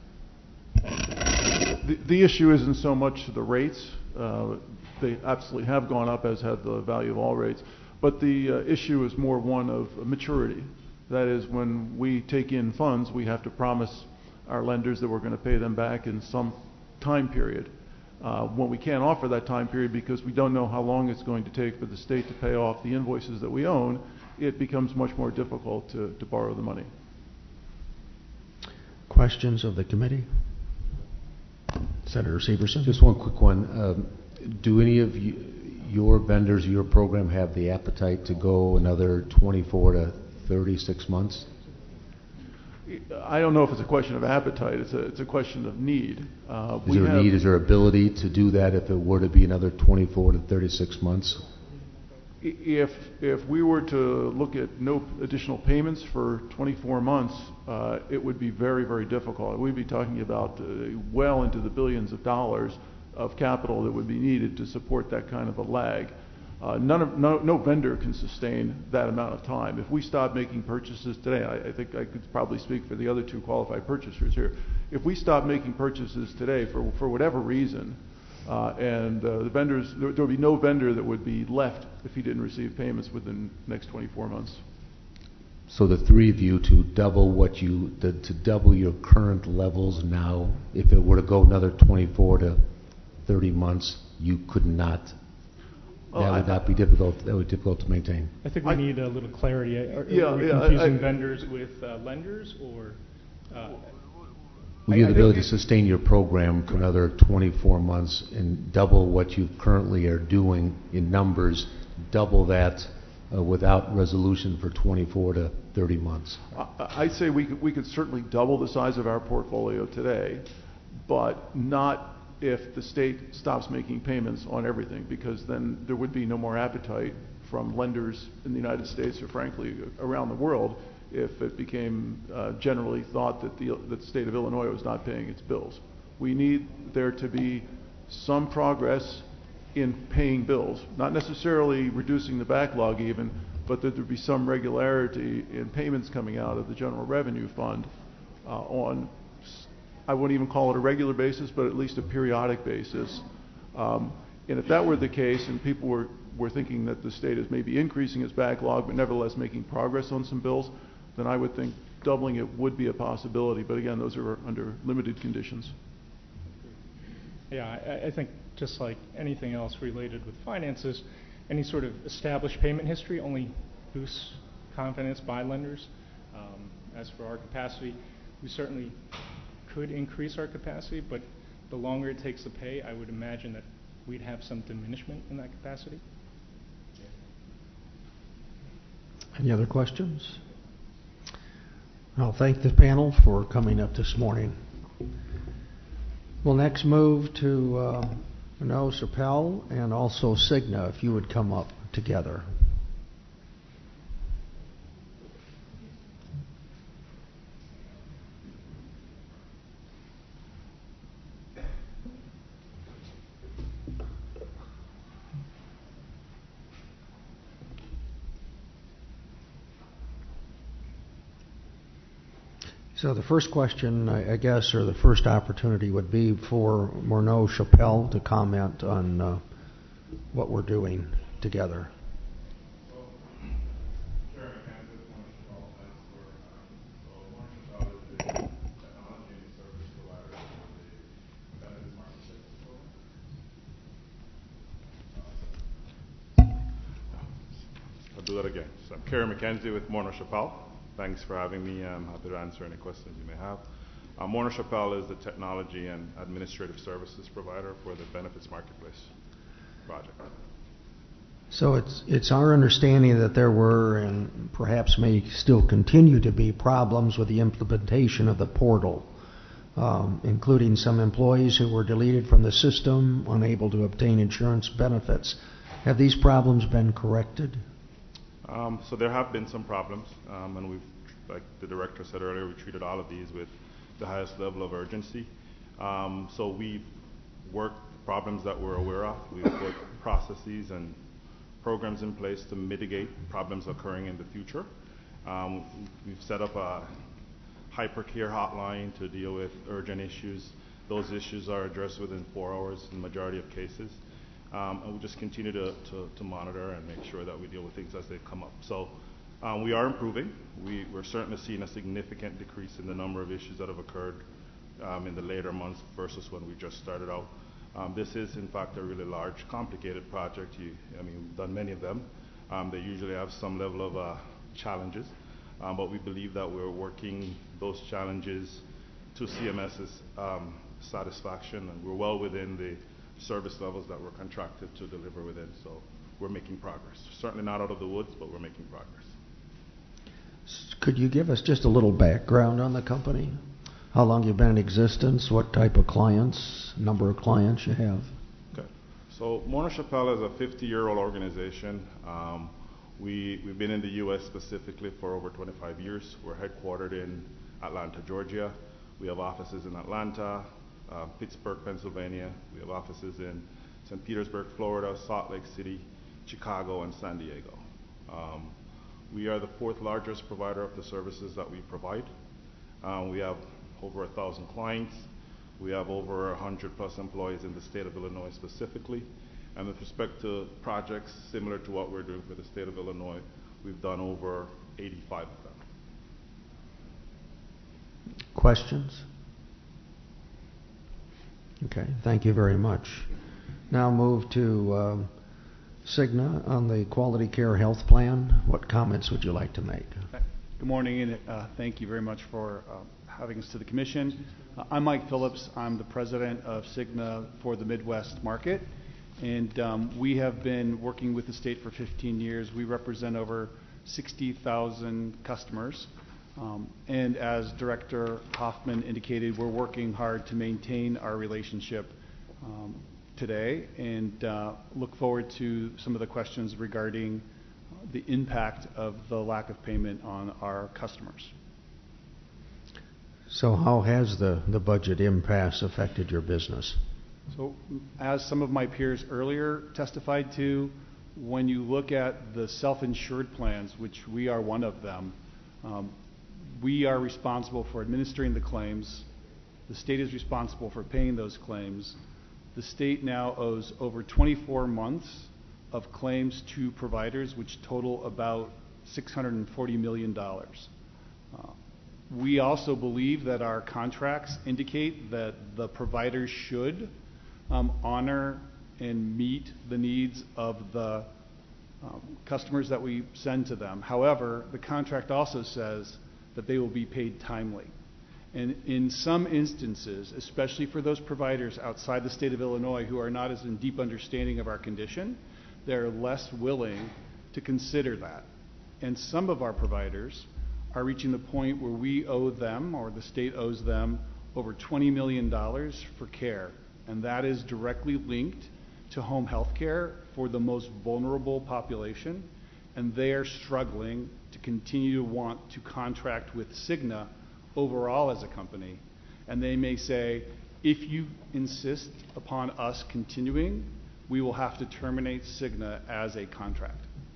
The issue isn't so much the rates. They absolutely have gone up, as have the value of all rates. But the issue is more one of maturity. That is, when we take in funds, we have to promise our lenders that we're going to pay them back in some time period. When we can't offer that time period because we don't know how long it's going to take for the state to pay off the invoices that we own, it becomes much more difficult to borrow the money. Questions of the committee? Senator Severson. Just one quick one. Do any of your vendors, your program, have the appetite to go another 24 to 36 months? I don't know if it's a question of appetite. It's a question of need. Is there a need? Is there ability to do that if it were to be another 24 to 36 months? If we were to look at no additional payments for 24 months, it would be very, very difficult. We'd be talking about well into the billions of dollars of capital that would be needed to support that kind of a lag. No vendor can sustain that amount of time. If we stop making purchases today, I think I could probably speak for the other two qualified purchasers here. If we stop making purchases today for whatever reason, the vendors, there would be no vendor that would be left if he didn't receive payments within the next 24 months. So the three of you to double your current levels now, if it were to go another 24 to 30 months, you could not. That would not be difficult. That would be difficult to maintain. I think we need a little clarity. Are we Yeah, confusing vendors with lenders, or? Will you have the ability to sustain your program for another 24 months and double what you currently are doing in numbers, double that without resolution for 24 to 30 months? I'd say we could certainly double the size of our portfolio today, but not if the state stops making payments on everything, because then there would be no more appetite from lenders in the United States or frankly around the world if it became generally thought that the state of Illinois was not paying its bills. We need there to be some progress in paying bills, not necessarily reducing the backlog even, but that there be some regularity in payments coming out of the General Revenue Fund on, I wouldn't even call it a regular basis, but at least a periodic basis. And if that were the case and people were thinking that the state is maybe increasing its backlog but nevertheless making progress on some bills, then I would think doubling it would be a possibility. But again, those are under limited conditions. Yeah, I think just like anything else related with finances, any sort of established payment history only boosts confidence by lenders. As for our capacity, we certainly could increase our capacity, but the longer it takes to pay, I would imagine that we'd have some diminishment in that capacity. Any other questions? I'll thank the panel for coming up this morning. We'll next move to Renaud Chappelle and also Cigna, if you would come up together. So the first question, I guess, or the first opportunity would be for Renaud Chappelle to comment on what we're doing together. I'll do that again. So I'm Kerry McKenzie with Morneau Chappelle. Thanks for having me. I'm happy to answer any questions you may have. Morneau Chappelle is the technology and administrative services provider for the Benefits Marketplace project. So it's our understanding that there were, and perhaps may still continue to be, problems with the implementation of the portal, including some employees who were deleted from the system, unable to obtain insurance benefits. Have these problems been corrected? So there have been some problems, and we've, like the director said earlier, we treated all of these with the highest level of urgency. So we've worked problems that we're aware of. We've put processes and programs in place to mitigate problems occurring in the future. We've set up a hypercare hotline to deal with urgent issues. Those issues are addressed within 4 hours in the majority of cases. And we'll just continue to monitor and make sure that we deal with things as they come up. So we are improving. We're certainly seeing a significant decrease in the number of issues that have occurred in the later months versus when we just started out. This is, in fact, a really large, complicated project. We've done many of them. They usually have some level of challenges, but we believe that we're working those challenges to CMS's satisfaction, and we're well within the service levels that we're contracted to deliver within, so we're making progress. Certainly not out of the woods, but we're making progress. Could you give us just a little background on the company? How long you've been in existence, what type of clients, number of clients you have? Okay. So Morneau Chappelle is a 50-year-old organization. We've been in the U.S. specifically for over 25 years. We're headquartered in Atlanta, Georgia. We have offices in Atlanta, Pittsburgh, Pennsylvania. We have offices in St. Petersburg, Florida, Salt Lake City, Chicago, and San Diego. We are the 4th largest provider of the services that we provide. We have over 1,000 clients. We have over 100+ employees in the state of Illinois specifically. And with respect to projects similar to what we're doing for the state of Illinois, we've done over 85 of them. Questions? Okay, thank you very much. Now move to Cigna on the Quality Care Health Plan. What comments would you like to make? Good morning, and thank you very much for having us to the Commission. I'm Mike Phillips. I'm the president of Cigna for the Midwest market, and we have been working with the state for 15 years. We represent over 60,000 customers, and as Director Hoffman indicated, we're working hard to maintain our relationship today, and look forward to some of the questions regarding the impact of the lack of payment on our customers. So how has the budget impasse affected your business? So as some of my peers earlier testified to, when you look at the self-insured plans, which we are one of them, we are responsible for administering the claims. The state is responsible for paying those claims. The state now owes over 24 months of claims to providers, which total about $640 million. We also believe that our contracts indicate that the providers should honor and meet the needs of the customers that we send to them. However, the contract also says that they will be paid timely. And in some instances, especially for those providers outside the state of Illinois who are not as in deep understanding of our condition, they're less willing to consider that. And some of our providers are reaching the point where we owe them, or the state owes them, over $20 million for care. And that is directly linked to home health care for the most vulnerable population. And they are struggling to continue to want to contract with Cigna overall as a company. And they may say, if you insist upon us continuing, we will have to terminate Cigna as a contract.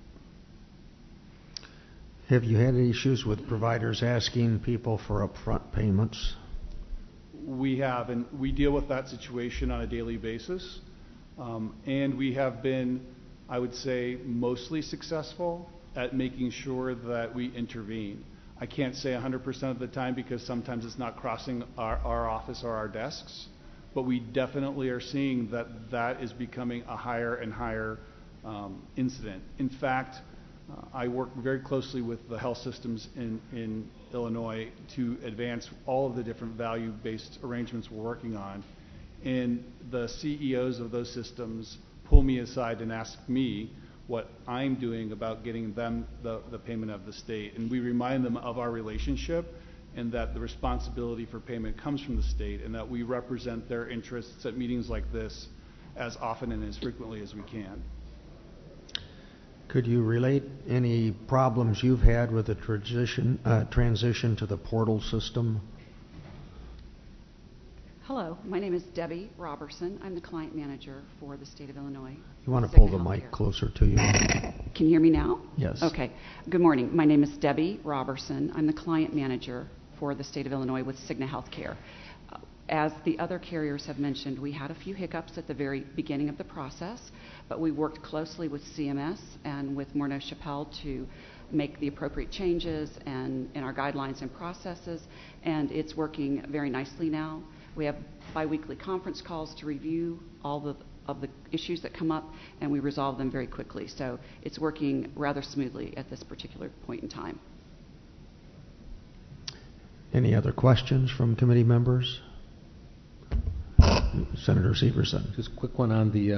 Have you had issues with providers asking people for upfront payments? We have, and we deal with that situation on a daily basis. And we have been, I would say, mostly successful at making sure that we intervene. I can't say 100% of the time because sometimes it's not crossing our office or our desks, but we definitely are seeing that that is becoming a higher and higher incident. In fact, I work very closely with the health systems in Illinois to advance all of the different value-based arrangements we're working on. And the CEOs of those systems pull me aside and ask me what I'm doing about getting them the payment of the state. And we remind them of our relationship and that the responsibility for payment comes from the state and that we represent their interests at meetings like this as often and as frequently as we can. Could you relate any problems you've had with the transition to the portal system? Hello, my name is Debbie Robertson. I'm the client manager for the state of Illinois. You want to pull the mic closer to you? Can you hear me now? Yes. Okay. Good morning. My name is Debbie Robertson. I'm the client manager for the state of Illinois with Cigna Healthcare. As the other carriers have mentioned, we had a few hiccups at the very beginning of the process, but we worked closely with CMS and with Morneau Chappelle to make the appropriate changes and in our guidelines and processes, and it's working very nicely now. We have biweekly conference calls to review all of the issues that come up, and we resolve them very quickly. So it's working rather smoothly at this particular point in time. Any other questions from committee members? Senator Severson. Just a quick one on the.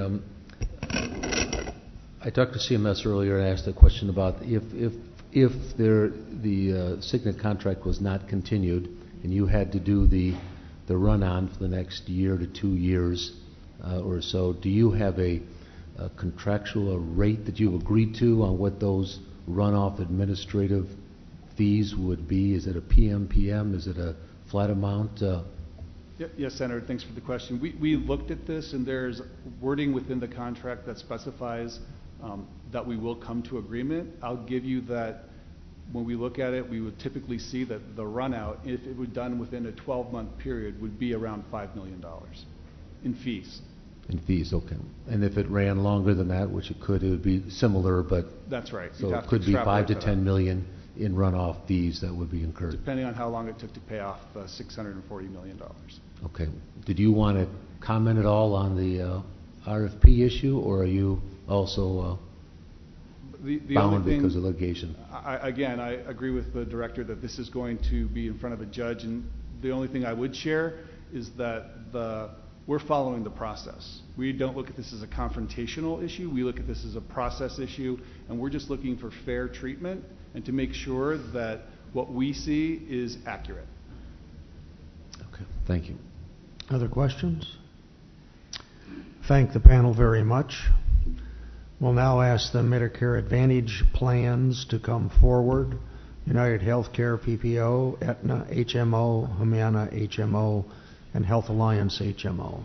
I talked to CMS earlier and asked a question about if the Cigna contract was not continued and you had to do the run-on for the next year to 2 years or so, do you have a contractual rate that you've agreed to on what those runoff administrative fees would be? Is it a PMPM? Is it a flat amount? Yes, Senator, thanks for the question. We looked at this, and there's wording within the contract that specifies that we will come to agreement. I'll give you that when we look at it, we would typically see that the run out, if it were done within a 12-month period, would be around $5 million in fees. In fees, okay. And if it ran longer than that, which it could, it would be similar, but... That's right. So it could be 5 to 10 million in runoff fees that would be incurred. Depending on how long it took to pay off the $640 million. Okay. Did you want to comment at all on the RFP issue, or are you also bound because of litigation? Again, I agree with the director that this is going to be in front of a judge, and the only thing I would share is that we're following the process. We don't look at this as a confrontational issue. We look at this as a process issue, and we're just looking for fair treatment and to make sure that what we see is accurate. Okay, thank you. Other questions? Thank the panel very much. We'll now ask the Medicare Advantage plans to come forward. United Healthcare PPO, Aetna HMO, Humana HMO, and Health Alliance HMO.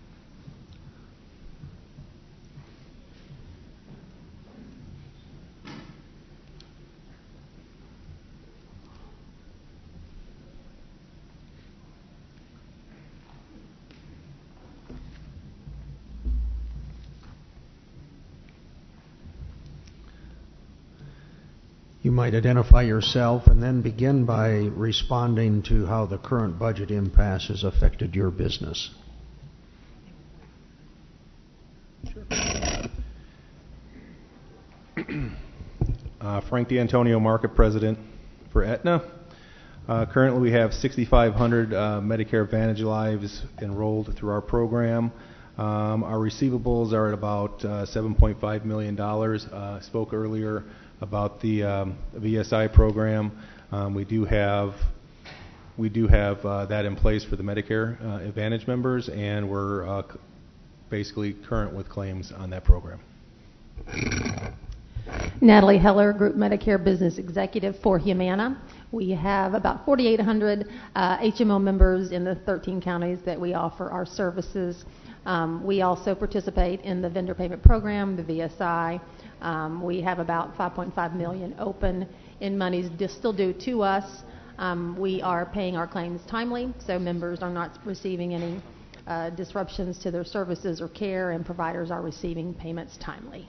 You might identify yourself and then begin by responding to how the current budget impasse has affected your business. Frank D'Antonio, Market President for Aetna. Currently we have 6,500 Medicare Advantage lives enrolled through our program. Our receivables are at about $7.5 million. I spoke earlier about the VSI program. We do have that in place for the Medicare Advantage members, and we're basically current with claims on that program. Natalie Heller, Group Medicare Business Executive for Humana. We have about 4,800 HMO members in the 13 counties that we offer our services. We also participate in the vendor payment program, the VSI. We have about $5.5 million open in monies still due to us. We are paying our claims timely, so members are not receiving any disruptions to their services or care, and providers are receiving payments timely.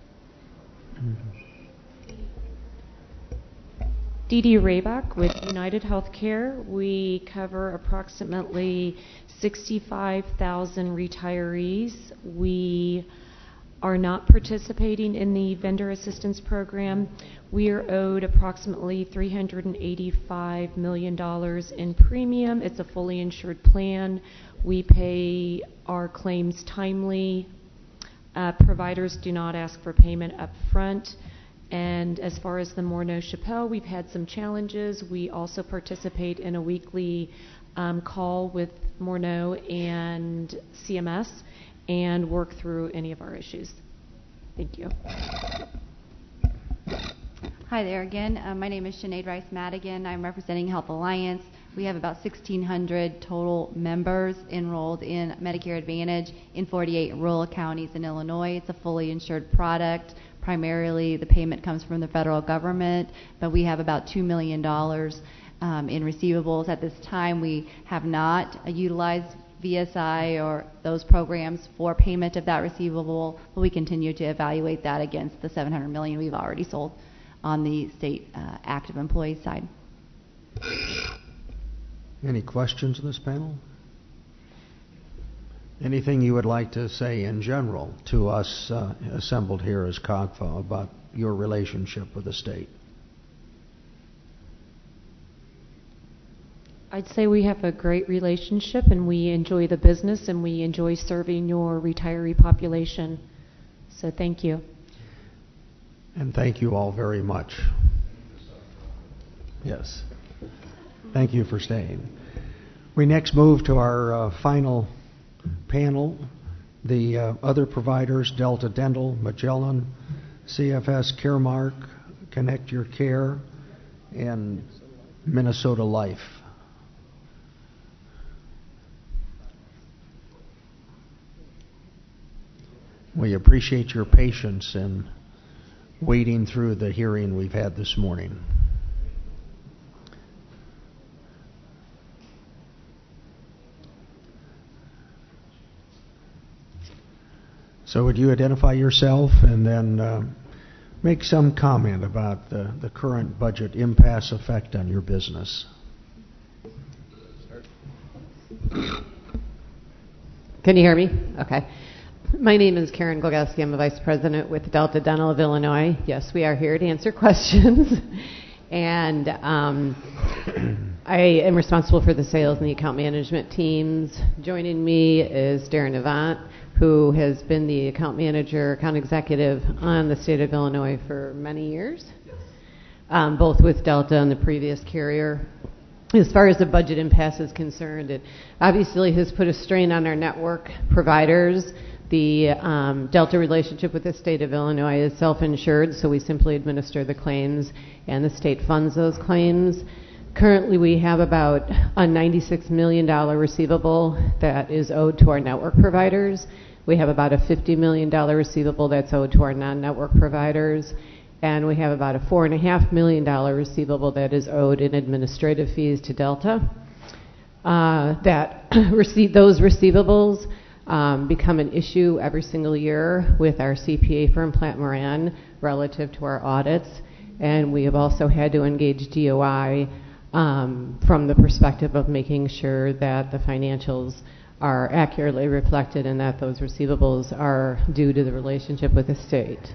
Dee Dee Raybuck with United Healthcare. We cover approximately 65,000 retirees. We are not participating in the vendor assistance program. We are owed approximately $385 million in premium. It's a fully insured plan. We pay our claims timely. Providers do not ask for payment up front. And as far as the Morneau-Chappelle, we've had some challenges. We also participate in a weekly call with Morneau and CMS and work through any of our issues. Thank you. Hi there again. My name is Sinead Rice Madigan. I'm representing Health Alliance. We have about 1,600 total members enrolled in Medicare Advantage in 48 rural counties in Illinois. It's a fully insured product. Primarily, the payment comes from the federal government, but we have about $2 million in receivables. At this time, we have not utilized VSI or those programs for payment of that receivable, but we continue to evaluate that against the $700 million we've already sold on the state active employee side. Any questions in this panel? Anything you would like to say in general to us assembled here as COGFA about your relationship with the state? I'd say we have a great relationship, and we enjoy the business, and we enjoy serving your retiree population. So thank you. And thank you all very much. Yes. Thank you for staying. We next move to our final panel. The other providers, Delta Dental, Magellan, CFS Caremark, Connect Your Care, and Minnesota Life. We appreciate your patience in waiting through the hearing we've had this morning. So would you identify yourself and then make some comment about the current budget impasse effect on your business? Can you hear me? Okay. My name is Karen Glogowski. I'm a vice president with Delta Dental of Illinois. Yes, we are here to answer questions. And I am responsible for the sales and the account management teams. Joining me is Darren Avant, who has been the account manager, account executive on the state of Illinois for many years, both with Delta and the previous carrier. As far as the budget impasse is concerned, it obviously has put a strain on our network providers. The Delta relationship with the state of Illinois is self-insured, so we simply administer the claims and the state funds those claims. Currently, we have about a $96 million receivable that is owed to our network providers. We have about a $50 million receivable that's owed to our non-network providers. And we have about a $4.5 million receivable that is owed in administrative fees to Delta. Those receivables become an issue every single year with our CPA firm, Plant Moran, relative to our audits. And we have also had to engage DOI from the perspective of making sure that the financials are accurately reflected and that those receivables are due to the relationship with the state.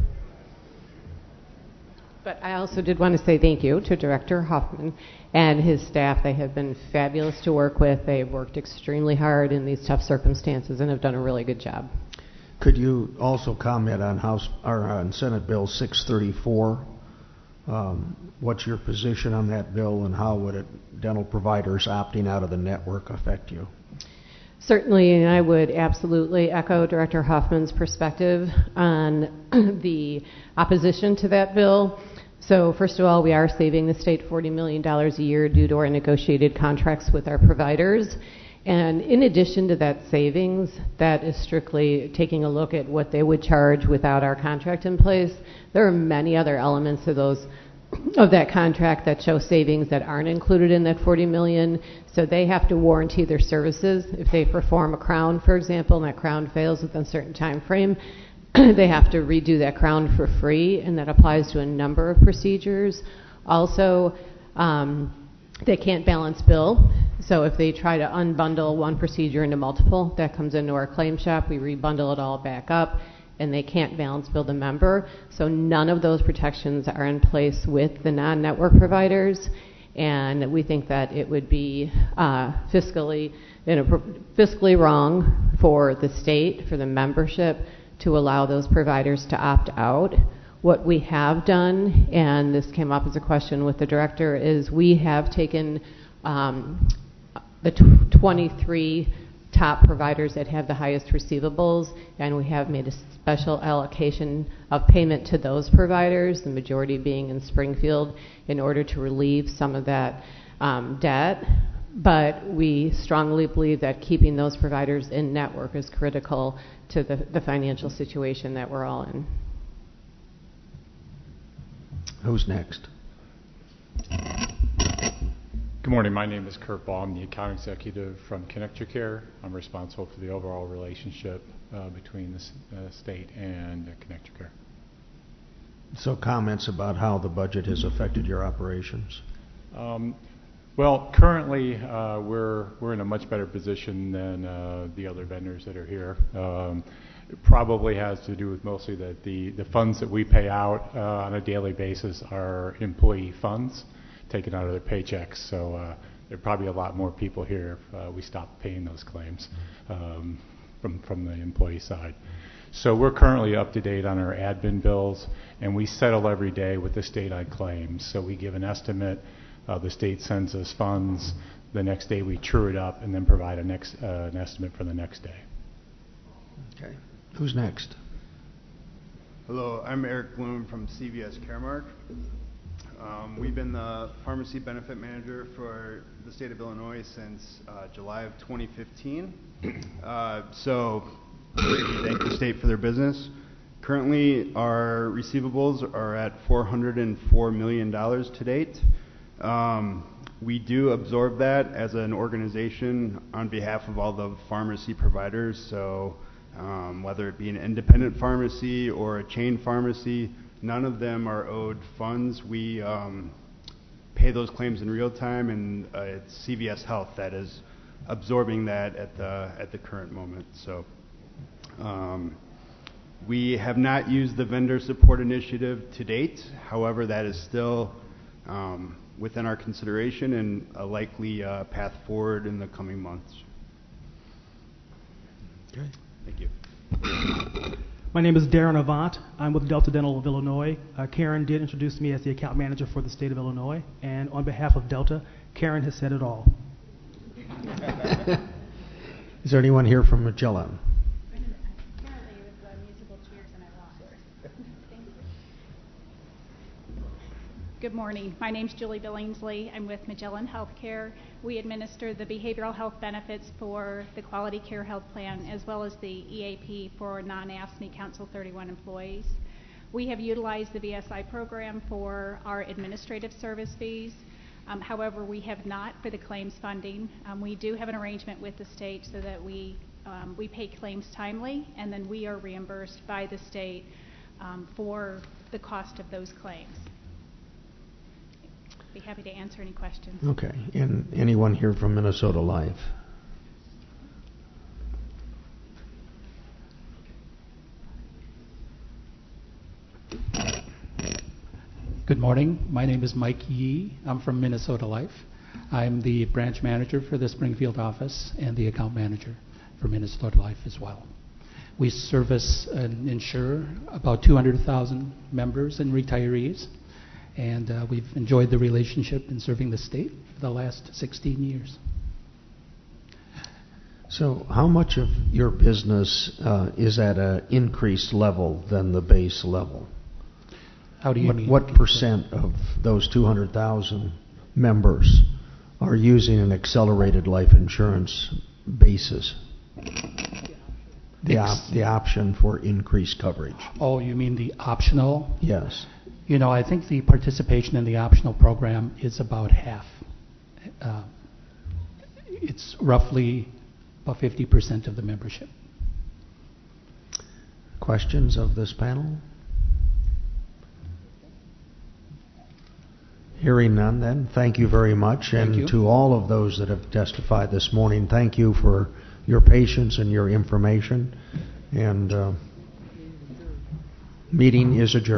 But I also did want to say thank you to Director Hoffman and his staff. They have been fabulous to work with. They've worked extremely hard in these tough circumstances and have done a really good job. Could you also comment on on Senate Bill 634? What's your position on that bill, and how would dental providers opting out of the network affect you? Certainly, and I would absolutely echo Director Hoffman's perspective on the opposition to that bill. So first of all, we are saving the state $40 million a year due to our negotiated contracts with our providers. And in addition to that savings, that is strictly taking a look at what they would charge without our contract in place. There are many other elements of that contract that show savings that aren't included in that $40 million. So they have to warranty their services. If they perform a crown, for example, and that crown fails within a certain time frame, they have to redo that crown for free, and that applies to a number of procedures. Also, they can't balance bill. So if they try to unbundle one procedure into multiple, that comes into our claim shop. We rebundle it all back up, and they can't balance bill the member. So none of those protections are in place with the non-network providers, and we think that it would be fiscally wrong for the state, for the membership, to allow those providers to opt out. What we have done, and this came up as a question with the director, is we have taken the 23 top providers that have the highest receivables, and we have made a special allocation of payment to those providers, the majority being in Springfield, in order to relieve some of that debt. But we strongly believe that keeping those providers in network is critical to the financial situation that we're all in. Who's next? Good morning. My name is Kurt Baum, the account executive from ConnectiCare. I'm responsible for the overall relationship between the state and ConnectiCare. So comments about how the budget has affected your operations? Well, currently we're in a much better position than the other vendors that are here. It probably has to do with mostly that the funds that we pay out on a daily basis are employee funds taken out of their paychecks. So there are probably a lot more people here if we stop paying those claims from the employee side. So we're currently up to date on our admin bills, and we settle every day with the state on claims. So we give an estimate. The state sends us funds. The next day we true it up and then provide an estimate for the next day. Okay. Who's next? Hello, I'm Eric Bloom from CVS Caremark. We've been the pharmacy benefit manager for the state of Illinois since July of 2015. So thank the state for their business. Currently, our receivables are at $404 million to date. We do absorb that as an organization on behalf of all the pharmacy providers. So whether it be an independent pharmacy or a chain pharmacy, none of them are owed funds. We pay those claims in real time, and it's CVS Health that is absorbing that at the current moment. So we have not used the vendor support initiative to date. However, that is still within our consideration and a likely path forward in the coming months. Okay. Thank you. My name is Darren Avant. I'm with Delta Dental of Illinois. Karen did introduce me as the account manager for the state of Illinois, and on behalf of Delta, Karen has said it all. Is there anyone here from Magellan? Good morning. My name is Julie Billingsley. I'm with Magellan Healthcare. We administer the behavioral health benefits for the Quality Care Health Plan as well as the EAP for non-AFSCME Council 31 employees. We have utilized the BSI program for our administrative service fees. However, we have not for the claims funding. We do have an arrangement with the state so that we pay claims timely, and then we are reimbursed by the state for the cost of those claims. Be happy to answer any questions. Okay. And anyone here from Minnesota Life? Good morning. My name is Mike Yee. I'm from Minnesota Life. I'm the branch manager for the Springfield office and the account manager for Minnesota Life as well. We service and insure about 200,000 members and retirees. And we've enjoyed the relationship in serving the state for the last 16 years. So how much of your business is at an increased level than the base level? How do you mean? What percent of those 200,000 members are using an accelerated life insurance basis? The option for increased coverage. Oh, you mean the optional? Yes. You know, I think the participation in the optional program is about half. It's roughly about 50% of the membership. Questions of this panel? Hearing none, then, thank you very much. Thank you. To all of those that have testified this morning, thank you for your patience and your information. And meeting is adjourned.